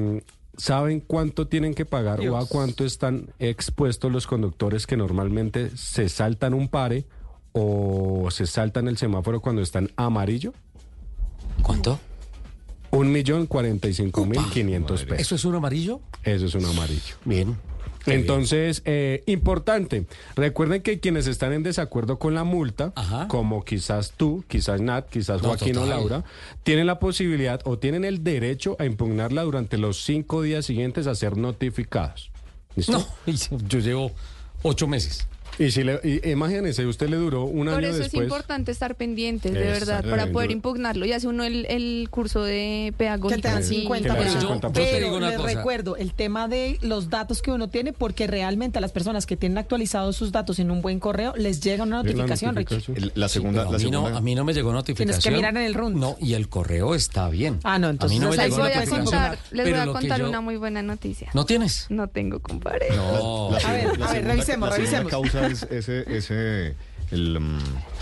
¿saben cuánto tienen que pagar Dios. o a cuánto están expuestos los conductores que normalmente se saltan un pare o se saltan el semáforo cuando están amarillo? ¿Cuánto? Un millón cuarenta y cinco mil quinientos pesos. ¿Eso es un amarillo? Eso es un amarillo. Bien. Entonces, eh, importante, recuerden que quienes están en desacuerdo con la multa, Ajá. como quizás tú, quizás Nat, quizás No, Joaquín total. o Laura, tienen la posibilidad o tienen el derecho a impugnarla durante los cinco días siguientes a ser notificados. ¿Listo? No, yo llevo ocho meses. Y si le, y, imagínense, usted le duró un Por año eso después. es importante estar pendientes, de verdad, Exactamente. para poder impugnarlo. Y hace uno el, el curso de pedagógica. Que te dan sí. cincuenta Que le dan pesos. cincuenta Pero pesos. Yo te digo una les cosa. recuerdo el tema de los datos que uno tiene, porque realmente a las personas que tienen actualizados sus datos en un buen correo les llega una notificación, Ricky. El- La segunda, Pero la a, mí no, segunda. a mí no me llegó notificación. Tienes que mirar en el RUN. No, y el correo está bien. Ah, no, entonces a mí no me ahí Les llegó voy a notificación. contar, les Pero voy a lo que contar yo- una muy buena noticia. ¿No tienes? No tengo compadre. No. La A segunda- ver, la a ver, segunda- revisemos, la segunda revisemos. causa es ese, ese el, um,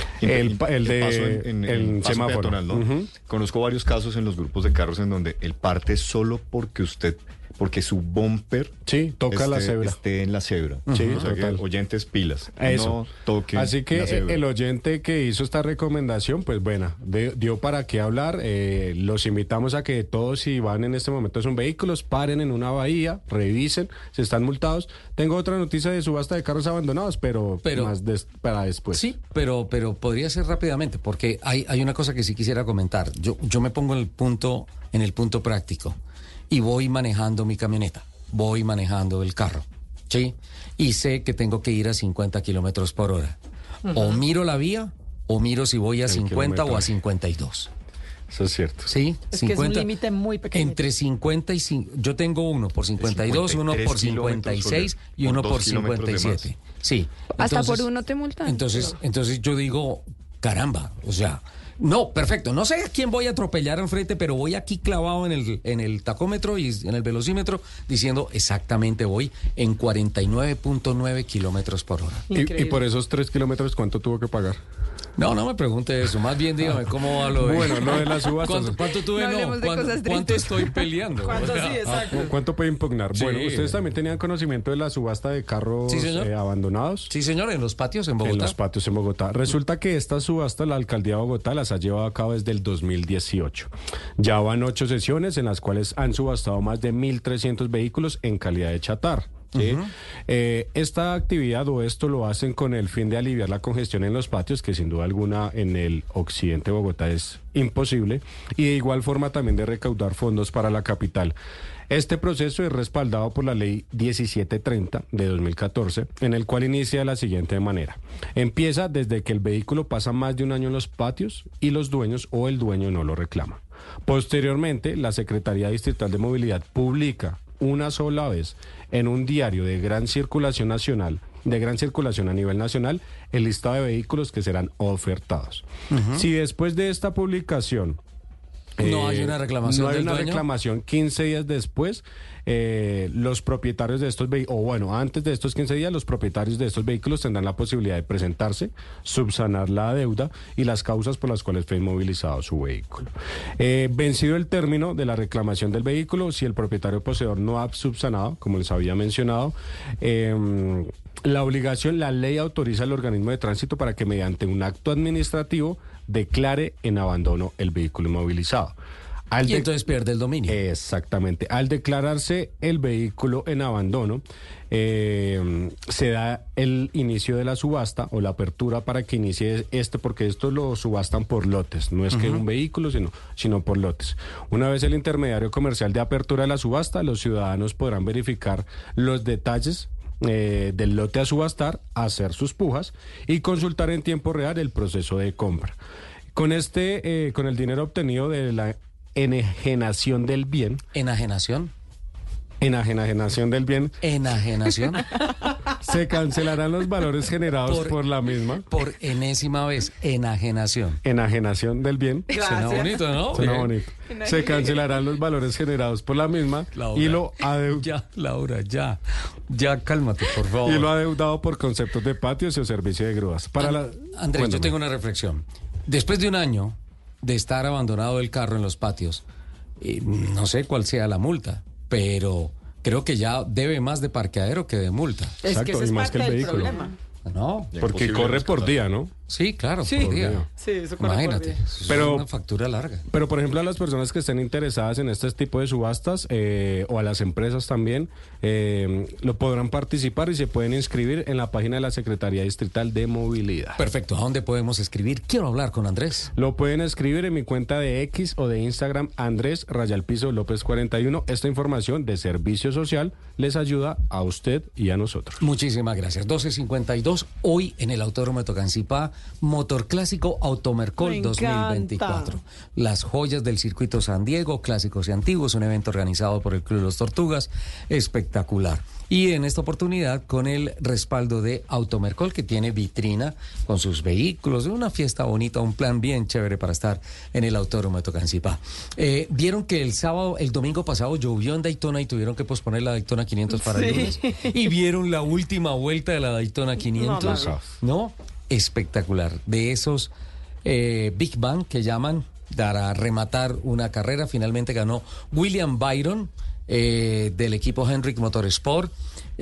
El pa- el de- paso en, en- el en paso semáforo. peatonal, ¿no? Ujú. Conozco varios casos en los grupos de carros en donde el parte solo porque usted, porque su bumper Sí, toca la esté, cebra. esté en la cebra. Sí, O sea que, total. oyentes pilas. Eso. No toquen Así que la cebra. eh, el oyente que hizo esta recomendación, pues bueno, de- dio para qué hablar. Eh, los invitamos a que todos, si van en este momento en vehículos, paren en una bahía, revisen, si están multados. Tengo otra noticia de subasta de carros abandonados, pero, Pero- más des- para después. Sí, pero, pero podría ser rápidamente, porque hay, hay una cosa que sí quisiera comentar. Yo, yo me pongo en el punto, en el punto práctico y voy manejando mi camioneta, voy manejando el carro, ¿sí? Y sé que tengo que ir a cincuenta kilómetros por hora. O miro la vía, o miro si voy a El cincuenta o a kilometraje. cincuenta y dos. Eso es cierto. ¿Sí? Es que es un límite muy pequeño. Entre cincuenta y cinco, yo tengo uno por cincuenta y dos, uno por cincuenta y seis y uno por por dos kilómetros de cincuenta y siete. Sí. Hasta Entonces- por uno te multan. Entonces, entonces yo digo, caramba, o sea, no, perfecto, no sé a quién voy a atropellar al frente, pero voy aquí clavado en el, en el tacómetro y en el velocímetro diciendo exactamente voy en cuarenta y nueve punto nueve kilómetros por hora. Y, y por esos tres kilómetros, ¿cuánto tuvo que pagar? No, no me pregunte eso, más bien dígame cómo va lo de... Bueno, lo de las subastas. ¿Cuánto, cuánto tuve? No No, hablemos de ¿cuánto, cosas cuánto tristes. estoy peleando? ¿Cuánto O sea, sí, exacto? ¿Cu- ¿Cuánto puede impugnar? Sí. Bueno, ustedes también tenían conocimiento de la subasta de carros Sí, señor. eh, abandonados. Sí, señor, en los patios en Bogotá. En los patios en Bogotá. Resulta que esta subasta la alcaldía de Bogotá las ha llevado a cabo desde el dos mil dieciocho. Ya van ocho sesiones en las cuales han subastado más de mil trescientos vehículos en calidad de chatarra. ¿Sí? Eh, esta actividad o esto lo hacen con el fin de aliviar la congestión en los patios, que sin duda alguna en el occidente de Bogotá es imposible, y de igual forma también de recaudar fondos para la capital. Este proceso es respaldado por la ley diecisiete treinta de dos mil catorce, en el cual inicia de la siguiente manera. Empieza desde que el vehículo pasa más de un año en los patios y los dueños o el dueño no lo reclama. Posteriormente, la Secretaría Distrital de Movilidad publica una sola vez en un diario de gran circulación nacional, de gran circulación a nivel nacional, el listado de vehículos que serán ofertados. Si después de esta publicación No hay una reclamación no hay del una dueño. reclamación quince días después, eh, los propietarios de estos vehículos, o bueno, antes de estos quince días, los propietarios de estos vehículos tendrán la posibilidad de presentarse, subsanar la deuda y las causas por las cuales fue inmovilizado su vehículo. Eh, vencido el término de la reclamación del vehículo, si el propietario poseedor no ha subsanado, como les había mencionado, eh, la obligación, la ley autoriza al organismo de tránsito para que mediante un acto administrativo declare en abandono el vehículo inmovilizado. Al Y de- entonces pierde el dominio. Exactamente. Al declararse el vehículo en abandono, eh, se da el inicio de la subasta o la apertura para que inicie este, porque esto lo subastan por lotes, no es que un vehículo, sino, sino por lotes. Una vez el intermediario comercial de apertura de la subasta, los ciudadanos podrán verificar los detalles eh, del lote a subastar, hacer sus pujas y consultar en tiempo real el proceso de compra. Con este, eh, con el dinero obtenido de la enajenación del bien, ¿Enajenación? enajenación del bien, ¿Enajenación? se cancelarán los valores generados por, Por- la misma. Por enésima vez, enajenación. Enajenación del bien. Suena bonito, ¿no? Suena Bien. bonito. Se cancelarán los valores generados por la misma Laura, y lo, adeu- Ya, Laura, ya. Ya, cálmate, por favor. y lo adeudado por conceptos de patios y o servicio de grúas. Para An- la, Andrés, yo Cuéntame. tengo una reflexión. Después de un año de estar abandonado el carro en los patios, eh, no sé cuál sea la multa, pero creo que ya debe más de parqueadero que de multa. Es Exacto, que ese y es más parte que el del vehículo. problema. No, Porque corre por día, ¿no? Sí, claro, Sí. por día. Sí, eso corre por Imagínate, día. eso Pero- es una factura larga. Pero, por ejemplo, a las personas que estén interesadas en este tipo de subastas eh, o a las empresas también, eh, lo podrán participar y se pueden inscribir en la página de la Secretaría Distrital de Movilidad. Perfecto, ¿a dónde podemos escribir? Quiero hablar con Andrés. Lo pueden escribir en mi cuenta de X o de Instagram, Andrés Rayalpizo López cuarenta y uno. Esta información de servicio social les ayuda a usted y a nosotros. Muchísimas gracias. doce cincuenta y dos, hoy en el Autódromo de Tocancipá, Motor Clásico Automercol Me dos mil veinticuatro. encanta. Las joyas del circuito San Diego, clásicos y antiguos, un evento organizado por el Club Los Tortugas, espectacular. Y en esta oportunidad con el respaldo de Automercol, que tiene vitrina con sus vehículos, una fiesta bonita, un plan bien chévere para estar en el Autódromo de Tocancipá. Eh, Vieron que el sábado, el domingo pasado llovió en Daytona y tuvieron que posponer la Daytona quinientos para el Sí. lunes. Y vieron la última vuelta de la Daytona quinientos. No, ¿No? Espectacular. De esos eh, Big Bang que llaman para rematar una carrera, finalmente ganó William Byron eh, del equipo Hendrick Motorsport,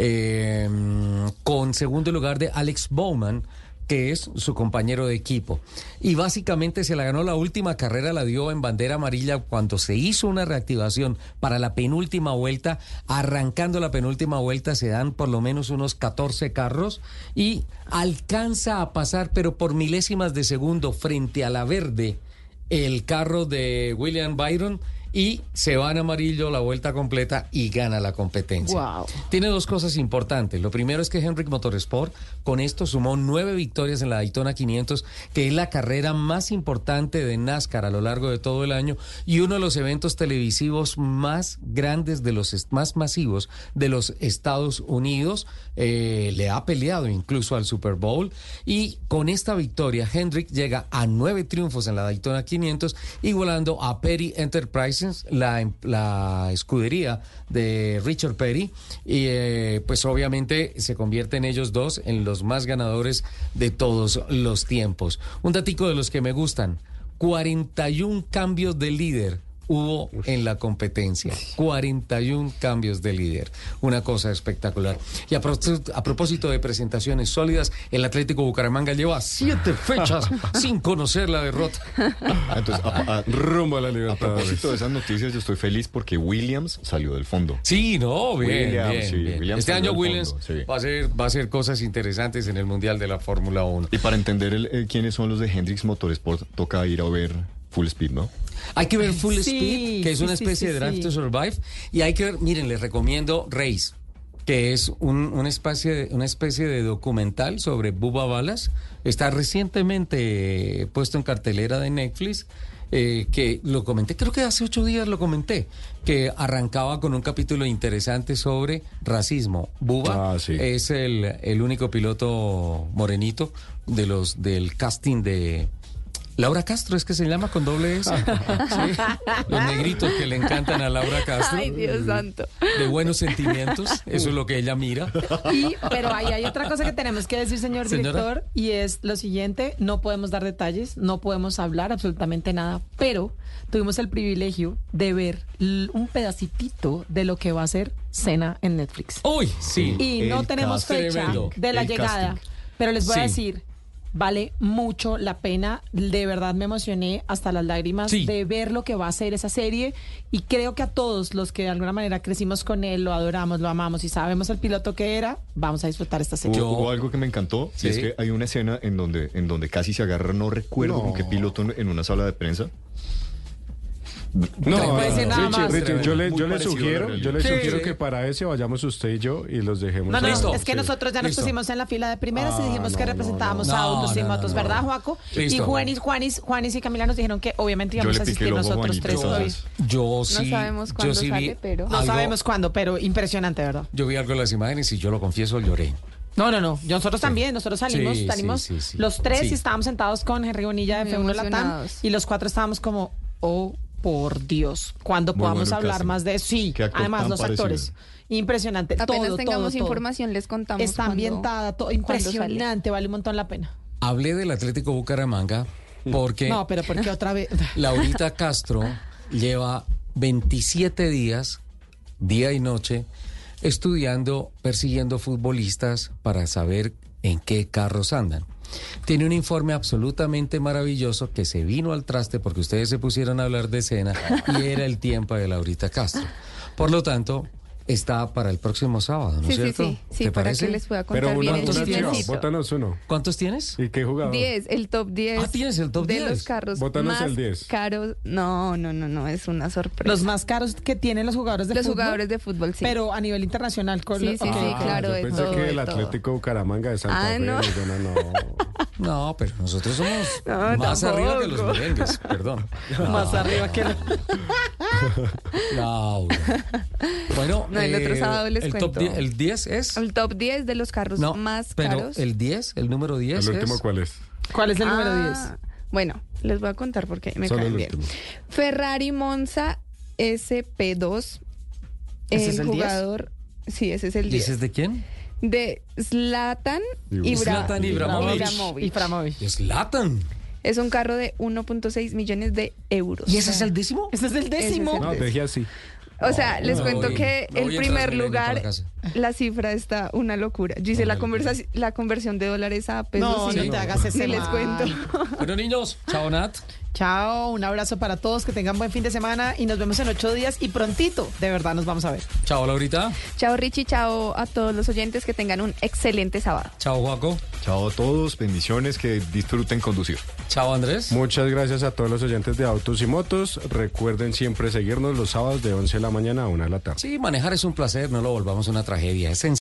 eh, con segundo lugar de Alex Bowman, que es su compañero de equipo. Y básicamente se la ganó la última carrera, la dio en bandera amarilla cuando se hizo una reactivación para la penúltima vuelta. Arrancando la penúltima vuelta se dan por lo menos unos catorce carros y alcanza a pasar, pero por milésimas de segundo, frente a la verde, el carro de William Byron, y se va en amarillo la vuelta completa y gana la competencia. Wow. Tiene dos cosas importantes. Lo primero es que Hendrick Motorsport con esto sumó nueve victorias en la Daytona quinientos, que es la carrera más importante de NASCAR a lo largo de todo el año y uno de los eventos televisivos más grandes, de los más masivos de los Estados Unidos. Eh, le ha peleado incluso al Super Bowl, y con esta victoria Hendrick llega a nueve triunfos en la Daytona quinientos, igualando a Petty Enterprises, la, la escudería de Richard Petty, y eh, pues obviamente se convierten ellos dos en los más ganadores de todos los tiempos. Un datico de los que me gustan: cuarenta y un cambios de líder hubo en la competencia. cuarenta y un cambios de líder. Una cosa espectacular. Y a, pro a propósito de presentaciones sólidas, el Atlético Bucaramanga lleva siete fechas sin conocer la derrota. Entonces, a, a, rumbo a la a Libertadores. propósito de esas noticias, yo estoy feliz porque Williams salió del fondo. Sí, no, bien, Williams, bien, sí, bien. Williams Este salió año del Williams fondo, sí. va a hacer, va a hacer cosas interesantes en el Mundial de la Fórmula uno. Y para entender el, el, quiénes son los de Hendrix Motorsport, toca ir a ver Full Speed, ¿no? Hay que ver Full Sí, Speed, que es sí, una sí, especie sí, de Drive sí. to Survive, y hay que ver, miren, les recomiendo Race, que es un, una, especie de, una especie de documental sobre Bubba Wallace. Está recientemente eh, puesto en cartelera de Netflix, eh, que lo comenté, creo que hace ocho días lo comenté, que arrancaba con un capítulo interesante sobre racismo. Bubba Ah, sí. es el, el único piloto morenito de los del casting de Laura Castro, es que se llama con doble S. Sí. Los negritos que le encantan a Laura Castro. Ay, Dios santo. De buenos sentimientos, eso es lo que ella mira. Y, pero ahí hay otra cosa que tenemos que decir, señor Señora. director, y es lo siguiente: no podemos dar detalles, no podemos hablar absolutamente nada, pero tuvimos el privilegio de ver l- un pedacitito de lo que va a ser Cena en Netflix. Uy, sí. Y no El tenemos casting. fecha Tremendo. de la El llegada, casting. pero les voy a Sí. decir, vale mucho la pena. De verdad me emocioné hasta las lágrimas Sí. de ver lo que va a ser esa serie, y creo que a todos los que de alguna manera crecimos con él, lo adoramos, lo amamos y sabemos el piloto que era, vamos a disfrutar esta serie. Hubo, hubo algo que me encantó, Sí. y es que hay una escena en donde, en donde casi se agarra, no recuerdo No. con qué piloto en, en una sala de prensa. No, No puede decir nada Richie, más. Richie, yo le, Muy yo le parecido a la sugiero, realidad. yo le Sí, sugiero sí. que para ese vayamos usted y yo y los dejemos. No, no, Listo. es que Sí. nosotros ya nos Listo. pusimos en la fila de primeras y Ah, dijimos no, que no, representábamos no. a autos y No, no, motos, no, no. ¿verdad, Joaco? Listo. Y Juanis, Juanis, Juanis y Camila nos dijeron que obviamente Yo íbamos le a piqué asistir el ojo a nosotros Juanito, tres hoy. entonces. Yo sí. sabemos yo cuándo sí vi sale, pero- No algo- sabemos cuándo, pero impresionante, ¿verdad? Yo vi algo en las imágenes y yo lo confieso, lloré. No, no, no. Nosotros también, nosotros salimos, Sí, salimos sí, sí, sí. los tres Sí. y estábamos sentados con Henry Bonilla de Muy F uno Latam, emocionados. y los cuatro estábamos como, oh, por Dios, cuando Muy podamos bueno el hablar casting. más de eso. Sí, Qué actor además tan los parecido. actores. Impresionante. Apenas todo, tengamos todo, todo. información, les contamos. Está cuando- ambientada, todo cuando sale. impresionante, vale un montón la pena. Hablé del Atlético Bucaramanga porque No, pero ¿por qué otra vez? Laurita Castro lleva veintisiete días día y noche, estudiando, persiguiendo futbolistas para saber en qué carros andan. Tiene un informe absolutamente maravilloso que se vino al traste porque ustedes se pusieron a hablar de cena y era el tiempo de Laurita Castro. Por lo tanto, está para el próximo sábado, ¿no es Sí, sí, cierto? sí, sí, ¿Te para parece? que les pueda contar Pero bien una, el una chiva, chismecito. bótanos uno. ¿Cuántos tienes? ¿Y qué jugador? diez, el top diez. Ah, tienes el top de diez. los carros Bótanos más el diez. caros. No, no, no, no, es una sorpresa. Los más caros que tienen los jugadores de Los fútbol. jugadores de fútbol, sí. Pero a nivel internacional. Con Sí, lo- sí, ok. sí, claro, Yo de pensé todo, que de el todo. Atlético Bucaramanga de Santa Ah, Fe. no. Bueno, no. No, pero nosotros somos No, más tampoco. arriba que los merengues, perdón. No, Más arriba que... no. Bueno, No, el otro eh, sábado les el cuento. top diez, el diez es... El top diez de los carros No, más pero caros. el diez, el número diez ¿El último es... cuál es? ¿Cuál es el número Ah, diez? Bueno, les voy a contar porque me Solo caen el bien. último. Ferrari Monza S P dos. ¿Ese es el diez? jugador. Sí, ese es el ¿Y diez. ese es de quién? De Zlatan Zlatan Ibrahimovic. Ibrahimovic. Ibrahimovic. Zlatan. Es un carro de uno punto seis millones de euros. ¿Y ese es el décimo? Ese es el décimo. Ese es No, el deje así. O sea, les me cuento voy- que me el voy en primer Transmilenio para lugar, casa. la cifra está una locura. Yo hice la, conversa la conversión de dólares a pesos. No, y no te hagas ese ni les mal. cuento. Bueno, niños, chao, Nat. Chao, un abrazo para todos, que tengan buen fin de semana y nos vemos en ocho días y prontito, de verdad nos vamos a ver. Chao, Laurita. Chao, Richie. Chao a todos los oyentes. Que tengan un excelente sábado. Chao, Juaco. Chao a todos, bendiciones, que disfruten conducir. Chao, Andrés. Muchas gracias a todos los oyentes de Autos y Motos. Recuerden siempre seguirnos los sábados de once de la mañana a una de la tarde. Sí, manejar es un placer, no lo volvamos una tragedia. Es